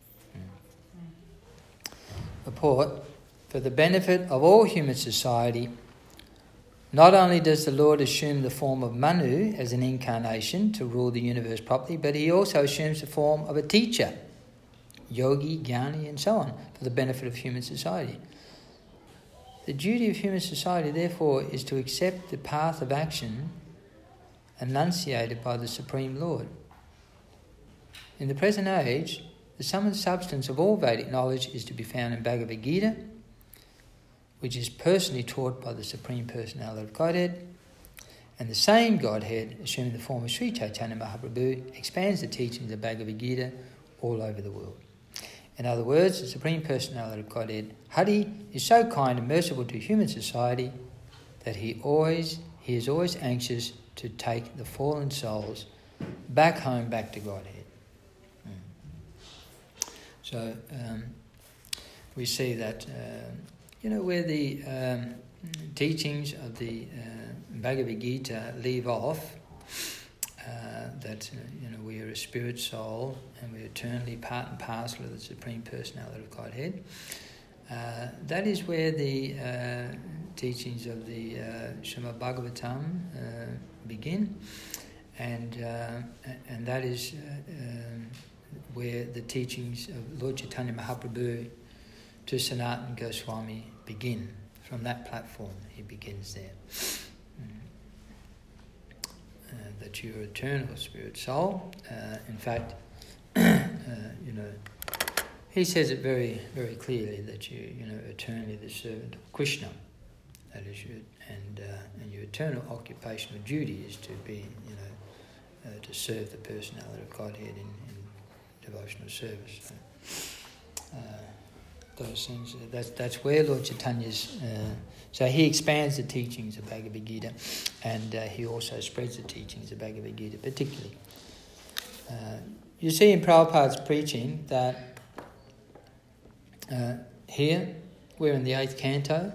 Purport: for the benefit of all human society, not only does the Lord assume the form of Manu as an incarnation to rule the universe properly, but he also assumes the form of a teacher, yogi, jnani, and so on, for the benefit of human society. The duty of human society, therefore, is to accept the path of action enunciated by the Supreme Lord. In the present age, the sum and substance of all Vedic knowledge is to be found in Bhagavad Gita, which is personally taught by the Supreme Personality of Godhead, and the same Godhead, assuming the form of Sri Chaitanya Mahaprabhu, expands the teachings of Bhagavad Gita all over the world. In other words, the Supreme Personality of Godhead, Hari, is so kind and merciful to human society that he is always anxious to take the fallen souls back home, back to Godhead. So we see that, where the teachings of the Bhagavad Gita leave off, that we are a spirit soul and we're eternally part and parcel of the Supreme Personality of Godhead. That is where the teachings of the Srimad Bhagavatam begin, and that is where the teachings of Lord Chaitanya Mahaprabhu to Sanatana Goswami begin. From that platform, he begins there. That you're eternal spirit soul. In fact, he says it very, very clearly that you eternally the servant of Krishna. That is and your eternal occupational duty is to be, to serve the personality of Godhead in devotional service. So, those things. That's where Lord Chaitanya's. So he expands the teachings of Bhagavad Gita, and he also spreads the teachings of Bhagavad Gita, particularly. You see in Prabhupada's preaching that here we're in the 8th canto,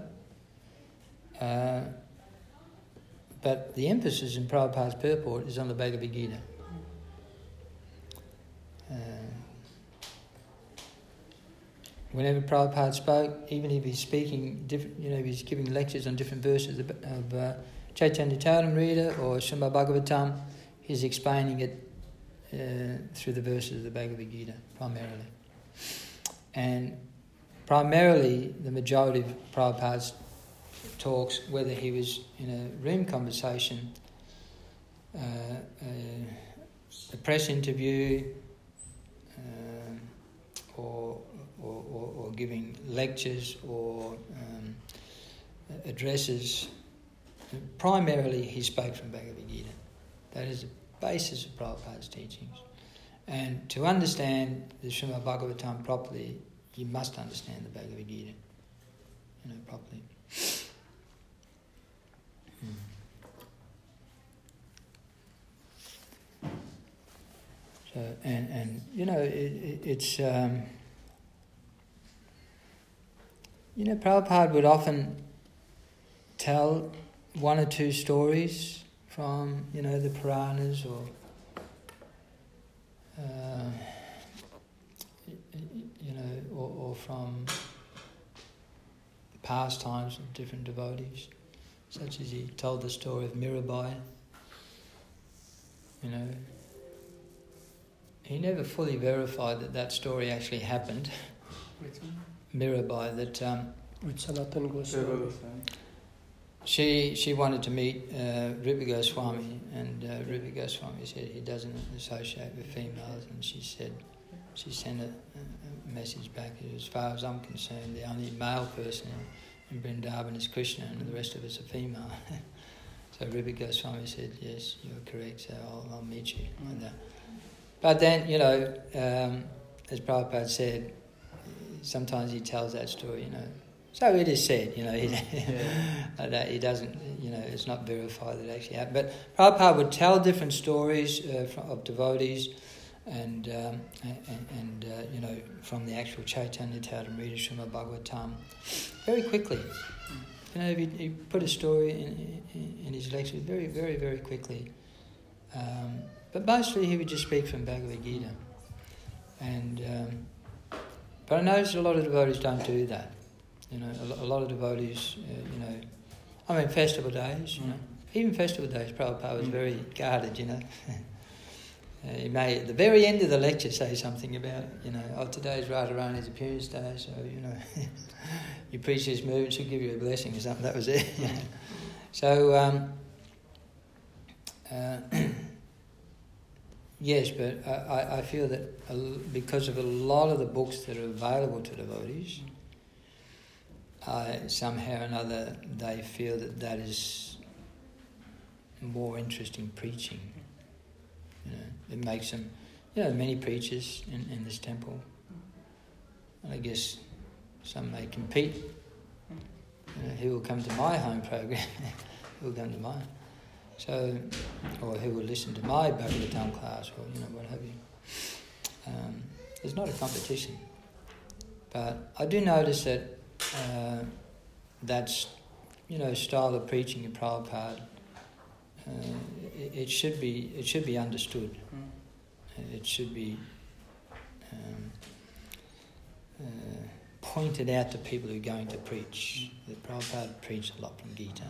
but the emphasis in Prabhupada's purport is on the Bhagavad Gita. Whenever Prabhupada spoke, even if he's speaking different, if he's giving lectures on different verses of Chaitanya Charitamrita or Srimad Bhagavatam, he's explaining it through the verses of the Bhagavad Gita primarily. And primarily, the majority of Prabhupada's talks, whether he was in a room conversation, a press interview, or giving lectures or addresses, primarily he spoke from Bhagavad Gita. That is the basis of Prabhupada's teachings. And to understand the Srimad Bhagavatam properly, you must understand the Bhagavad Gita, properly. So, it's Prabhupada would often tell one or two stories from, the Puranas or, or from pastimes of different devotees, such as he told the story of Mirabai. He never fully verified that story actually happened. Mirabai, that with Sanatana Goswami. She wanted to meet Rupa Goswami, and Rupa Goswami said he doesn't associate with females, and she sent a message back. As far as I'm concerned, the only male person in Vrindavan is Krishna and the rest of us are female. So Rupa Goswami said, yes, you're correct, so I'll meet you. Like that. But then, as Prabhupada said, sometimes he tells that story, So it is said, that he doesn't, it's not verified that it actually happened. But Prabhupada would tell different stories of devotees and from the actual Chaitanya Charitamrita Srimad Bhagavatam very quickly. He put a story in his lectures very, very, very quickly. But mostly he would just speak from Bhagavad Gita. But I noticed a lot of devotees don't do that. A lot of devotees, festival days, even festival days, Prabhupada was very guarded, He may, at the very end of the lecture, say something about, today's Radharani's appearance day, so, you preach this movement, she'll give you a blessing or something, that was it. So, yes, but I feel that because of a lot of the books that are available to devotees, somehow or another they feel that is more interesting preaching. It makes them, many preachers in this temple. And I guess some may compete. Who will come to my home program? Who will come to mine? So, or who will listen to my Bhagavatam class, or what have you. There's not a competition, but I do notice that that's style of preaching in Prabhupada. It should be understood. It should be pointed out to people who are going to preach. That Prabhupada preached a lot from Gita.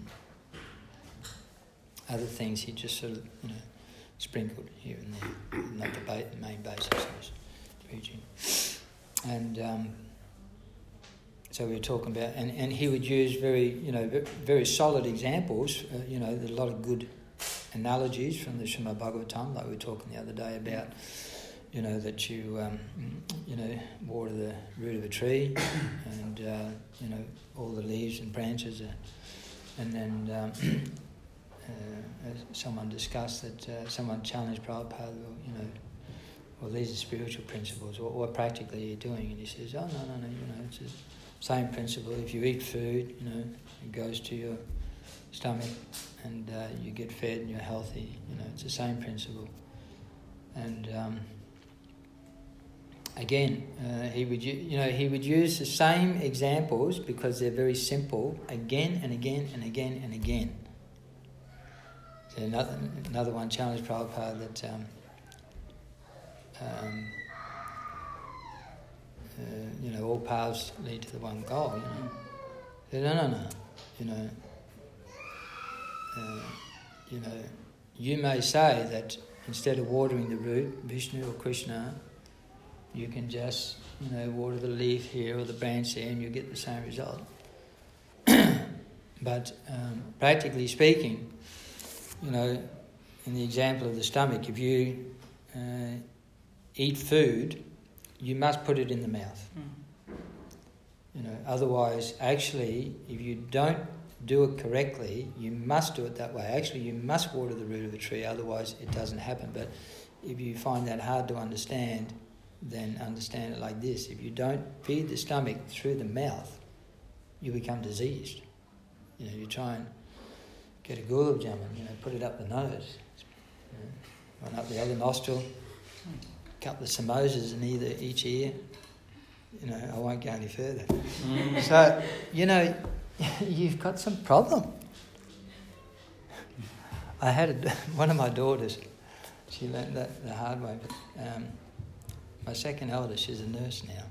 Other things he just sort of sprinkled here and there, not the main basis of his preaching. And so we were talking about, and he would use very solid examples. There's a lot of good analogies from the Srimad Bhagavatam, like we were talking the other day about, that you, water the root of a tree, and all the leaves and branches, and then someone discussed that someone challenged Prabhupada, well, these are spiritual principles. What practically are you doing? And he says, no, it's the same principle. If you eat food, it goes to your stomach, and you get fed and you're healthy. It's the same principle. And again, he would use the same examples because they're very simple again and again and again and again. So another one challenged Prabhupada that all paths lead to the one goal. He said, no. You may say that instead of watering the root, Vishnu or Krishna, you can just water the leaf here or the branch there, and you get the same result. But practically speaking, in the example of the stomach, if you eat food, you must put it in the mouth. Otherwise, actually, if you don't do it correctly, you must do it that way. Actually, you must water the root of a tree, otherwise it doesn't happen. But if you find that hard to understand, then understand it like this. If you don't feed the stomach through the mouth, you become diseased. You try and get a gulab jamun, put it up the nose, one up the other nostril, a couple of samosas in each ear. I won't go any further. So, you've got some problem. I had one of my daughters, she learned that the hard way, but my second eldest, she's a nurse now,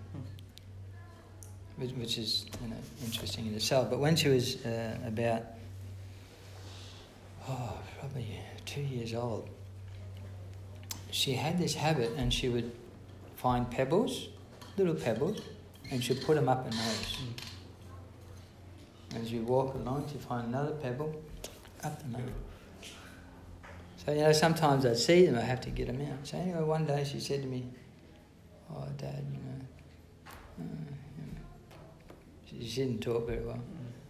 which is interesting in itself. But when she was about probably 2 years old, she had this habit, and she would find pebbles, little pebbles, and she'd put them up her nose. As you walk along, you find another pebble up the nose. So, sometimes I'd see them, I have to get them out. So anyway, one day she said to me, "Oh, Dad, she didn't talk very well.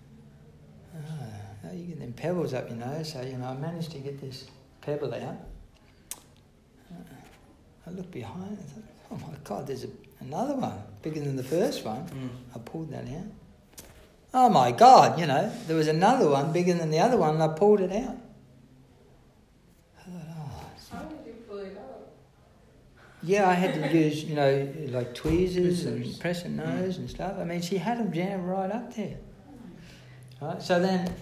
You get them pebbles up your nose, so I managed to get this pebble out. I looked behind and thought, oh my God, there's another one, bigger than the first one. I pulled that out. Oh my God, there was another one bigger than the other one, and I pulled it out. I thought, how did you pull it out? Yeah, I had to use, like tweezers and press her nose and stuff. I mean, she had them jammed right up there. Right, so then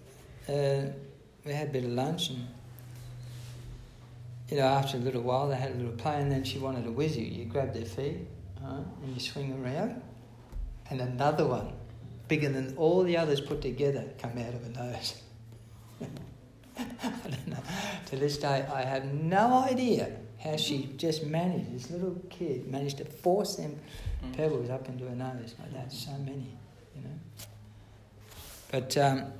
we had a bit of lunch, and after a little while they had a little play, and then she wanted to whiz you. You grab their feet, and you swing around, and another one, bigger than all the others put together, come out of her nose. I don't know. To this day, I have no idea how she just managed, this little kid managed to force them pebbles up into her nose like that. So many, But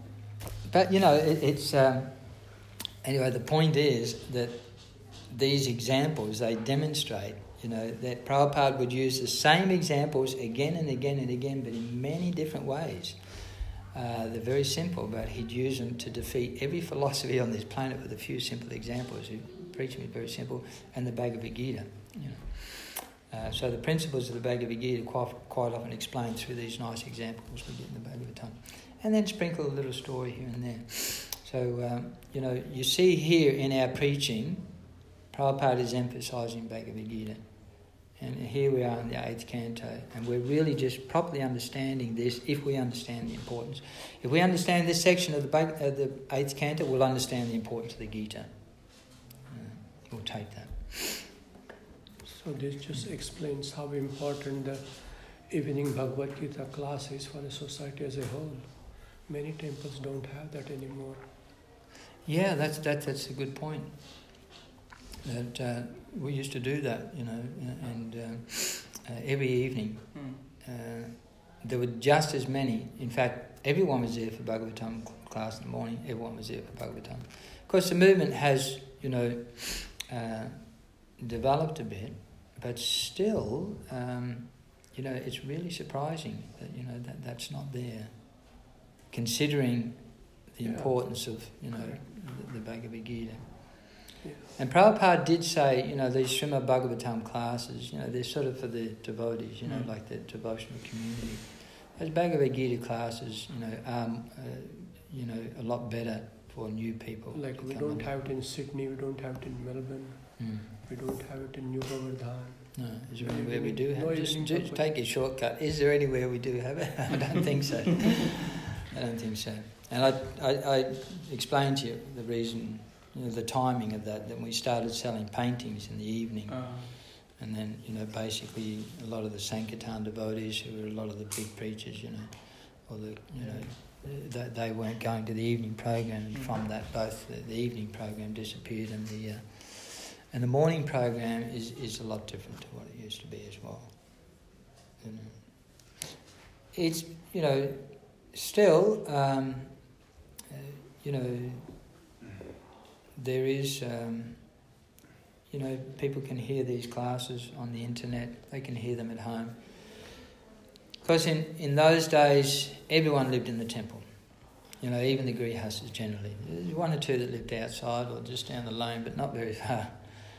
it's anyway. The point is that these examples, they demonstrate, that Prabhupada would use the same examples again and again and again, but in many different ways. They're very simple, but he'd use them to defeat every philosophy on this planet with a few simple examples. His preaching is very simple, and the Bhagavad Gita. So the principles of the Bhagavad Gita quite often explained through these nice examples we get in the Bhagavatam. And then sprinkle a little story here and there. So, you see here in our preaching, Prabhupada is emphasising Bhagavad Gita. And here we are in the 8th canto, and we're really just properly understanding this if we understand the importance. If we understand this section of the 8th canto, we'll understand the importance of the Gita. We'll take that. So this just explains how important the evening Bhagavad Gita class is for a society as a whole. Many temples don't have that anymore. Yeah, that's a good point. That we used to do that, and every evening there were just as many. In fact, everyone was there for Bhagavatam class in the morning. Everyone was there for Bhagavatam. Of course, the movement has, developed a bit, but still, it's really surprising that that's not there, considering the importance of the Bhagavad Gita. Yeah. And Prabhupada did say, these Srimad Bhagavatam classes, they're sort of for the devotees, like the devotional community. Those Bhagavad Gita classes, are, a lot better for new people. Like we don't have it in Sydney, we don't have it in Melbourne, we don't have it in New Govardhan. No, is there anywhere we do have it? Just take a shortcut. Is there anywhere we do have it? I don't think so. I don't think so. And I explained to you the reason, the timing of that. Then we started selling paintings in the evening, and then basically a lot of the Sankirtan devotees, who were a lot of the big preachers, or they weren't going to the evening program, and from that both the evening program disappeared, and the morning program is a lot different to what it used to be as well. It's still there is, people can hear these classes on the internet. They can hear them at home. Because in those days, everyone lived in the temple. Even the grihastas generally. There's one or two that lived outside or just down the lane, but not very far.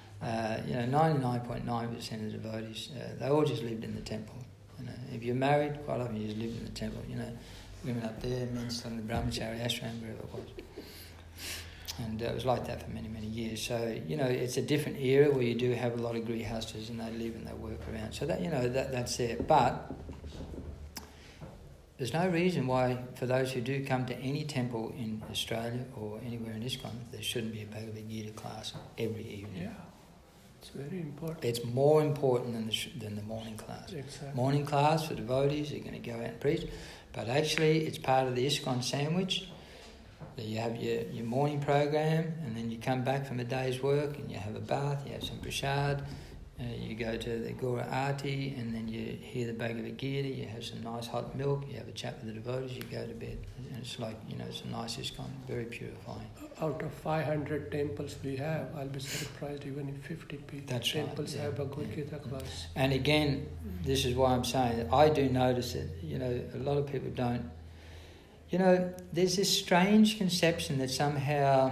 99.9% of the devotees, they all just lived in the temple. If you're married, quite often you just lived in the temple. Women up there, men still in the brahmachari ashram, wherever it was. And it was like that for many, many years. So, it's a different era where you do have a lot of grihastas and they live and they work around. So that's there. But there's no reason why, for those who do come to any temple in Australia or anywhere in ISKCON, there shouldn't be a Bhagavad Gita class every evening. Yeah, it's very important. It's more important than the morning class. Exactly. Morning class for devotees, they're going to go out and preach. But actually, it's part of the ISKCON sandwich. You have your morning program, and then you come back from a day's work, and you have a bath, you have some prasad, You go to the Gora Arti, and then you hear the Bhagavad Gita, you have some nice hot milk, you have a chat with the devotees, you go to bed. And it's like, it's the nicest kind, very purifying. Out of 500 temples we have, I'll be surprised even if 50 temples have Bhagavad Gita class. And again, this is why I'm saying that I do notice it. A lot of people don't. There's this strange conception that somehow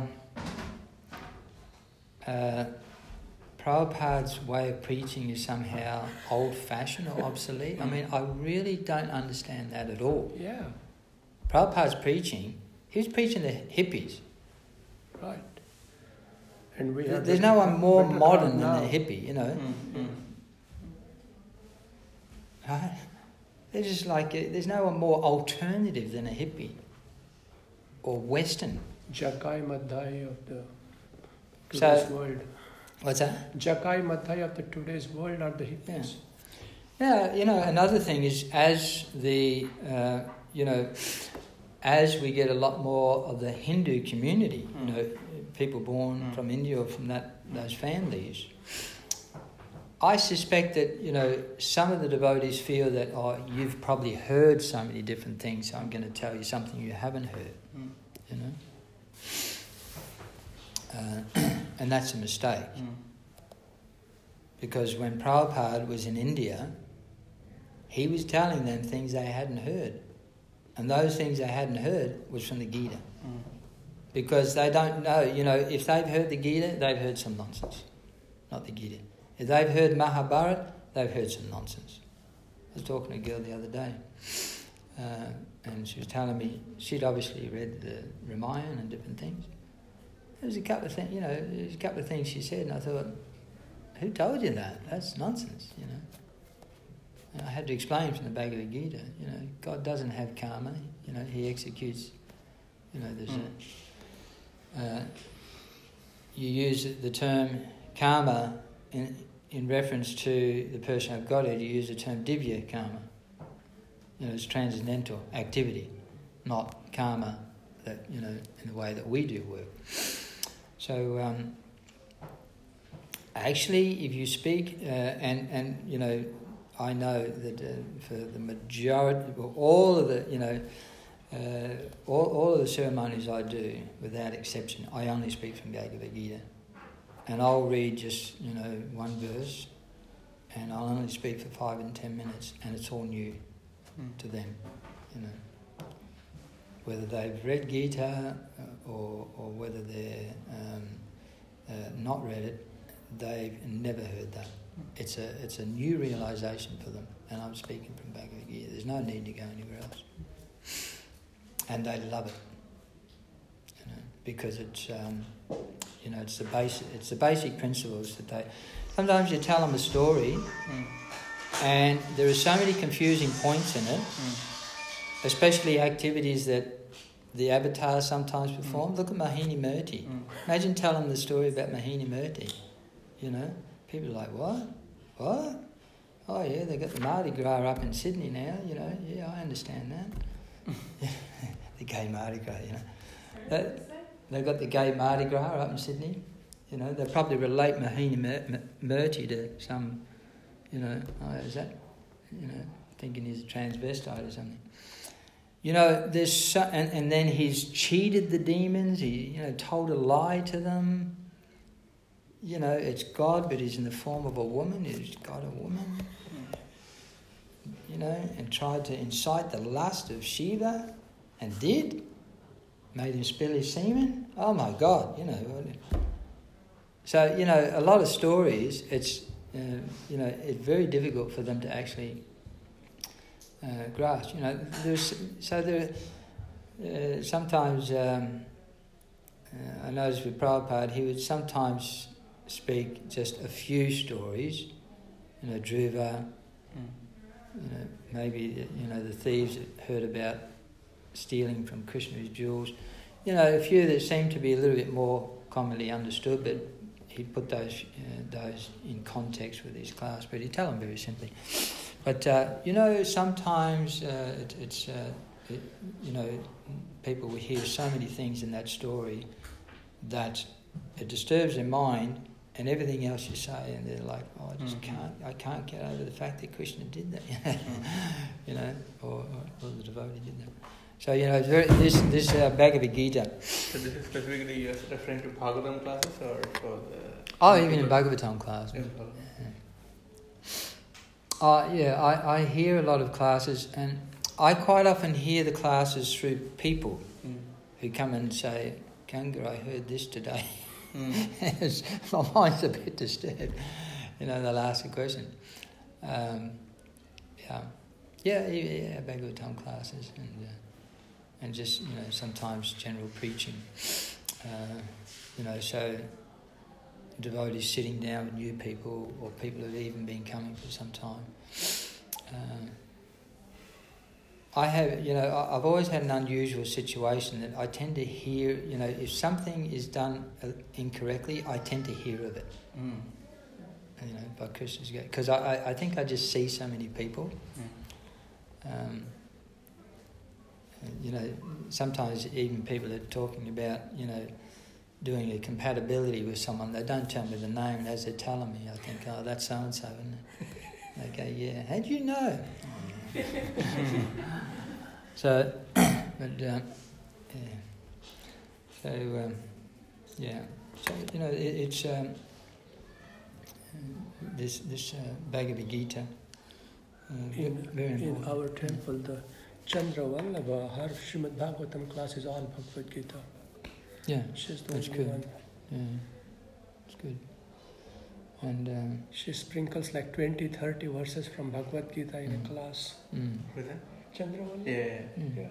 Prabhupada's way of preaching is somehow old-fashioned or obsolete. I mean, I really don't understand that at all. Yeah. Prabhupada's preaching, he was preaching to hippies. Right. And there's no one more modern than a hippie, Right? They're just like, there's no one more alternative than a hippie or Western. Jagai Madhai of the today's world. What's that? Jagai Madhai of the today's world are the hippies. Yeah, another thing is as as we get a lot more of the Hindu community, people born from India or from those families, I suspect that, some of the devotees feel that, you've probably heard so many different things, so I'm going to tell you something you haven't heard, and that's a mistake. Because when Prabhupada was in India, he was telling them things they hadn't heard. And those things they hadn't heard was from the Gita. Because they don't know, if they've heard the Gita, they've heard some nonsense, not the Gita. If they've heard Mahabharata, they've heard some nonsense. I was talking to a girl the other day, and she was telling me she'd obviously read the Ramayana and different things. There was a couple of things, she said, and I thought, who told you that? That's nonsense, And I had to explain from the Bhagavad Gita, God doesn't have karma, He executes, there's you use the term karma in reference to the person of Godhead, you use the term divya karma. It's transcendental activity, not karma that, in the way that we do work. So, actually, if you speak, I know that for the majority, all of the, all of the ceremonies I do, without exception, I only speak from Bhagavad Gita. And I'll read just, one verse, and I'll only speak for 5 and 10 minutes, and it's all new to them, Whether they've read Gita or whether they're not read it, they've never heard that. It's a new realisation for them, and I'm speaking from Bhagavad Gita. There's no need to go anywhere else. And they love it, because it's it's the basic principles that they. Sometimes you tell them a story, and there are so many confusing points in it, especially activities that the avatars sometimes perform. Look at Mohini Murti. Imagine telling the story about Mohini Murti. People are like, what? What? Oh yeah, they got the Mardi Gras up in Sydney now. Yeah, I understand that. The gay Mardi Gras. They've got the gay Mardi Gras up in Sydney. They probably relate Mohini Murti to some, is that, thinking he's a transvestite or something. There's and then he's cheated the demons. He, told a lie to them. It's God, but he's in the form of a woman. He's got a woman. And tried to incite the lust of Shiva, and did. Made him spill his semen. Oh my God, So, a lot of stories, it's very difficult for them to actually grasp. Sometimes I noticed with Prabhupada, he would sometimes speak just a few stories, Dhruva, maybe, the thieves that heard about stealing from Krishna's jewels, a few that seem to be a little bit more commonly understood, but he'd put those in context with his class, but he'd tell them very simply. But, sometimes people will hear so many things in that story that it disturbs their mind, and everything else you say, and they're like, oh, I can't get over the fact that Krishna did that, you know, or the devotee did that. So, you know, it's this Bhagavad Gita. So this is specifically you're referring to Bhagavatam classes or for the... Oh, even in Bhagavatam class. Yeah. I hear a lot of classes, and I quite often hear the classes through people who come and say, Ganga, I heard this today. My mind's a bit disturbed. You know, they'll ask a question. Yeah, Bhagavatam classes and just, you know, sometimes general preaching. You know, so devotees sitting down with new people or people who've even been coming for some time. I've always had an unusual situation that I tend to hear, you know, if something is done incorrectly, I tend to hear of it. You know, by Krishna's grace. Because I think I just see so many people. You know, sometimes even people are talking about, you know, doing a compatibility with someone. They don't tell me the name, and as they're telling me, I think, oh, that's so-and-so, isn't it? They go, yeah, how do you know? So, but, yeah. So, yeah. So, you know, it's this Bhagavad Gita. Very important. In our temple, the Chandra Vallabha, her Srimad Bhagavatam class is all Bhagavad Gita. Yeah, She's the that's only good. one. Yeah, it's good. And she sprinkles like 20, 30 verses from Bhagavad Gita in a class. Who's that? Chandra Vallabha? Yeah.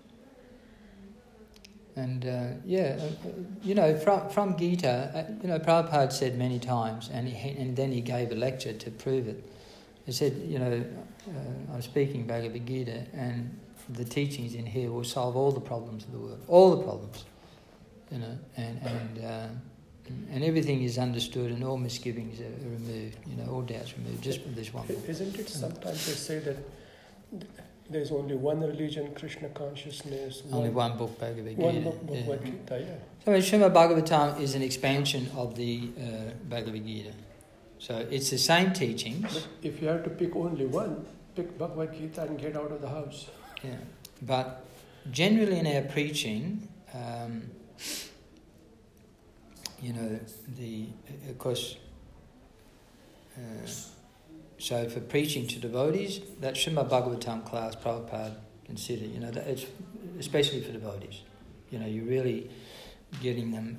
And you know, from Gita, you know, Prabhupada said many times, and then he gave a lecture to prove it. He said, you know, I'm speaking Bhagavad Gita, and the teachings in here will solve all the problems of the world, all the problems, you know, and everything is understood, and all misgivings are removed, you know, all doubts removed, just with this one book. Isn't it sometimes they say that there's only one religion, Krishna consciousness. Only one book, Bhagavad Gita. One book, Bhagavad Gita, yeah. So Srimad Bhagavatam is an expansion of the Bhagavad Gita. So it's the same teachings. But if you have to pick only one, pick Bhagavad Gita and get out of the house. Yeah. But generally in our preaching, you know, of course, so for preaching to devotees, that Srimad Bhagavatam class Prabhupada considered, you know, that it's especially for devotees. You know, you're really getting them.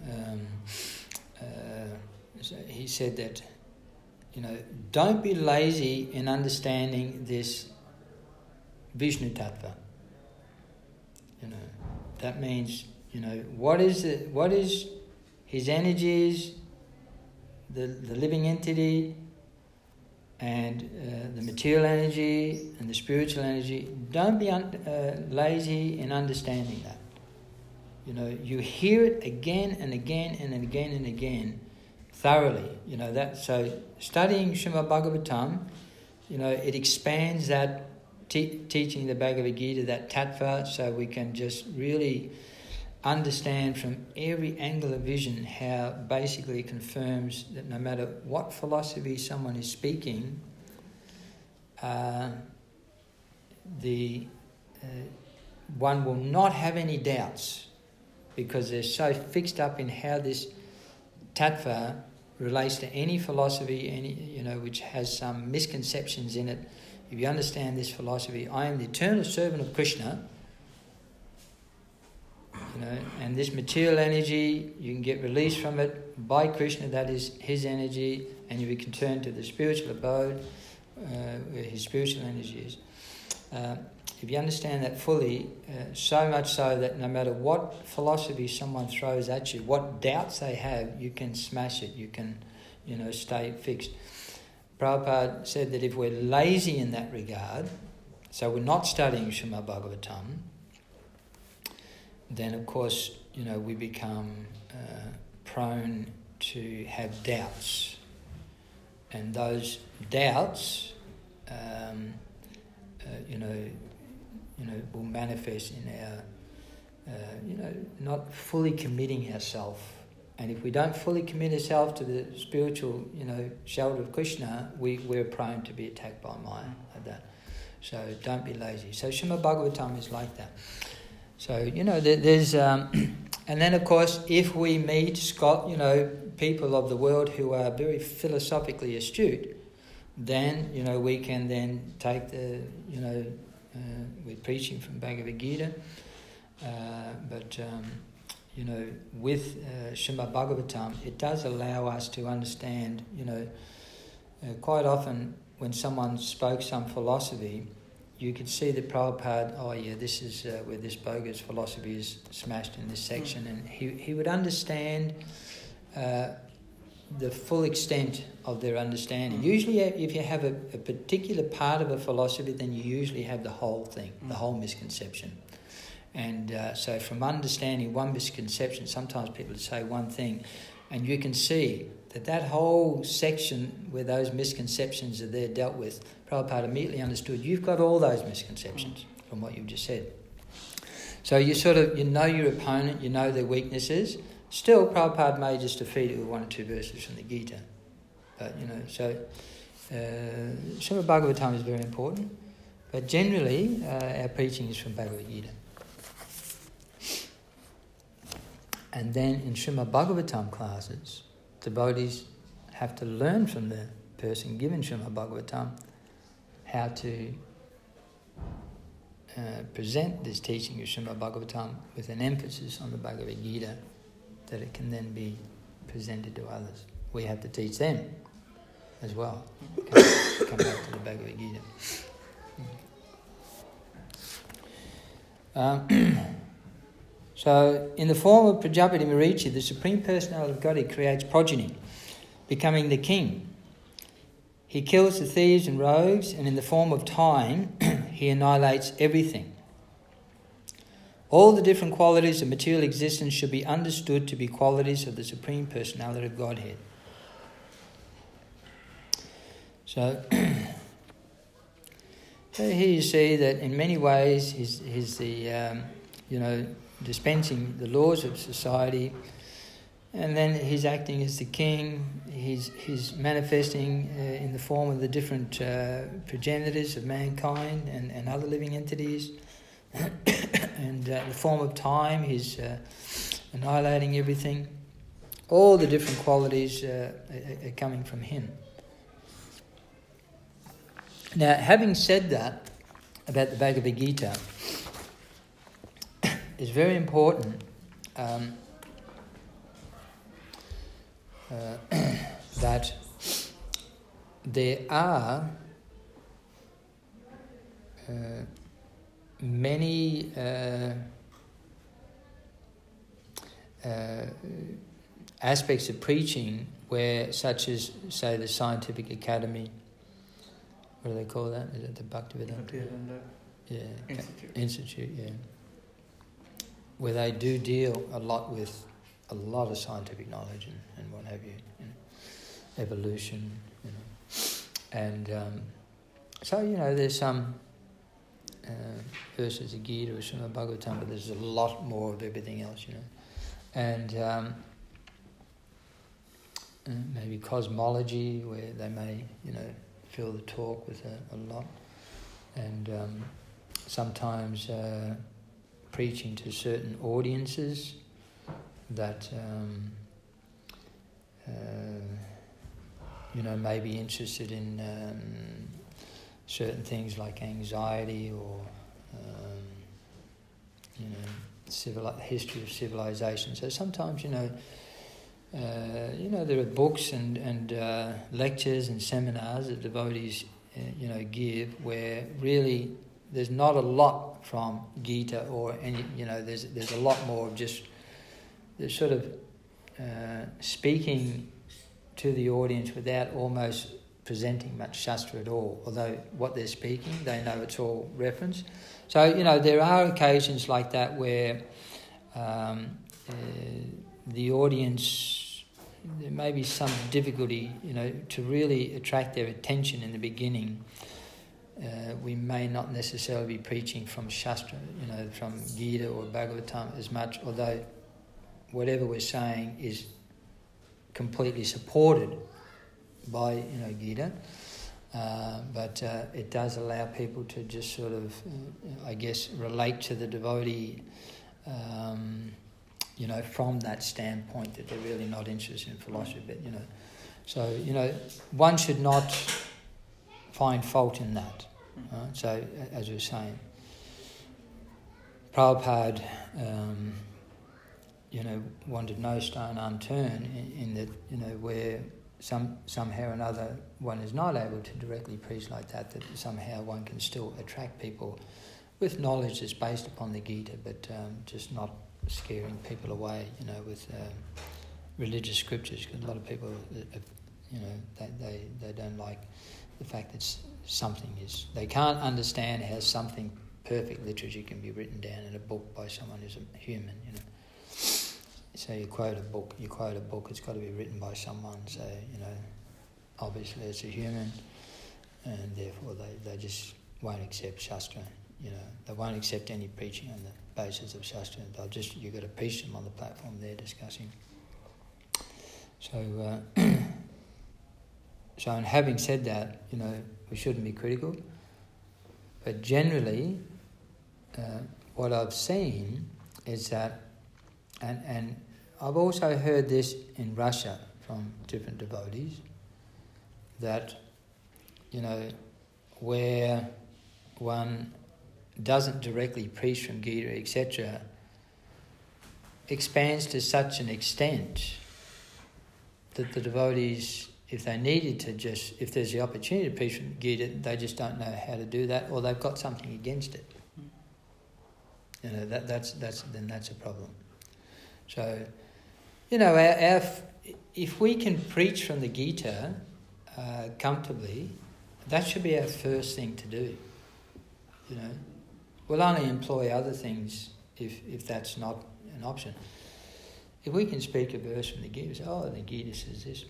So he said that, you know, don't be lazy in understanding this Vishnu Tattva. You know, that means, you know, what is his energies, the living entity, and the material energy and the spiritual energy. Don't be lazy in understanding that. You know, you hear it again and again and again and again, thoroughly. You know that. So studying Srimad Bhagavatam, you know, it expands that teaching the Bhagavad Gita, that tattva, so we can just really understand from every angle of vision how basically it confirms that no matter what philosophy someone is speaking, one will not have any doubts, because they're so fixed up in how this tattva relates to any philosophy, which has some misconceptions in it. If you understand this philosophy, I am the eternal servant of Krishna, and this material energy, you can get released from it by Krishna, that is his energy, and you can turn to the spiritual abode where his spiritual energy is. If you understand that fully, so much so that no matter what philosophy someone throws at you, what doubts they have, you can smash it, you can, stay fixed. Prabhupada said that if we're lazy in that regard, so we're not studying Srimad Bhagavatam, then of course, we become prone to have doubts. And those doubts, will manifest in our, not fully committing ourselves And if we don't fully commit ourselves to the spiritual, shelter of Krishna, we're prone to be attacked by Maya like that. So don't be lazy. So Srimad Bhagavatam is like that. So, there's... and then, of course, if we meet people of the world who are very philosophically astute, then, we can then take the, we're preaching from Bhagavad Gita, but with Srimad Bhagavatam, it does allow us to understand, quite often when someone spoke some philosophy, you could see that Prabhupada, this is where this bogus philosophy is smashed in this section, and he would understand the full extent of their understanding. Usually if you have a particular part of a philosophy, then you usually have the whole thing, the whole misconception. And so from understanding one misconception, sometimes people say one thing, and you can see that whole section where those misconceptions are there dealt with, Prabhupada immediately understood, you've got all those misconceptions from what you've just said. So you know your opponent, you know their weaknesses. Still, Prabhupada may just defeat it with 1 or 2 verses from the Gita. But, Srimad Bhagavatam is very important. But generally, our preaching is from Bhagavad Gita. And then in Srimad Bhagavatam classes, devotees have to learn from the person given Srimad Bhagavatam how to present this teaching of Srimad Bhagavatam with an emphasis on the Bhagavad Gita, that it can then be presented to others. We have to teach them as well. Come back to the Bhagavad Gita. So, in the form of Prajapati Marichi, the Supreme Personality of Godhead creates progeny, becoming the king. He kills the thieves and rogues, and in the form of time, he annihilates everything. All the different qualities of material existence should be understood to be qualities of the Supreme Personality of Godhead. So, here you see that in many ways he's the, dispensing the laws of society, and then he's acting as the king. He's manifesting in the form of the different progenitors of mankind and other living entities. And in the form of time, he's annihilating everything. All the different qualities are coming from him. Now, having said that about the Bhagavad Gita, it's very important that there are many aspects of preaching where, such as, say, the Scientific Academy, what do they call that? Is it the Bhaktivedanta? Yeah, Institute, yeah. Where they do deal a lot with a lot of scientific knowledge and what have you, evolution, and so there's some verses of Gita or Srimad Bhagavatam, but there's a lot more of everything else, and maybe cosmology, where they may fill the talk with a lot, and sometimes preaching to certain audiences that may be interested in certain things like anxiety or history of civilization. So sometimes there are books and lectures and seminars that devotees give where really there's not a lot from Gita or any, there's a lot more of just the sort of speaking to the audience without almost presenting much Shastra at all. Although what they're speaking, they know it's all reference. So, there are occasions like that where the audience, there may be some difficulty, to really attract their attention in the beginning. We may not necessarily be preaching from Shastra, from Gita or Bhagavatam as much, although whatever we're saying is completely supported by Gita, but it does allow people to just sort of, relate to the devotee, from that standpoint that they're really not interested in philosophy. But so one should not find fault in that. So as we were saying, Prabhupada, wanted no stone unturned in that, where somehow or another one is not able to directly preach like that somehow one can still attract people with knowledge that's based upon the Gita, but just not scaring people away, with religious scriptures. Because a lot of people, they don't like the fact that something is... They can't understand how something perfect literature can be written down in a book by someone who's a human, So you quote a book, it's got to be written by someone, so, obviously it's a human, and therefore they just won't accept Shastra, They won't accept any preaching on the basis of Shastra. You've got to preach them on the platform they're discussing. So, so in having said that, we shouldn't be critical, but generally, what I've seen is that, and I've also heard this in Russia from different devotees, that, where one doesn't directly preach from Gita, etc., expands to such an extent that the devotees, if they needed to if there's the opportunity to preach from Gita, they just don't know how to do that, or they've got something against it. That's a problem. So, if we can preach from the Gita comfortably, that should be our first thing to do. We'll only employ other things if that's not an option. If we can speak a verse from the Gita, say, the Gita says this,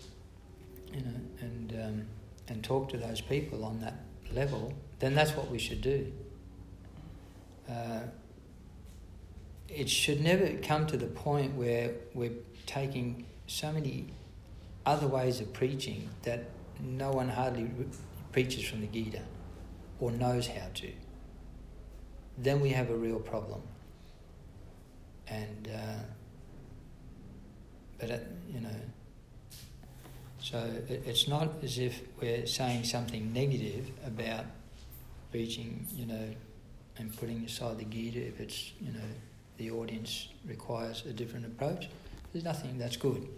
and talk to those people on that level, then that's what we should do. It should never come to the point where we're taking so many other ways of preaching that no one hardly preaches from the Gita or knows how to. Then we have a real problem. And, so it's not as if we're saying something negative about preaching, and putting aside the Gita if it's, the audience requires a different approach. There's nothing, that's good.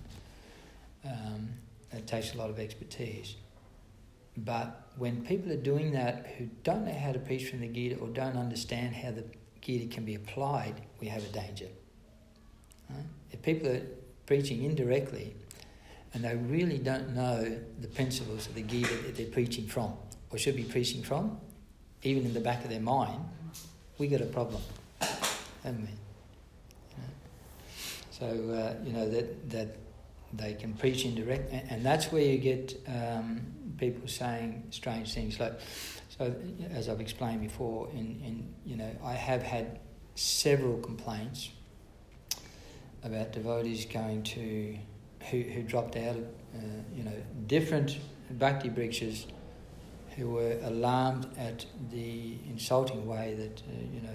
It takes a lot of expertise. But when people are doing that who don't know how to preach from the Gita or don't understand how the Gita can be applied, we have a danger. If people are preaching indirectly and they really don't know the principles of the Gita that they're preaching from, or should be preaching from, even in the back of their mind, we got a problem, haven't we? So, that they can preach indirect, and that's where you get people saying strange things. So as I've explained before, I have had several complaints about devotees going to who dropped out of different bhakti brikshas, who were alarmed at the insulting way that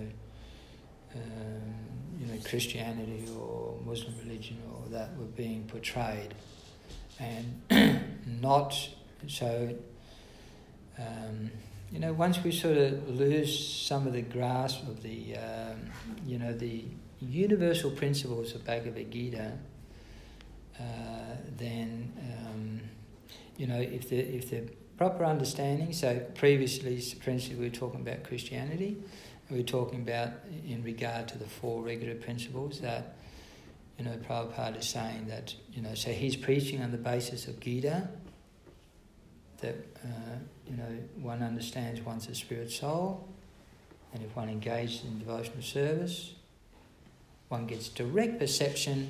Christianity or Muslim religion or that were being portrayed, and not so. Once we sort of lose some of the grasp of the the universal principles of Bhagavad Gita, then if the proper understanding. So previously, for instance, we were talking about Christianity. We were talking about in regard to the four regular principles that Prabhupada is saying that so he's preaching on the basis of Gita, that one understands one's a spirit soul, and if one engaged in devotional service, one gets direct perception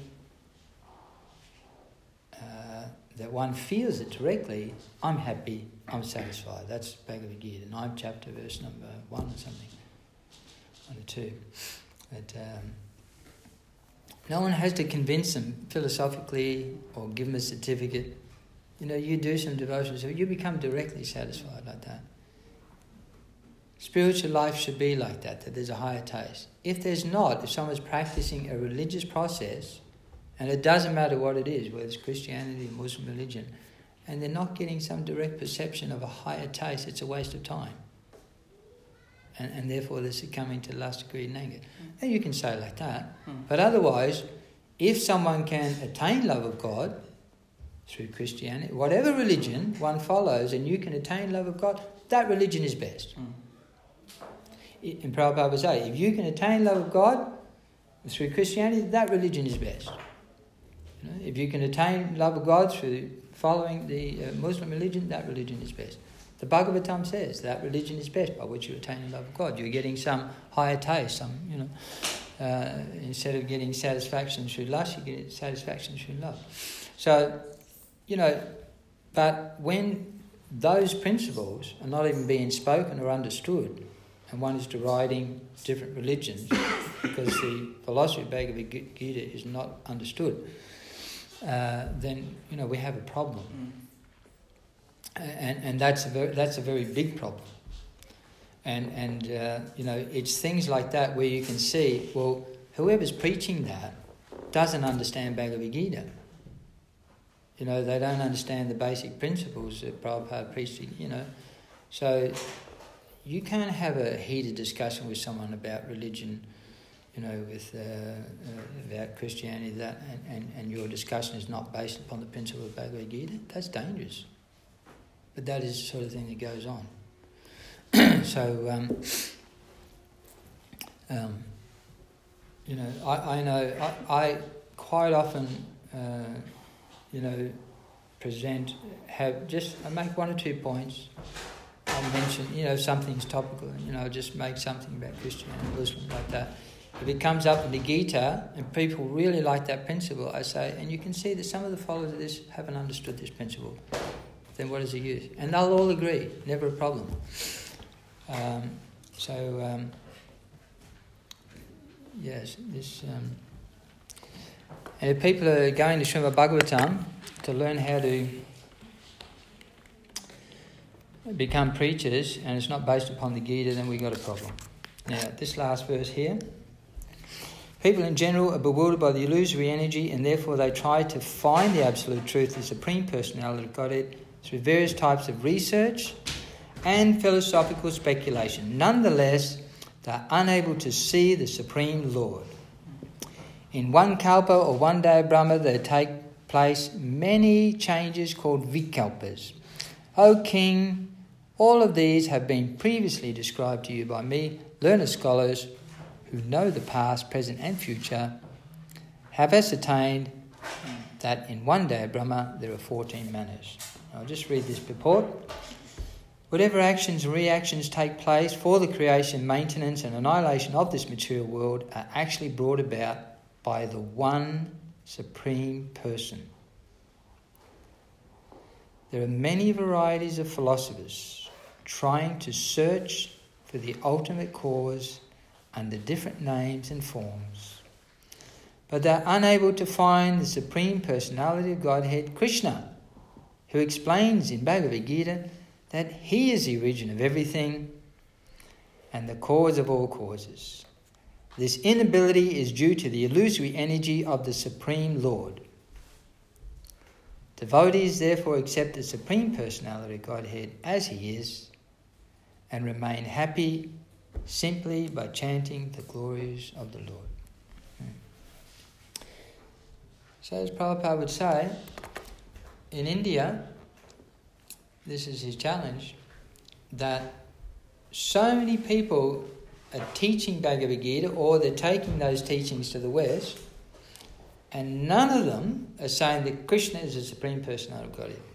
that one feels it directly. I'm happy, I'm satisfied. That's Bhagavad Gita, 9th chapter, verse number 1 or something, 1 or 2. No one has to convince them philosophically or give them a certificate. You do some devotion, so you become directly satisfied like that. Spiritual life should be like that there's a higher taste. If there's not, if someone's practicing a religious process, and it doesn't matter what it is, whether it's Christianity, Muslim religion, and they're not getting some direct perception of a higher taste, it's a waste of time. And therefore they're succumbing to lust, greed and anger. And you can say like that. But otherwise, if someone can attain love of God through Christianity, whatever religion one follows, and you can attain love of God, that religion is best. In Prabhupada would say, if you can attain love of God through Christianity, that religion is best. If you can attain love of God through following the Muslim religion, that religion is best. The Bhagavatam says that religion is best by which you attain the love of God. You're getting some higher taste, instead of getting satisfaction through lust, you get satisfaction through love. So, but when those principles are not even being spoken or understood, and one is deriding different religions because the philosophy of Bhagavad Gita is not understood, then we have a problem, and that's a very big problem. And it's things like that where you can see, well, whoever's preaching that doesn't understand Bhagavad Gita. They don't understand the basic principles that Prabhupada preached. So you can't have a heated discussion with someone about religion, about Christianity, and your discussion is not based upon the principle of Bhagavad Gita. That's dangerous. But that is the sort of thing that goes on. So, I know I quite often, I make one or 2 points. I'll mention, something's topical, I'll just make something about Christianity, Muslim, like that. If it comes up in the Gita and people really like that principle, I say, and you can see that some of the followers of this haven't understood this principle, then what is the use? And they'll all agree, never a problem. Yes, this... and if people are going to Srimad Bhagavatam to learn how to become preachers, and it's not based upon the Gita, then we've got a problem. Now, this last verse here. People in general are bewildered by the illusory energy, and therefore they try to find the absolute truth, the Supreme Personality of Godhead, through various types of research and philosophical speculation. Nonetheless, they are unable to see the Supreme Lord. In one kalpa or one day of Brahma, there take place many changes called vikalpas. O King, all of these have been previously described to you by me. Learned scholars who know the past, present and future have ascertained that in one day of Brahma there are 14 manners. I'll just read this purport. Whatever actions and reactions take place for the creation, maintenance and annihilation of this material world are actually brought about by the one Supreme Person. There are many varieties of philosophers trying to search for the ultimate cause under different names and forms, but they are unable to find the Supreme Personality of Godhead, Krishna, who explains in Bhagavad Gita that he is the origin of everything and the cause of all causes. This inability is due to the illusory energy of the Supreme Lord. Devotees therefore accept the Supreme Personality of Godhead as he is and remain happy simply by chanting the glories of the Lord. So as Prabhupada would say, in India, this is his challenge, that so many people are teaching Bhagavad Gita, or they're taking those teachings to the West, and none of them are saying that Krishna is the Supreme Personality of Godhead.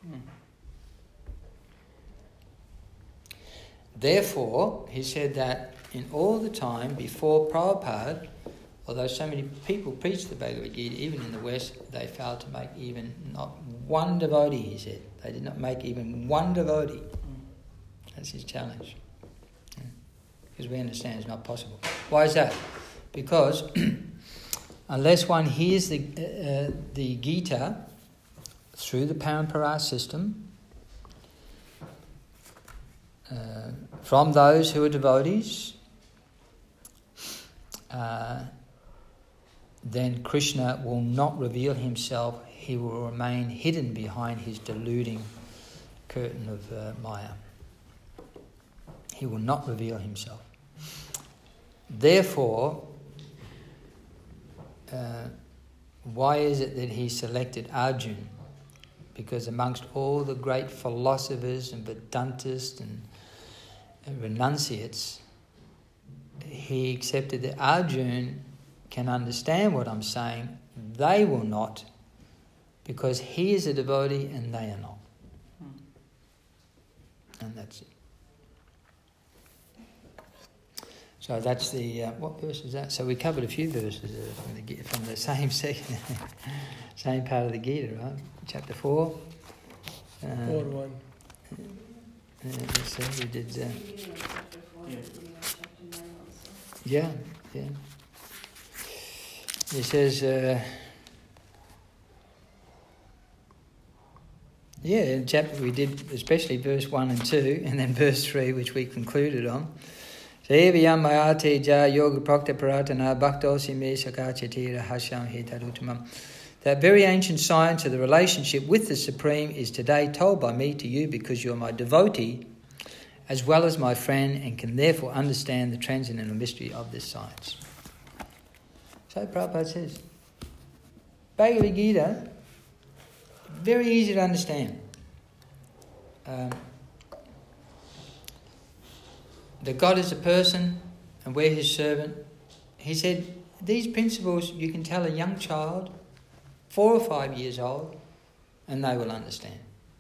Therefore, he said that in all the time before Prabhupada, although so many people preached the Bhagavad Gita, even in the West, they failed to make even not one devotee, he said. They did not make even one devotee. That's his challenge. Because we understand it's not possible. Why is that? Because unless one hears the Gita through the Parampara system, from those who are devotees, then Krishna will not reveal himself. He will remain hidden behind his deluding curtain of Maya. He will not reveal himself. Therefore, why is it that he selected Arjuna? Because amongst all the great philosophers and Vedantists and renunciates, he accepted that Arjuna can understand what I'm saying. They will not, because he is a devotee and they are not. And that's it. So that's the what verse is that? So we covered a few verses from the same section, same part of the Gita, right? Chapter 4. 4:1. Let's see, we did. Yeah. It says. In chapter we did especially verse 1 and 2, and then verse 3, which we concluded on. That very ancient science of the relationship with the Supreme is today told by me to you because you are my devotee as well as my friend and can therefore understand the transcendental mystery of this science. So Prabhupada says, Bhagavad Gita, very easy to understand. That God is a person and we're his servant. He said, these principles you can tell a young child, 4 or 5 years old, and they will understand.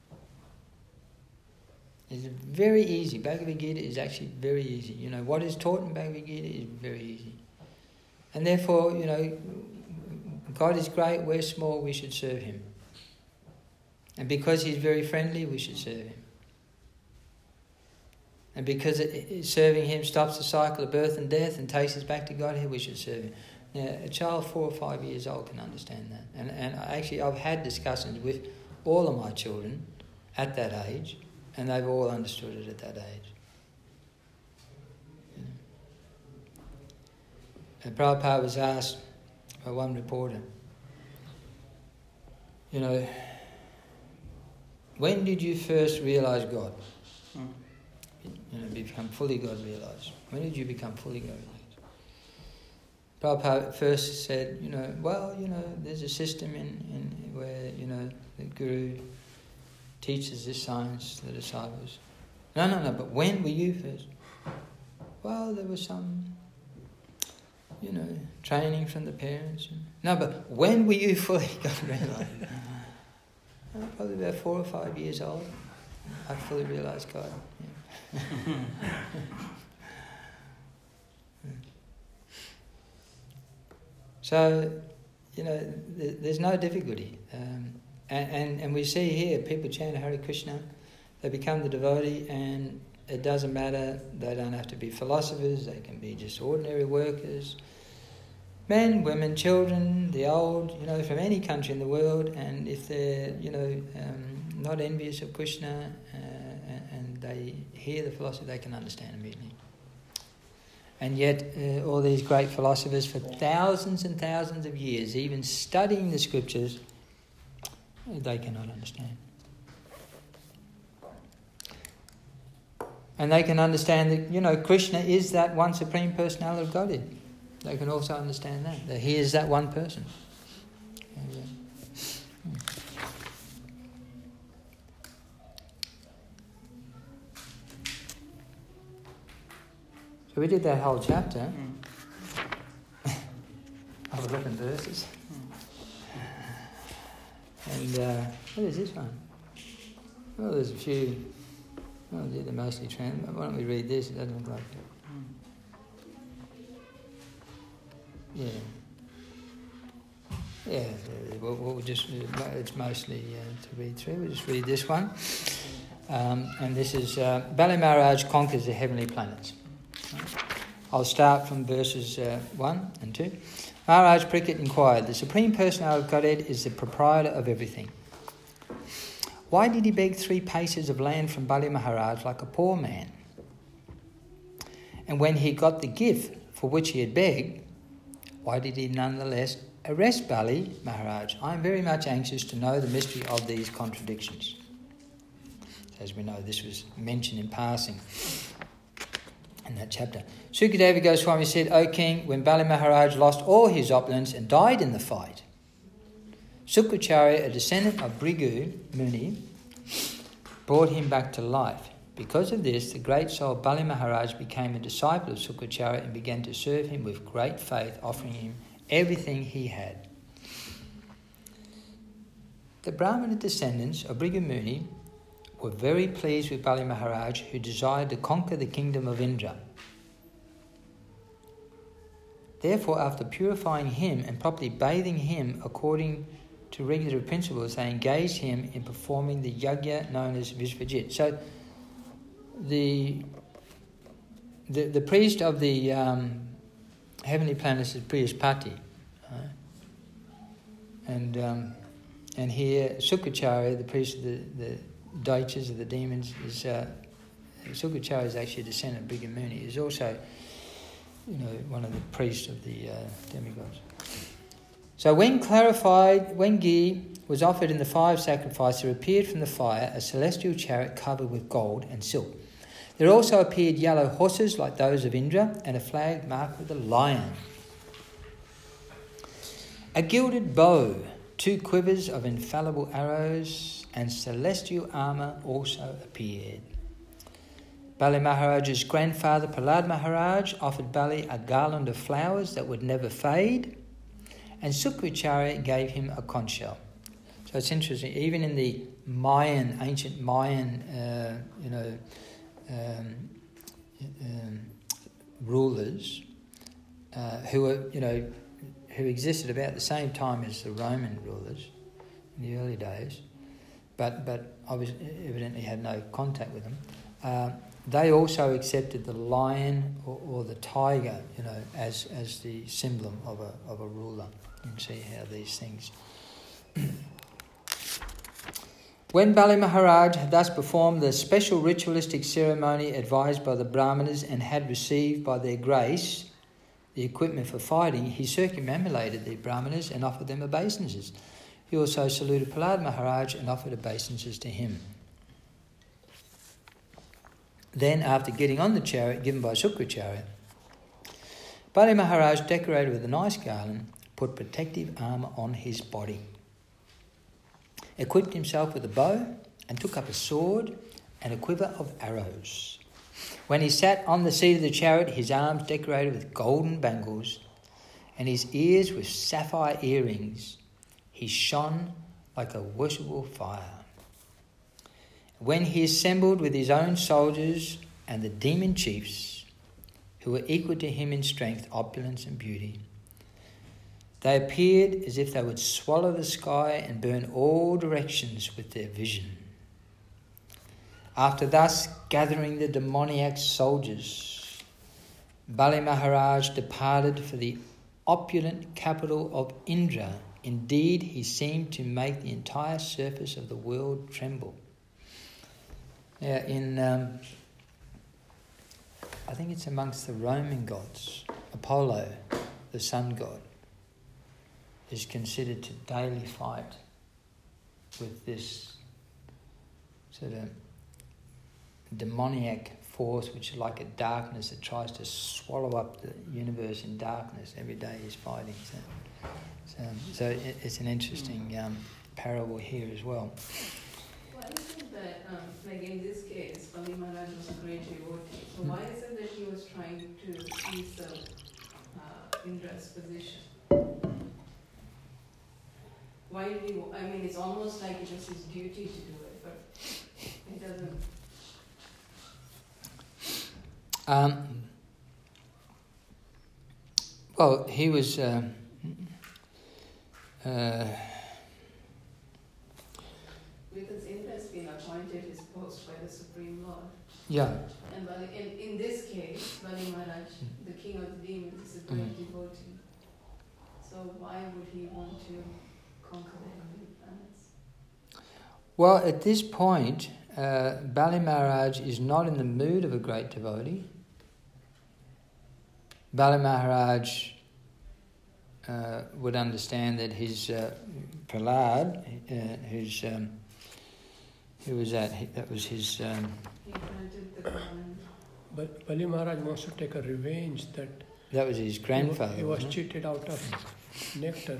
It's very easy. Bhagavad Gita is actually very easy. You know, what is taught in Bhagavad Gita is very easy. And therefore, you know, God is great, we're small, we should serve him. And because he's very friendly, we should serve him. And because serving him stops the cycle of birth and death and takes us back to Godhead, we should serve him. Now, a child 4 or 5 years old can understand that. And actually, I've had discussions with all of my children at that age, and they've all understood it at that age. You know? And Prabhupada was asked by one reporter, you know, when did you first realise God? You know, become fully God realised. When did you become fully God realised? Prabhupada first said, you know, well, you know, there's a system in where, you know, the Guru teaches this science to the disciples. No, but when were you first? Well, there was some, you know, training from the parents. No, but when were you fully God realised? Probably about 4 or 5 years old. I fully realised God. Yeah. So, you know, there's no difficulty. And we see here, people chant Hare Krishna, they become the devotee, and it doesn't matter, they don't have to be philosophers, they can be just ordinary workers. Men, women, children, the old, you know, from any country in the world, and if they're, you know, not envious of Krishna, and they hear the philosophy, they can understand immediately. And yet, all these great philosophers for thousands and thousands of years, even studying the scriptures, they cannot understand. And they can understand that, you know, Krishna is that one Supreme Personality of Godhead. They can also understand that he is that one person. So we did that whole chapter. Overlooking verses. And what is this one? Well, there's a few. Well, they're mostly trans. Why don't we read this? It doesn't look like it. Yeah, we'll just, it's mostly to read through. We'll just read this one. And this is Bali Maharaj conquers the heavenly planets. I'll start from verses 1 and 2. Maharaj Parikshit inquired, the Supreme Personality of Godhead is the proprietor of everything. Why did he beg 3 paces of land from Bali Maharaj like a poor man? And when he got the gift for which he had begged, why did he nonetheless arrest Bali Maharaj? I am very much anxious to know the mystery of these contradictions. As we know, this was mentioned in passing in that chapter. Sukadeva Goswami said, O king, when Bali Maharaj lost all his opulence and died in the fight, Sukracharya, a descendant of Bhrigu Muni, brought him back to life. Because of this, the great soul Bali Maharaj became a disciple of Sukracharya and began to serve him with great faith, offering him everything he had. The Brahmana descendants of Bhrigu Muni were very pleased with Bali Maharaj, who desired to conquer the kingdom of Indra. Therefore, after purifying him and properly bathing him according to regular principles, they engaged him in performing the yajna known as Vishvajit. So, the priest of the heavenly planets is Brihaspati, and here Sukracharya, the priest of the Daityas of the demons, is Sukracharya is actually a descendant of Bhrigu Muni. Is also, one of the priests of the demigods. So when ghee was offered in the fire of sacrifice, there appeared from the fire a celestial chariot covered with gold and silk. There also appeared yellow horses like those of Indra, and a flag marked with a lion. A gilded bow, 2 quivers of infallible arrows, and celestial armour also appeared. Bali Maharaj's grandfather, Prahlad Maharaj, offered Bali a garland of flowers that would never fade, and Sukracharya gave him a conch shell. So it's interesting, even in the ancient Mayan, rulers who existed about the same time as the Roman rulers in the early days, but obviously evidently had no contact with them. They also accepted the lion or the tiger, as the symbol of a ruler. You can see how these things. When Bali Maharaj had thus performed the special ritualistic ceremony advised by the Brahmanas and had received by their grace the equipment for fighting, he circumambulated the Brahmanas and offered them obeisances. He also saluted Prahlad Maharaj and offered obeisances to him. Then, after getting on the chariot given by Sukracharya, Bali Maharaj, decorated with a nice garland, put protective armour on his body, equipped himself with a bow, and took up a sword and a quiver of arrows. When he sat on the seat of the chariot, his arms decorated with golden bangles, and his ears with sapphire earrings, he shone like a worshipful fire. When he assembled with his own soldiers and the demon chiefs, who were equal to him in strength, opulence and beauty, they appeared as if they would swallow the sky and burn all directions with their vision. After thus gathering the demoniac soldiers, Bali Maharaj departed for the opulent capital of Indra. Indeed, he seemed to make the entire surface of the world tremble. Now, I think it's amongst the Roman gods, Apollo, the sun god, is considered to daily fight with this sort of demoniac force, which is like a darkness that tries to swallow up the universe in darkness. Every day he's fighting. So it's an interesting parable here as well. Why is it that, like in this case, Bali Maharaj was a great devotee, so why is it that he was trying to usurp Indra's position? Why did he, it's almost like it was his duty to do it, but it doesn't. Well, he was because Indra has been appointed his post by the Supreme Lord. Yeah. And in this case, Bali Maharaj, the king of the demons, is a great devotee. So why would he want to conquer the heavenly planets? Well, at this point, Bali Maharaj is not in the mood of a great devotee. Bali Maharaj would understand that his Prahlad, that was his... He granted the command. But Bali Maharaj wants to take a revenge that was his grandfather. He was cheated out of nectar.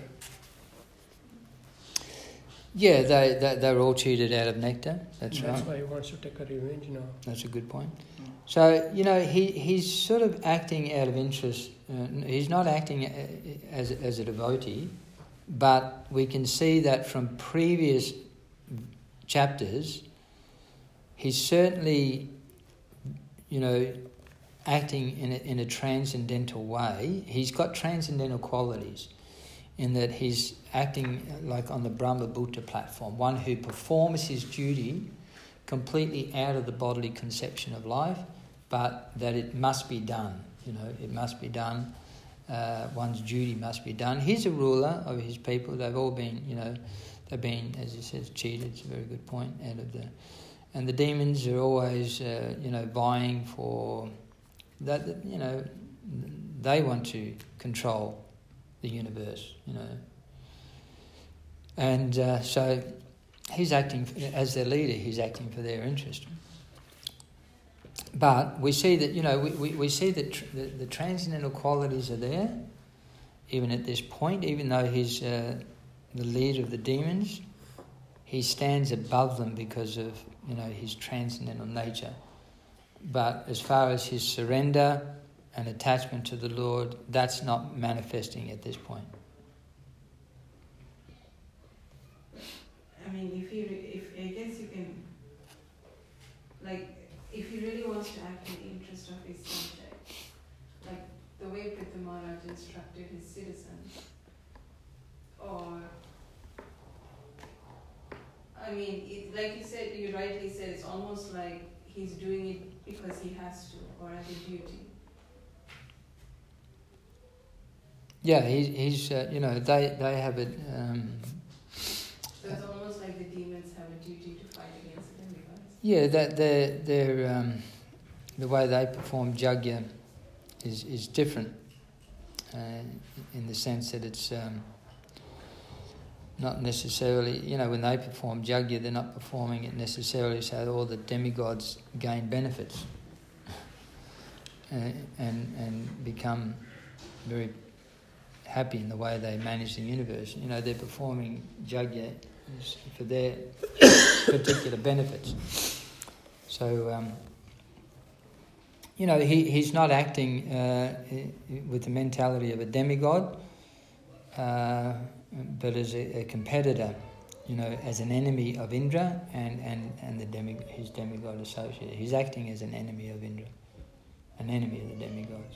Yeah, they were all cheated out of nectar. That's right. That's why he wants to take a revenge now. That's a good point. So, he's sort of acting out of interest. He's not acting as a devotee, but we can see that from previous chapters, he's certainly, acting in a transcendental way. He's got transcendental qualities in that he's acting like on the Brahma Bhuta platform, one who performs his duty completely out of the bodily conception of life, but that it must be done. It must be done. One's duty must be done. He's a ruler of his people. They've all been, they've been, as he says, cheated. It's a very good point. And the demons are always, vying for that. They want to control the universe. And so he's acting as their leader. He's acting for their interest. But we see that, we see that the transcendental qualities are there, even at this point. Even though he's the leader of the demons, he stands above them because of, his transcendental nature. But as far as his surrender and attachment to the Lord, that's not manifesting at this point. I mean, if I guess you can, if he really wants to act in the interest of his subject, like the way Pritha Maharaj instructed his citizens, or, I mean, like you rightly said, it's almost like he's doing it because he has to, or as a duty. Yeah, he's they have it. So it's almost like the demons have a duty to fight against the demigods. Yeah, that they're the way they perform yajna is different in the sense that it's not necessarily, when they perform yajna, they're not performing it necessarily so that all the demigods gain benefits and become very happy in the way they manage the universe. They're performing yajna for their particular benefits. So, he's not acting with the mentality of a demigod, but as a competitor, as an enemy of Indra and his demigod associate. He's acting as an enemy of Indra, an enemy of the demigods.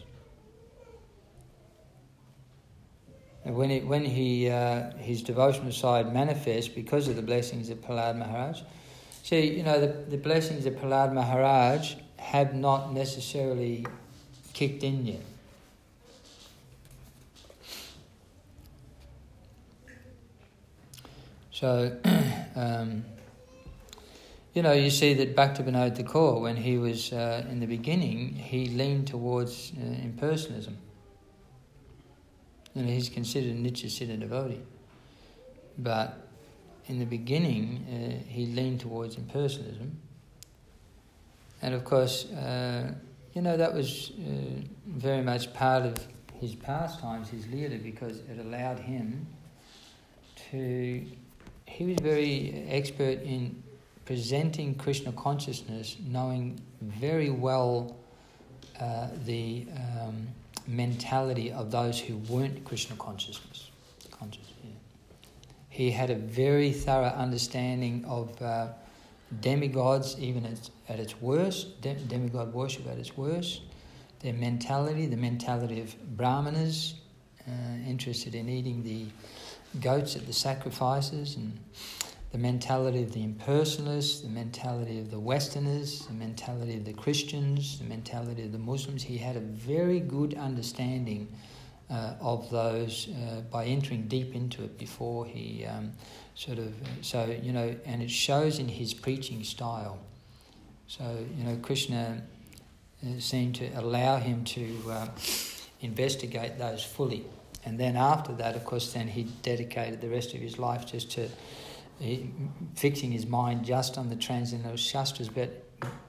And when his devotional side manifests because of the blessings of Prahlad Maharaj, see, the blessings of Prahlad Maharaj have not necessarily kicked in yet. So, you see that Bhaktivinoda Thakur, when he was in the beginning, he leaned towards impersonalism. He's considered a Nityasiddha devotee. But in the beginning, he leaned towards impersonalism. And of course, that was very much part of his pastimes, his lila, because it allowed him to... He was very expert in presenting Krishna consciousness, knowing very well the mentality of those who weren't Krishna conscious. Yeah. He had a very thorough understanding of demigods, even at its worst, demigod worship at its worst, their mentality, the mentality of brahmanas, interested in eating the goats at the sacrifices, and the mentality of the impersonalists, the mentality of the Westerners, the mentality of the Christians, the mentality of the Muslims. He had a very good understanding of those by entering deep into it before he and it shows in his preaching style. So, Krishna seemed to allow him to investigate those fully. And then after that, of course, then he dedicated the rest of his life just to fixing his mind just on the transcendental Shastras, but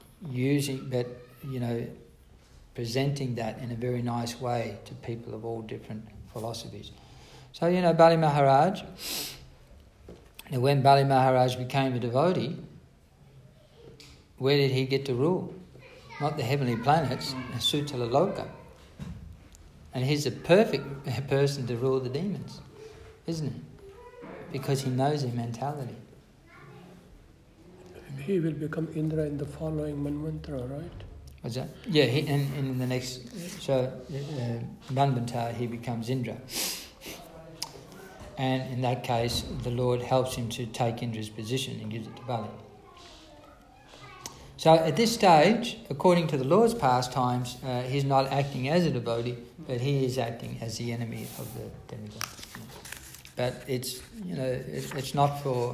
presenting that in a very nice way to people of all different philosophies. So, Bali Maharaj, when Bali Maharaj became a devotee, where did he get to rule? Not the heavenly planets, Sutala Loka. And he's a perfect person to rule the demons, isn't he? Because he knows their mentality. He will become Indra in the following Manvantara, right? What's that? Yeah, in the next... So, Manvantara, he becomes Indra. And in that case, the Lord helps him to take Indra's position and gives it to Bali. So at this stage, according to the Lord's pastimes, he's not acting as a devotee, but he is acting as the enemy of the demigod. But it's not for...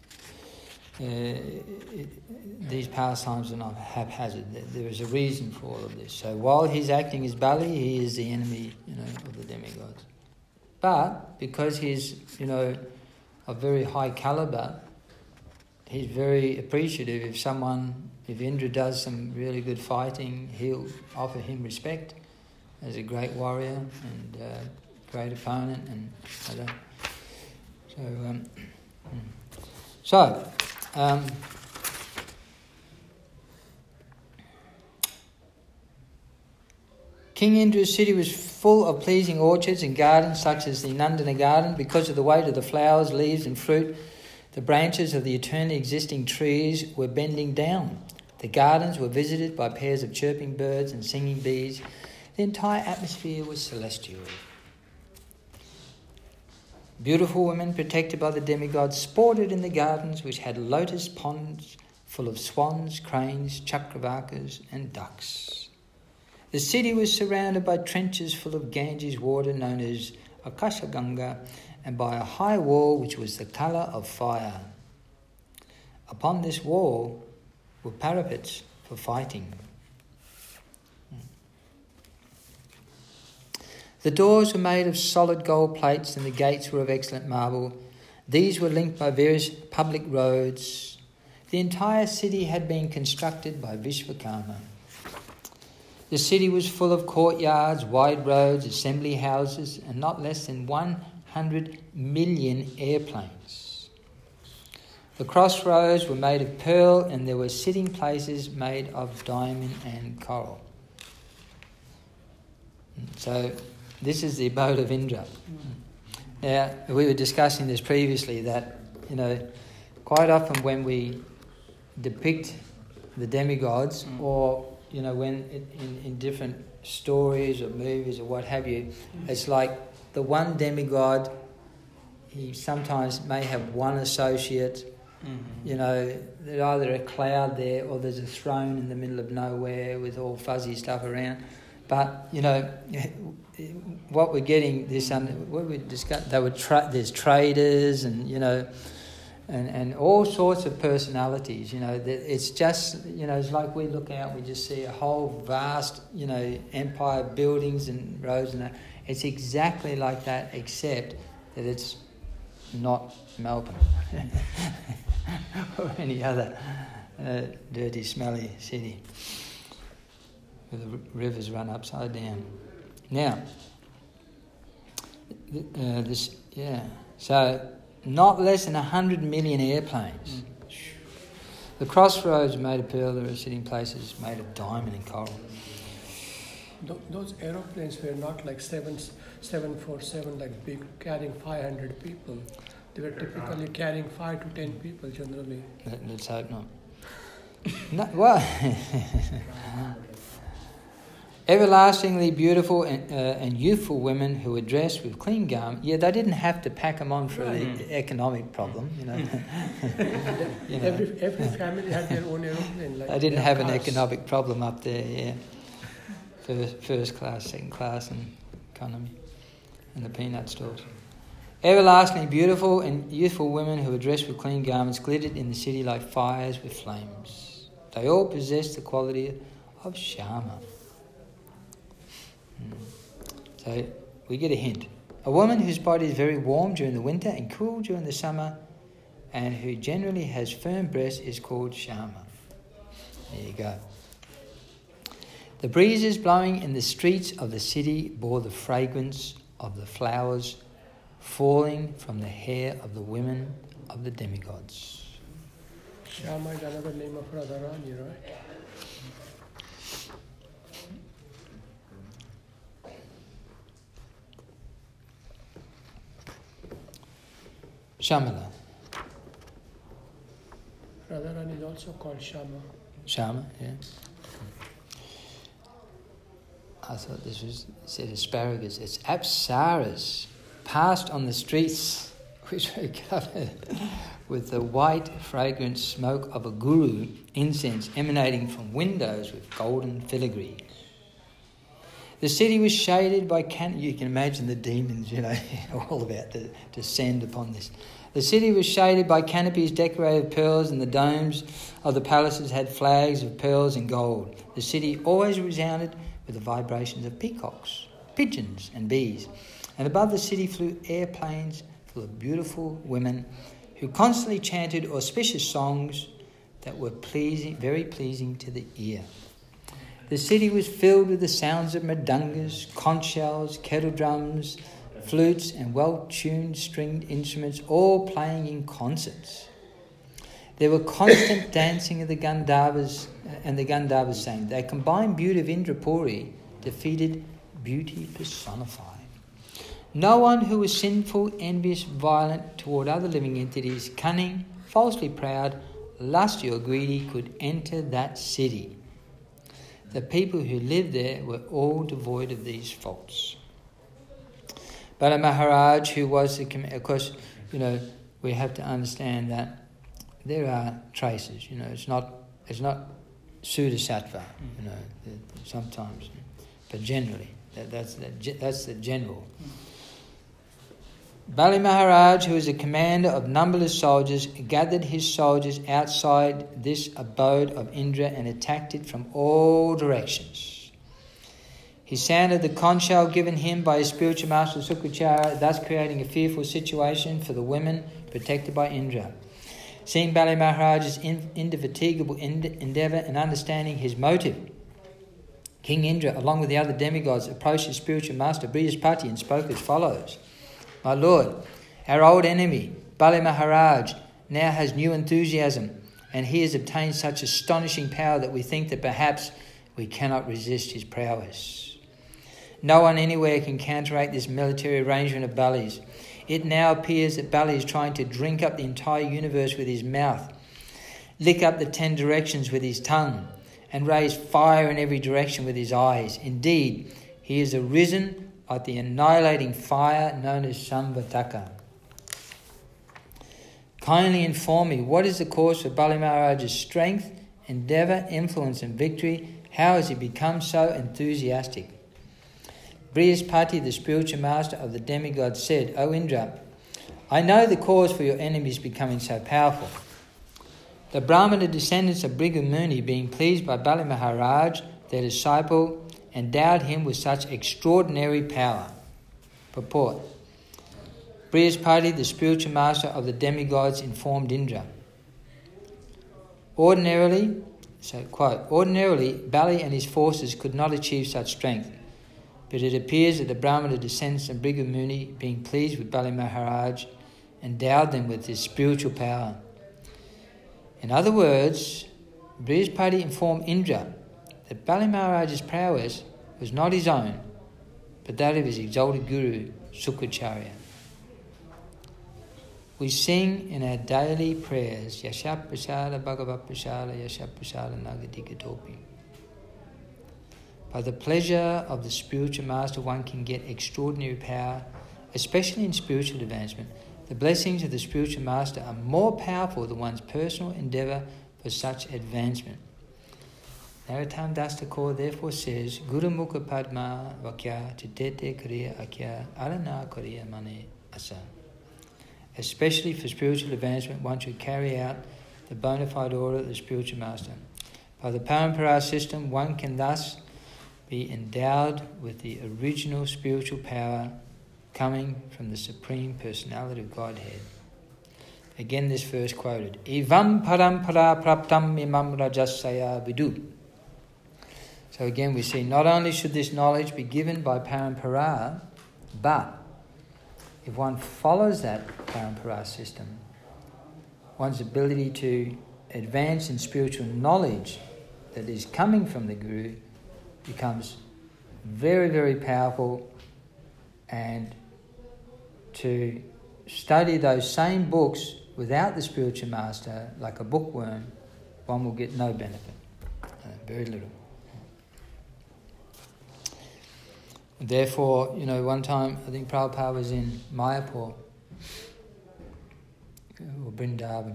these pastimes are not haphazard. There is a reason for all of this. So while he's acting as Bali, he is the enemy, of the demigods. But because he's, of very high caliber, he's very appreciative if Indra does some really good fighting, he'll offer him respect as a great warrior and great opponent, and King Indra's city was full of pleasing orchards and gardens such as the Nandana garden. Because of the weight of the flowers, leaves and fruit, the branches of the eternally existing trees were bending down. The gardens were visited by pairs of chirping birds and singing bees. The entire atmosphere was celestial. Beautiful women protected by the demigods sported in the gardens, which had lotus ponds full of swans, cranes, chakravakas and ducks. The city was surrounded by trenches full of Ganges water known as Akashaganga, and by a high wall which was the colour of fire. Upon this wall were parapets for fighting. The doors were made of solid gold plates and the gates were of excellent marble. These were linked by various public roads. The entire city had been constructed by Vishvakarma. The city was full of courtyards, wide roads, assembly houses, and not less than 100 million airplanes. The crossroads were made of pearl, and there were sitting places made of diamond and coral. So, this is the abode of Indra. Now, we were discussing this previously, that, quite often when we depict the demigods, or when in different stories or movies or what have you, it's like the one demigod, he sometimes may have one associate. There's either a cloud there or there's a throne in the middle of nowhere with all fuzzy stuff around. But, what we're getting this under, what we discussed, there's traders and all sorts of personalities, it's just, it's like we look out, we just see a whole vast, empire, buildings and roads and that. It's exactly like that, except that it's not Melbourne or any other dirty, smelly city where the rivers run upside down. Now, so not less than 100 million airplanes. The crossroads were made of pearl, there were sitting places made of diamond and coral. Those aeroplanes were not like 747, like big, carrying 500 people. They were typically carrying 5 to 10 people generally. Let's hope not. Well, everlastingly beautiful and youthful women who were dressed with clean garments. Yeah, they didn't have to pack them on for the economic problem, Every family had their own aeroplane. They didn't have an economic problem up there, yeah. First class, second class and economy. and the peanut stalls. Everlastingly beautiful and youthful women who were dressed with clean garments glittered in the city like fires with flames. They all possessed the quality of Shama. So we get a hint. A woman whose body is very warm during the winter and cool during the summer, and who generally has firm breasts, is called Shama. There you go. The breezes blowing in the streets of the city bore the fragrance of the flowers falling from the hair of the women of the demigods. Shama is another name of Radharani, right? Shamala. Radharani is also called Shama. Shama, yeah. I thought this was, said asparagus. It's apsaras, passed on the streets, which were covered with the white, fragrant smoke of a guru incense emanating from windows with golden filigree. The city was shaded by you can imagine the demons, all about to descend upon this. The city was shaded by canopies decorated with pearls, and the domes of the palaces had flags of pearls and gold. The city always resounded with the vibrations of peacocks, pigeons and bees. And above the city flew airplanes full of beautiful women who constantly chanted auspicious songs that were very pleasing to the ear. The city was filled with the sounds of mridungas, conch shells, kettle drums, flutes and well-tuned stringed instruments, all playing in concerts. There were constant dancing of the Gandharvas, and the Gandharvas sang. They combined beauty of Indrapuri, defeated beauty personified. No one who was sinful, envious, violent toward other living entities, cunning, falsely proud, lusty or greedy could enter that city. The people who lived there were all devoid of these faults. Bala Maharaj, who was the of course, we have to understand that there are traces. It's not Sudasattva. Sometimes, but generally, that's the general. Bali Maharaj, who was a commander of numberless soldiers, gathered his soldiers outside this abode of Indra and attacked it from all directions. He sounded the conch shell given him by his spiritual master Sukracharya, thus creating a fearful situation for the women protected by Indra. Seeing Bali Maharaj's indefatigable endeavour and understanding his motive, King Indra, along with the other demigods, approached his spiritual master Brihaspati and spoke as follows. My Lord, our old enemy, Bali Maharaj, now has new enthusiasm, and he has obtained such astonishing power that we think that perhaps we cannot resist his prowess. No one anywhere can counteract this military arrangement of Bali's. It now appears that Bali is trying to drink up the entire universe with his mouth, lick up the 10 directions with his tongue, and raise fire in every direction with his eyes. Indeed, he has arisen like the annihilating fire known as Samvataka. Kindly inform me, what is the cause for Bali Maharaj's strength, endeavour, influence and victory? How has he become so enthusiastic? Brihaspati, the spiritual master of the demigods, said, O Indra, I know the cause for your enemies becoming so powerful. The Brahmana descendants of Bhrigu Muni, being pleased by Bali Maharaj, their disciple, endowed him with such extraordinary power. Purport. Brihaspati, the spiritual master of the demigods, informed Indra. Ordinarily, Bali and his forces could not achieve such strength, but it appears that the Brahmana descendants of Bhrigu Muni, being pleased with Bali Maharaj, endowed them with this spiritual power. In other words, Brihaspati informed Indra that Bali Maharaj's prowess was not his own, but that of his exalted guru, Sukracharya. We sing in our daily prayers, Yasha Prasada Bhagavat Prasada, Yasha Prasada Nagadikatopi. By the pleasure of the spiritual master, one can get extraordinary power, especially in spiritual advancement. The blessings of the spiritual master are more powerful than one's personal endeavour for such advancement. Narottam Das Thakur therefore says, Guru Mukha Padma Vakya Chitete Kriya Akya Arana Kriya Mane Asa. Especially for spiritual advancement, one should carry out the bona fide order of the spiritual master. By the Parampara system, one can thus be endowed with the original spiritual power coming from the Supreme Personality of Godhead. Again, this verse quoted, Evam parampara praptam imam rajasaya vidu. So again we see not only should this knowledge be given by parampara, but if one follows that parampara system, one's ability to advance in spiritual knowledge that is coming from the Guru becomes very, very powerful, and to study those same books without the spiritual master, like a bookworm, one will get no benefit, very little. Therefore, one time I think Prabhupada was in Mayapur or Vrindavan,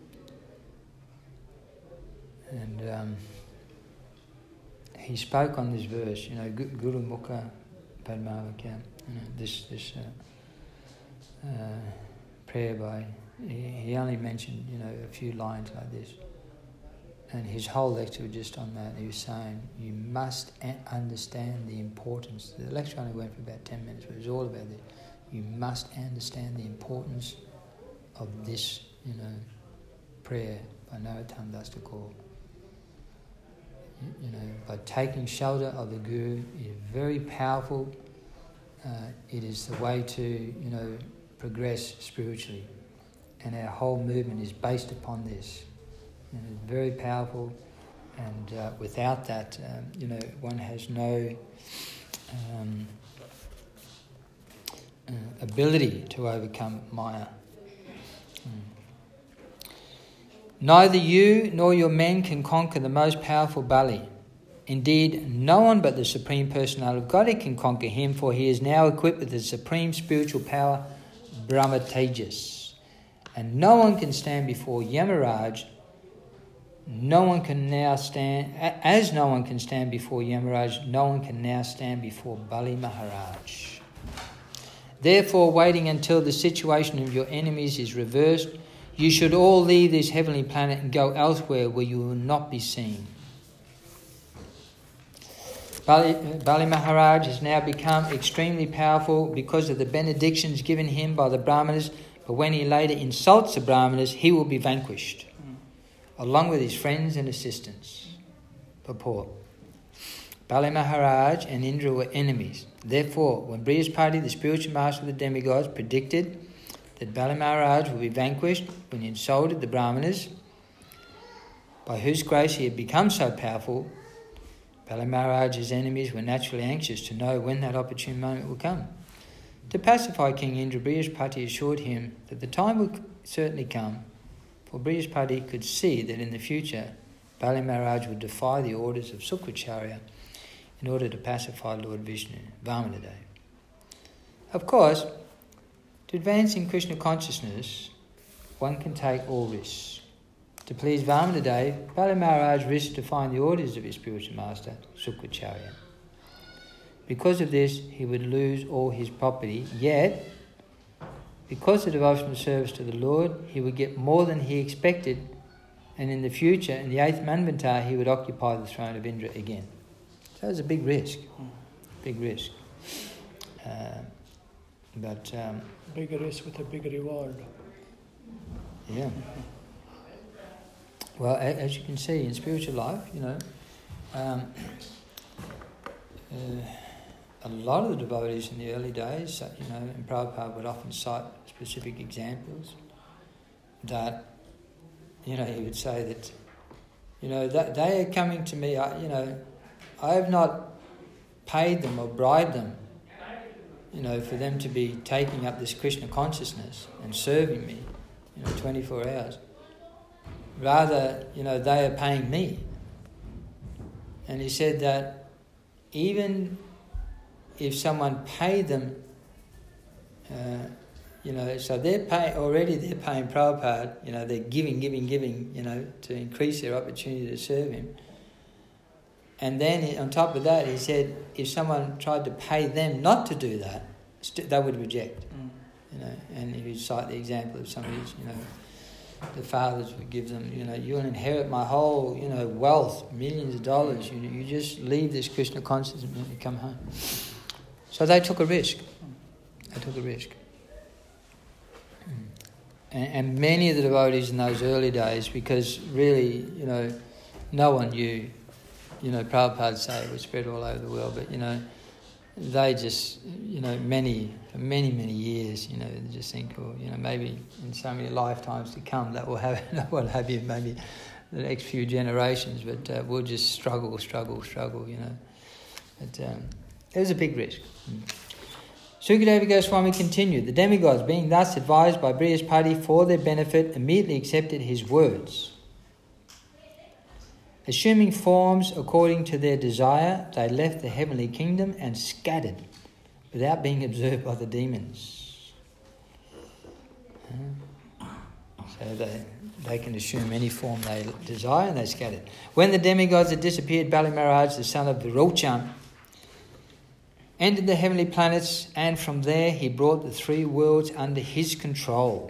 and he spoke on this verse, Guru Mukha Padma Vakya, this prayer by. He only mentioned, a few lines like this. And his whole lecture was just on that. He was saying, you must understand the importance. The lecture only went for about 10 minutes, but it was all about this. You must understand the importance of this, prayer by Narottam Das Thakur. By taking shelter of the Guru, it is very powerful. It is the way to, progress spiritually. And our whole movement is based upon this. It's very powerful, and without that, one has no ability to overcome Maya. Neither you nor your men can conquer the most powerful Bali. Indeed, no one but the Supreme Personality of Godhead can conquer him, for he is now equipped with the supreme spiritual power, Brahma Tejas. And no one can stand before Yamaraj. No one can now stand, as no one can stand before Yamaraj, no one can now stand before Bali Maharaj. Therefore, waiting until the situation of your enemies is reversed, you should all leave this heavenly planet and go elsewhere where you will not be seen. Bali Maharaj has now become extremely powerful because of the benedictions given him by the Brahmanas, but when he later insults the Brahmanas, he will be vanquished, along with his friends and assistants. Purport. Bali Maharaj and Indra were enemies. Therefore, when Brihaspati, the spiritual master of the demigods, predicted that Bali Maharaj would be vanquished when he insulted the Brahmanas, by whose grace he had become so powerful, Bali Maharaj's enemies were naturally anxious to know when that opportune moment would come. To pacify King Indra, Brihaspati assured him that the time would certainly come, for Brihaspati could see that in the future Bali Maharaj would defy the orders of Sukracharya in order to pacify Lord Vishnu, Vamanadev. Of course, to advance in Krishna consciousness, one can take all risks. To please Vamanadev, Bali Maharaj risked to find the orders of his spiritual master, Sukracharya. Because of this, he would lose all his property, yet, because of devotional service to the Lord, he would get more than he expected, and in the future, in the 8th Manvantar, he would occupy the throne of Indra again. So it was a big risk. Big risk. Big risk with a big reward. Yeah. Well, as you can see, in spiritual life, a lot of the devotees in the early days, and Prabhupada would often cite specific examples that, he would say that, that they are coming to me, I have not paid them or bribed them, for them to be taking up this Krishna consciousness and serving me, 24 hours. Rather, they are paying me. And he said that even if someone paid them, so they're paying Prabhupada, they're giving, to increase their opportunity to serve him. And then on top of that, he said if someone tried to pay them not to do that, they would reject. You know, and he would cite the example of some of these, you know, the fathers would give them, you know, you'll inherit my whole, you know, wealth, millions of dollars. You just leave this Krishna consciousness and you come home. So they took a risk. They took a risk. And many of the devotees in those early days, because really, you know, no one knew, you know, Prabhupada say it was spread all over the world, but, you know, they just, you know, for many years, you know, they just think, oh, you know, maybe in so many lifetimes to come that will have, what have you, maybe the next few generations, but we'll just struggle, you know. But it was a big risk. Sukadeva Goswami continued, the demigods, being thus advised by Brihaspati for their benefit, immediately accepted his words. Assuming forms according to their desire, they left the heavenly kingdom and scattered without being observed by the demons. So they can assume any form they desire and they scattered. When the demigods had disappeared, Bali Maharaj, the son of Virochan, entered the heavenly planets, and from there he brought the 3 worlds under his control.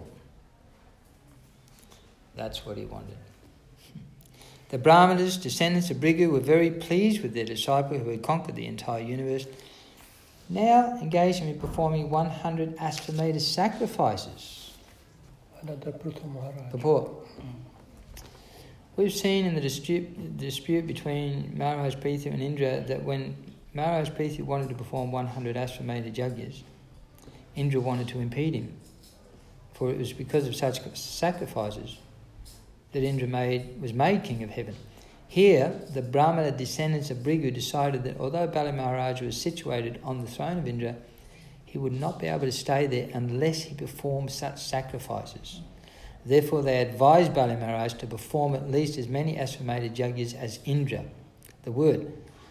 That's what he wanted. The Brahmanas, descendants of Bhrigu, were very pleased with their disciple who had conquered the entire universe, now engaging in performing 100 Ashvamedha sacrifices. Another Prutha Maharaj. Purport. We've seen in the dispute between Maharaj Prithu and Indra that when Maharaj Prithu wanted to perform 100 Ashvamedha yajnas, Indra wanted to impede him, for it was because of such sacrifices that Indra was made king of heaven. Here, the Brahmana descendants of Bhrigu decided that although Bali Maharaj was situated on the throne of Indra, he would not be able to stay there unless he performed such sacrifices. Therefore, they advised Bali Maharaj to perform at least as many Ashvamedha yajnas as Indra. The word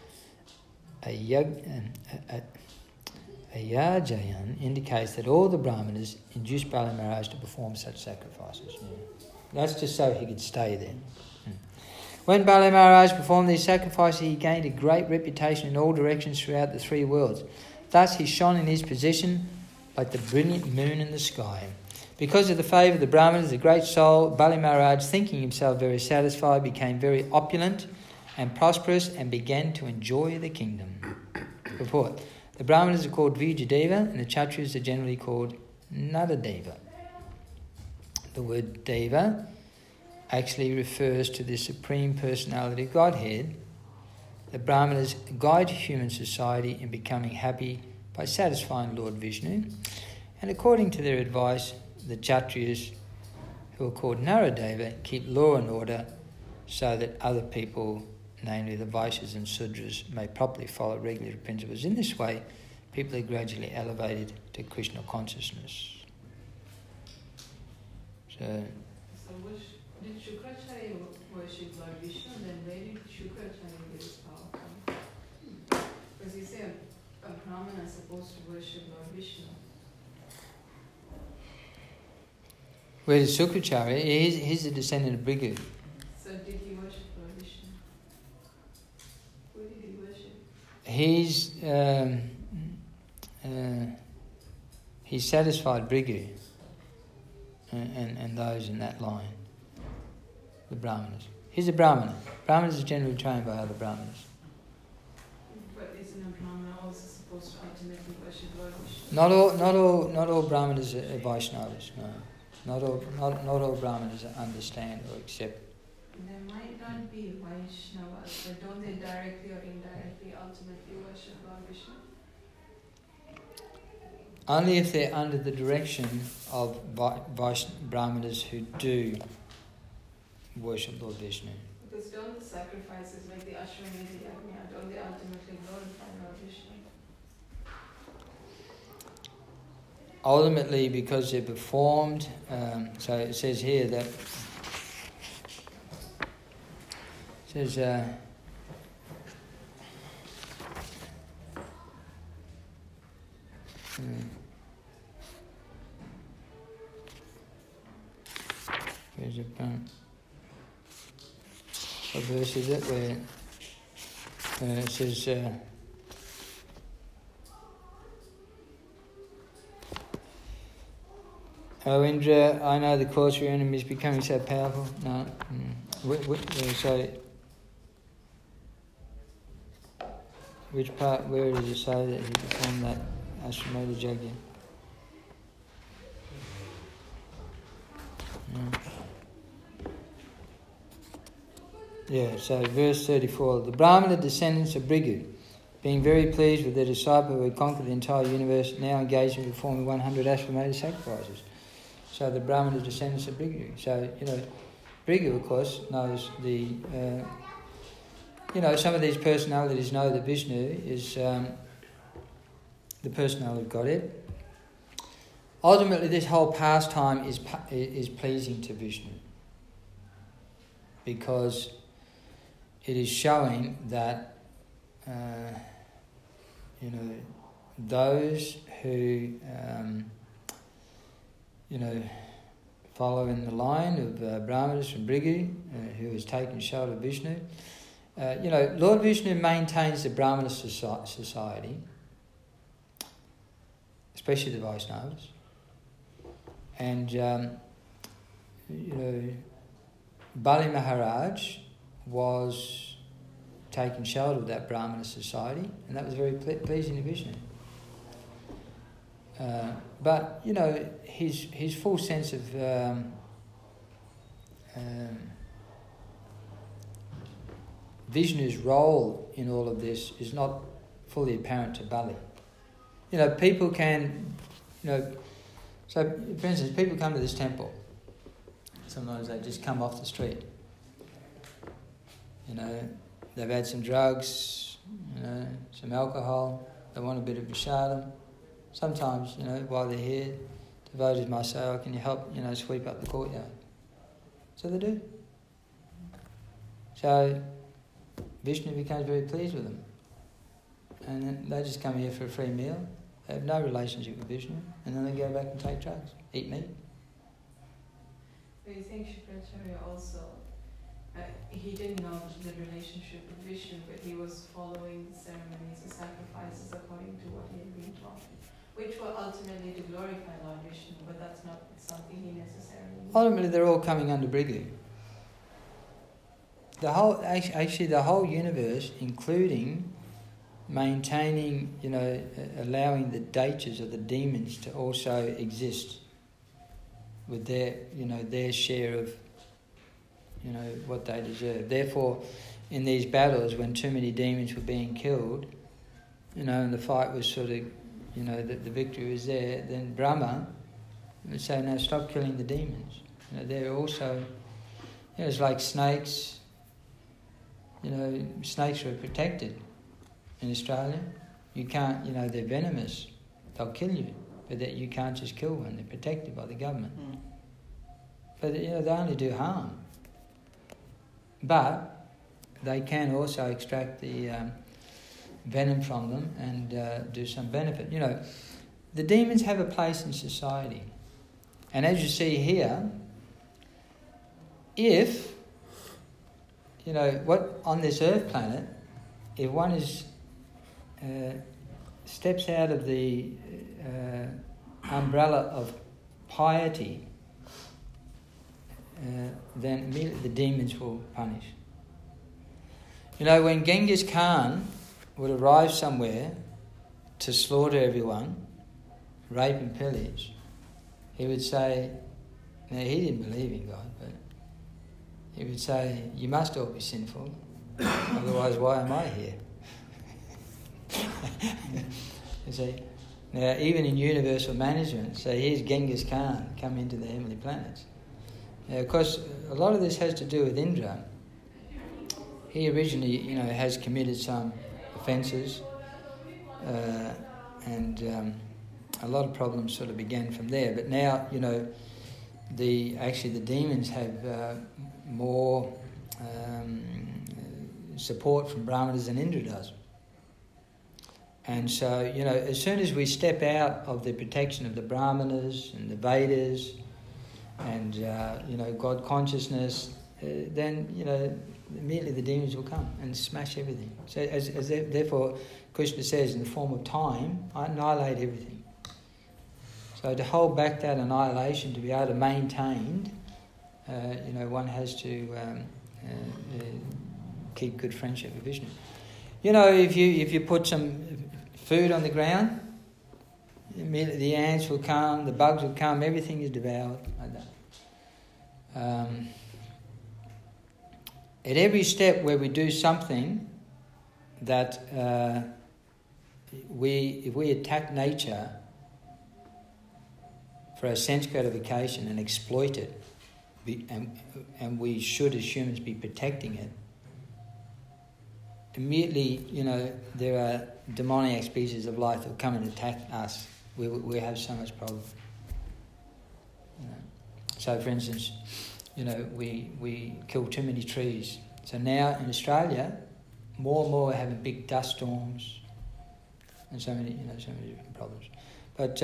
Ayajayan indicates that all the Brahmanas induced Bali Maharaj to perform such sacrifices. That's just so he could stay there. When Bali Maharaj performed these sacrifices, he gained a great reputation in all directions throughout the 3 worlds. Thus he shone in his position like the brilliant moon in the sky. Because of the favour of the Brahmanas, the great soul, Bali Maharaj, thinking himself very satisfied, became very opulent and prosperous and began to enjoy the kingdom. Report. The Brahmanas are called Vijadeva and the Kshatriyas are generally called Nadadeva. The word Deva actually refers to the Supreme Personality of Godhead. The Brahmanas guide human society in becoming happy by satisfying Lord Vishnu, and according to their advice, the Kshatriyas, who are called Naradeva, keep law and order so that other people, namely the Vaishyas and Sudras, may properly follow regular principles. In this way, people are gradually elevated to Krishna consciousness. So did Shukracharya worship Lord Vishnu? Then where did Shukracharya get his power from? Because you say a Brahmana is supposed to worship Lord Vishnu. Where is Shukracharya? He's a descendant of Bhrigu. So did he worship Lord Vishnu? Who did he worship? He's satisfied Bhrigu. And those in that line, the Brahmanas. He's a Brahmana. Brahmanas are generally trained by other Brahmanas. But isn't a Brahmana also supposed to ultimately worship Lord Vishnu? Not all Brahmanas are Vaishnavas. No, not all Brahmanas understand or accept. There might not be Vaishnavas, but don't they directly or indirectly ultimately worship Lord Vishnu? Only if they're under the direction of Brahmanas who do worship Lord Vishnu. Because don't the sacrifices like the Ashwamedha Yajna, don't they ultimately glorify Lord Vishnu? Ultimately, because they're performed, so it says here that it says where's it from? What verse is it? Where It says, "Oh Indra, I know the cause for your enemies becoming so powerful." No. So, which part, where does it say that he performed that Ashwamedha Yajna? Yeah, so verse 34. The Brahmana descendants of Bhrigu, being very pleased with their disciple who had conquered the entire universe, now engaged in performing 100 Ashwamedha sacrifices. So the Brahmana descendants of Bhrigu. So, Bhrigu, of course, knows the... some of these personalities know that Vishnu is the personality of Godhead. Ultimately, this whole pastime is pleasing to Vishnu because it is showing that those who follow in the line of Brahmanas from Bhrigu, who has taken shelter of Vishnu. Lord Vishnu maintains the Brahmana society, especially the Vaishnavas. And, Bali Maharaj was taking shelter of that Brahmana society, and that was very pleasing to Vishnu. But, his full sense of Vishnu's role in all of this is not fully apparent to Bali. People can, so for instance, people come to this temple. Sometimes they just come off the street. They've had some drugs, some alcohol, they want a bit of prasadam. Sometimes, while they're here, devotees might say, "Oh, can you help, sweep up the courtyard?" So they do. So Vishnu becomes very pleased with them. And then they just come here for a free meal. They have no relationship with Vishnu. And then they go back and take drugs, eat meat. Do you think Shukracharya also, he didn't know the relationship with Vishnu, but he was following the ceremonies, the sacrifices according to what he had been taught, which were ultimately to glorify Lord Vishnu, but that's not something he necessarily knew. Ultimately, they're all coming under Bhrigu. The whole universe, including maintaining, allowing the daityas or the demons to also exist with their share of, what they deserve. Therefore, in these battles, when too many demons were being killed, and the fight was sort of, that the victory was there, then Brahma would say, "No, stop killing the demons." They're also, it's like snakes. Snakes are protected in Australia. You can't, they're venomous. They'll kill you. But that you can't just kill one. They're protected by the government. But, they only do harm. But they can also extract the venom from them and do some benefit. The demons have a place in society. And as you see here, if, what on this earth planet, if one is steps out of the umbrella of piety, then immediately the demons will punish. When Genghis Khan would arrive somewhere to slaughter everyone, rape and pillage, he would say, now he didn't believe in God, but he would say, "You must all be sinful, otherwise why am I here?" You see, now even in universal management, so here's Genghis Khan come into the heavenly planets. Now, of course, a lot of this has to do with Indra. He originally, has committed some offences, and a lot of problems sort of began from there. But now, the demons have more support from Brahmanas than Indra does. And so, as soon as we step out of the protection of the Brahmanas and the Vedas and, God consciousness, then, immediately the demons will come and smash everything. So therefore, Krishna says, in the form of time, I annihilate everything. So to hold back that annihilation, to be able to maintain, one has to keep good friendship with Vishnu. If you put some food on the ground, immediately the ants will come, the bugs will come, everything is devoured like that. At every step where we do something that if we attack nature for our sense gratification and exploit it, and we should as humans be protecting it, immediately, there are demoniac species of life that will come and attack us. We have so much problem. So, for instance, we kill too many trees. So now in Australia, more and more we're having big dust storms, and so many different problems. But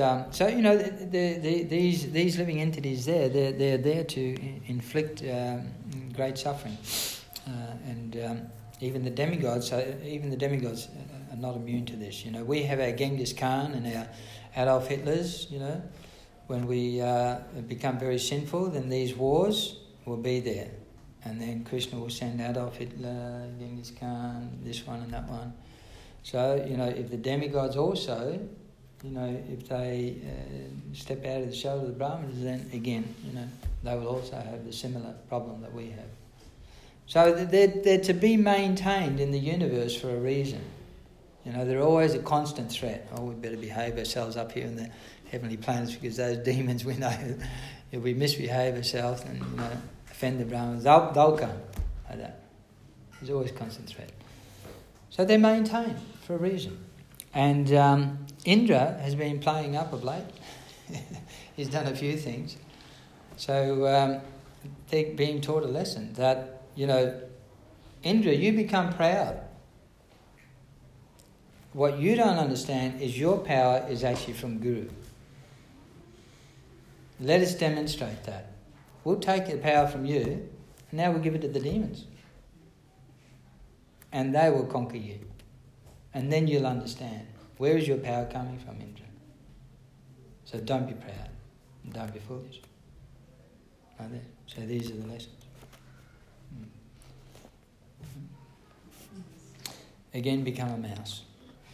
these living entities they're there to inflict great suffering, and even the demigods are not immune to this. We have our Genghis Khan and our Adolf Hitlers. When we become very sinful, then these wars will be there, and then Krishna will send Adolf Hitler, Genghis Khan, this one and that one. So if the demigods also, if they step out of the shoulder of the Brahmanas, then again, they will also have the similar problem that we have. So they're to be maintained in the universe for a reason. They're always a constant threat. Oh, we better behave ourselves up here in the heavenly planets, because those demons, we know, if we misbehave ourselves and offend the Brahmanas, they'll come like that. There's always a constant threat. So they're maintained for a reason. And Indra has been playing up of late. He's done a few things. So they're being taught a lesson that, Indra, you become proud. What you don't understand is your power is actually from Guru. Let us demonstrate that. We'll take the power from you, and now we'll give it to the demons. And they will conquer you. And then you'll understand, where is your power coming from, Indra? So don't be proud, and don't be foolish. Like that. So these are the lessons. Again, become a mouse.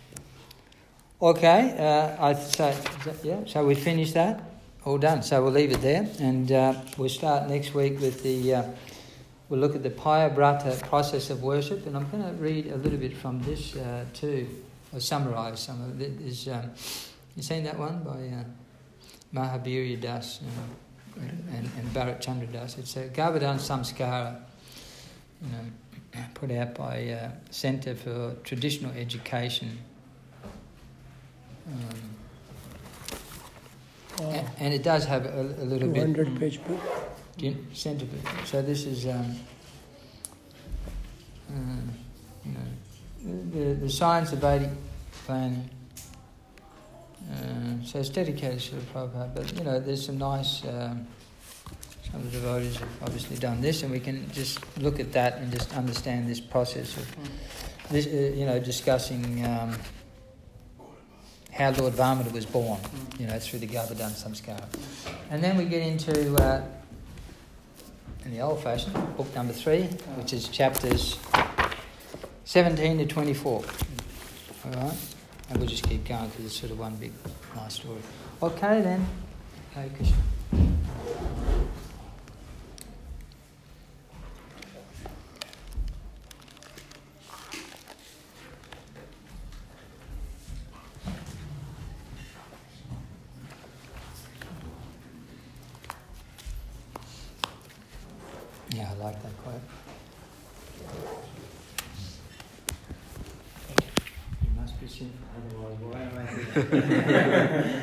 Okay, so we finished that. All done. So we'll leave it there, and we'll start next week with we'll look at the Payabrata process of worship, and I'm going to read a little bit from this too, or summarise some of it. You seen that one by Mahabirya Das and Bharat Chandra Das? It's a Govardhan Samskara, put out by Centre for Traditional Education. And it does have a little 200 bit. 200-page book. Centre. So this is the science of Vedic planning. So it's dedicated to Prabhupada, but there's some nice. Some of the devotees have obviously done this, and we can just look at that and just understand this process of this. Discussing. How Lord Vamana was born, through the Govardhan Samskara. And then we get into, in the old fashion, book number 3, which is chapters 17 to 24. All right? And we'll just keep going because it's sort of one big, nice story. Okay then. Hare Krishna. Yeah, I like that quote. You must be sinful, otherwise why am I here?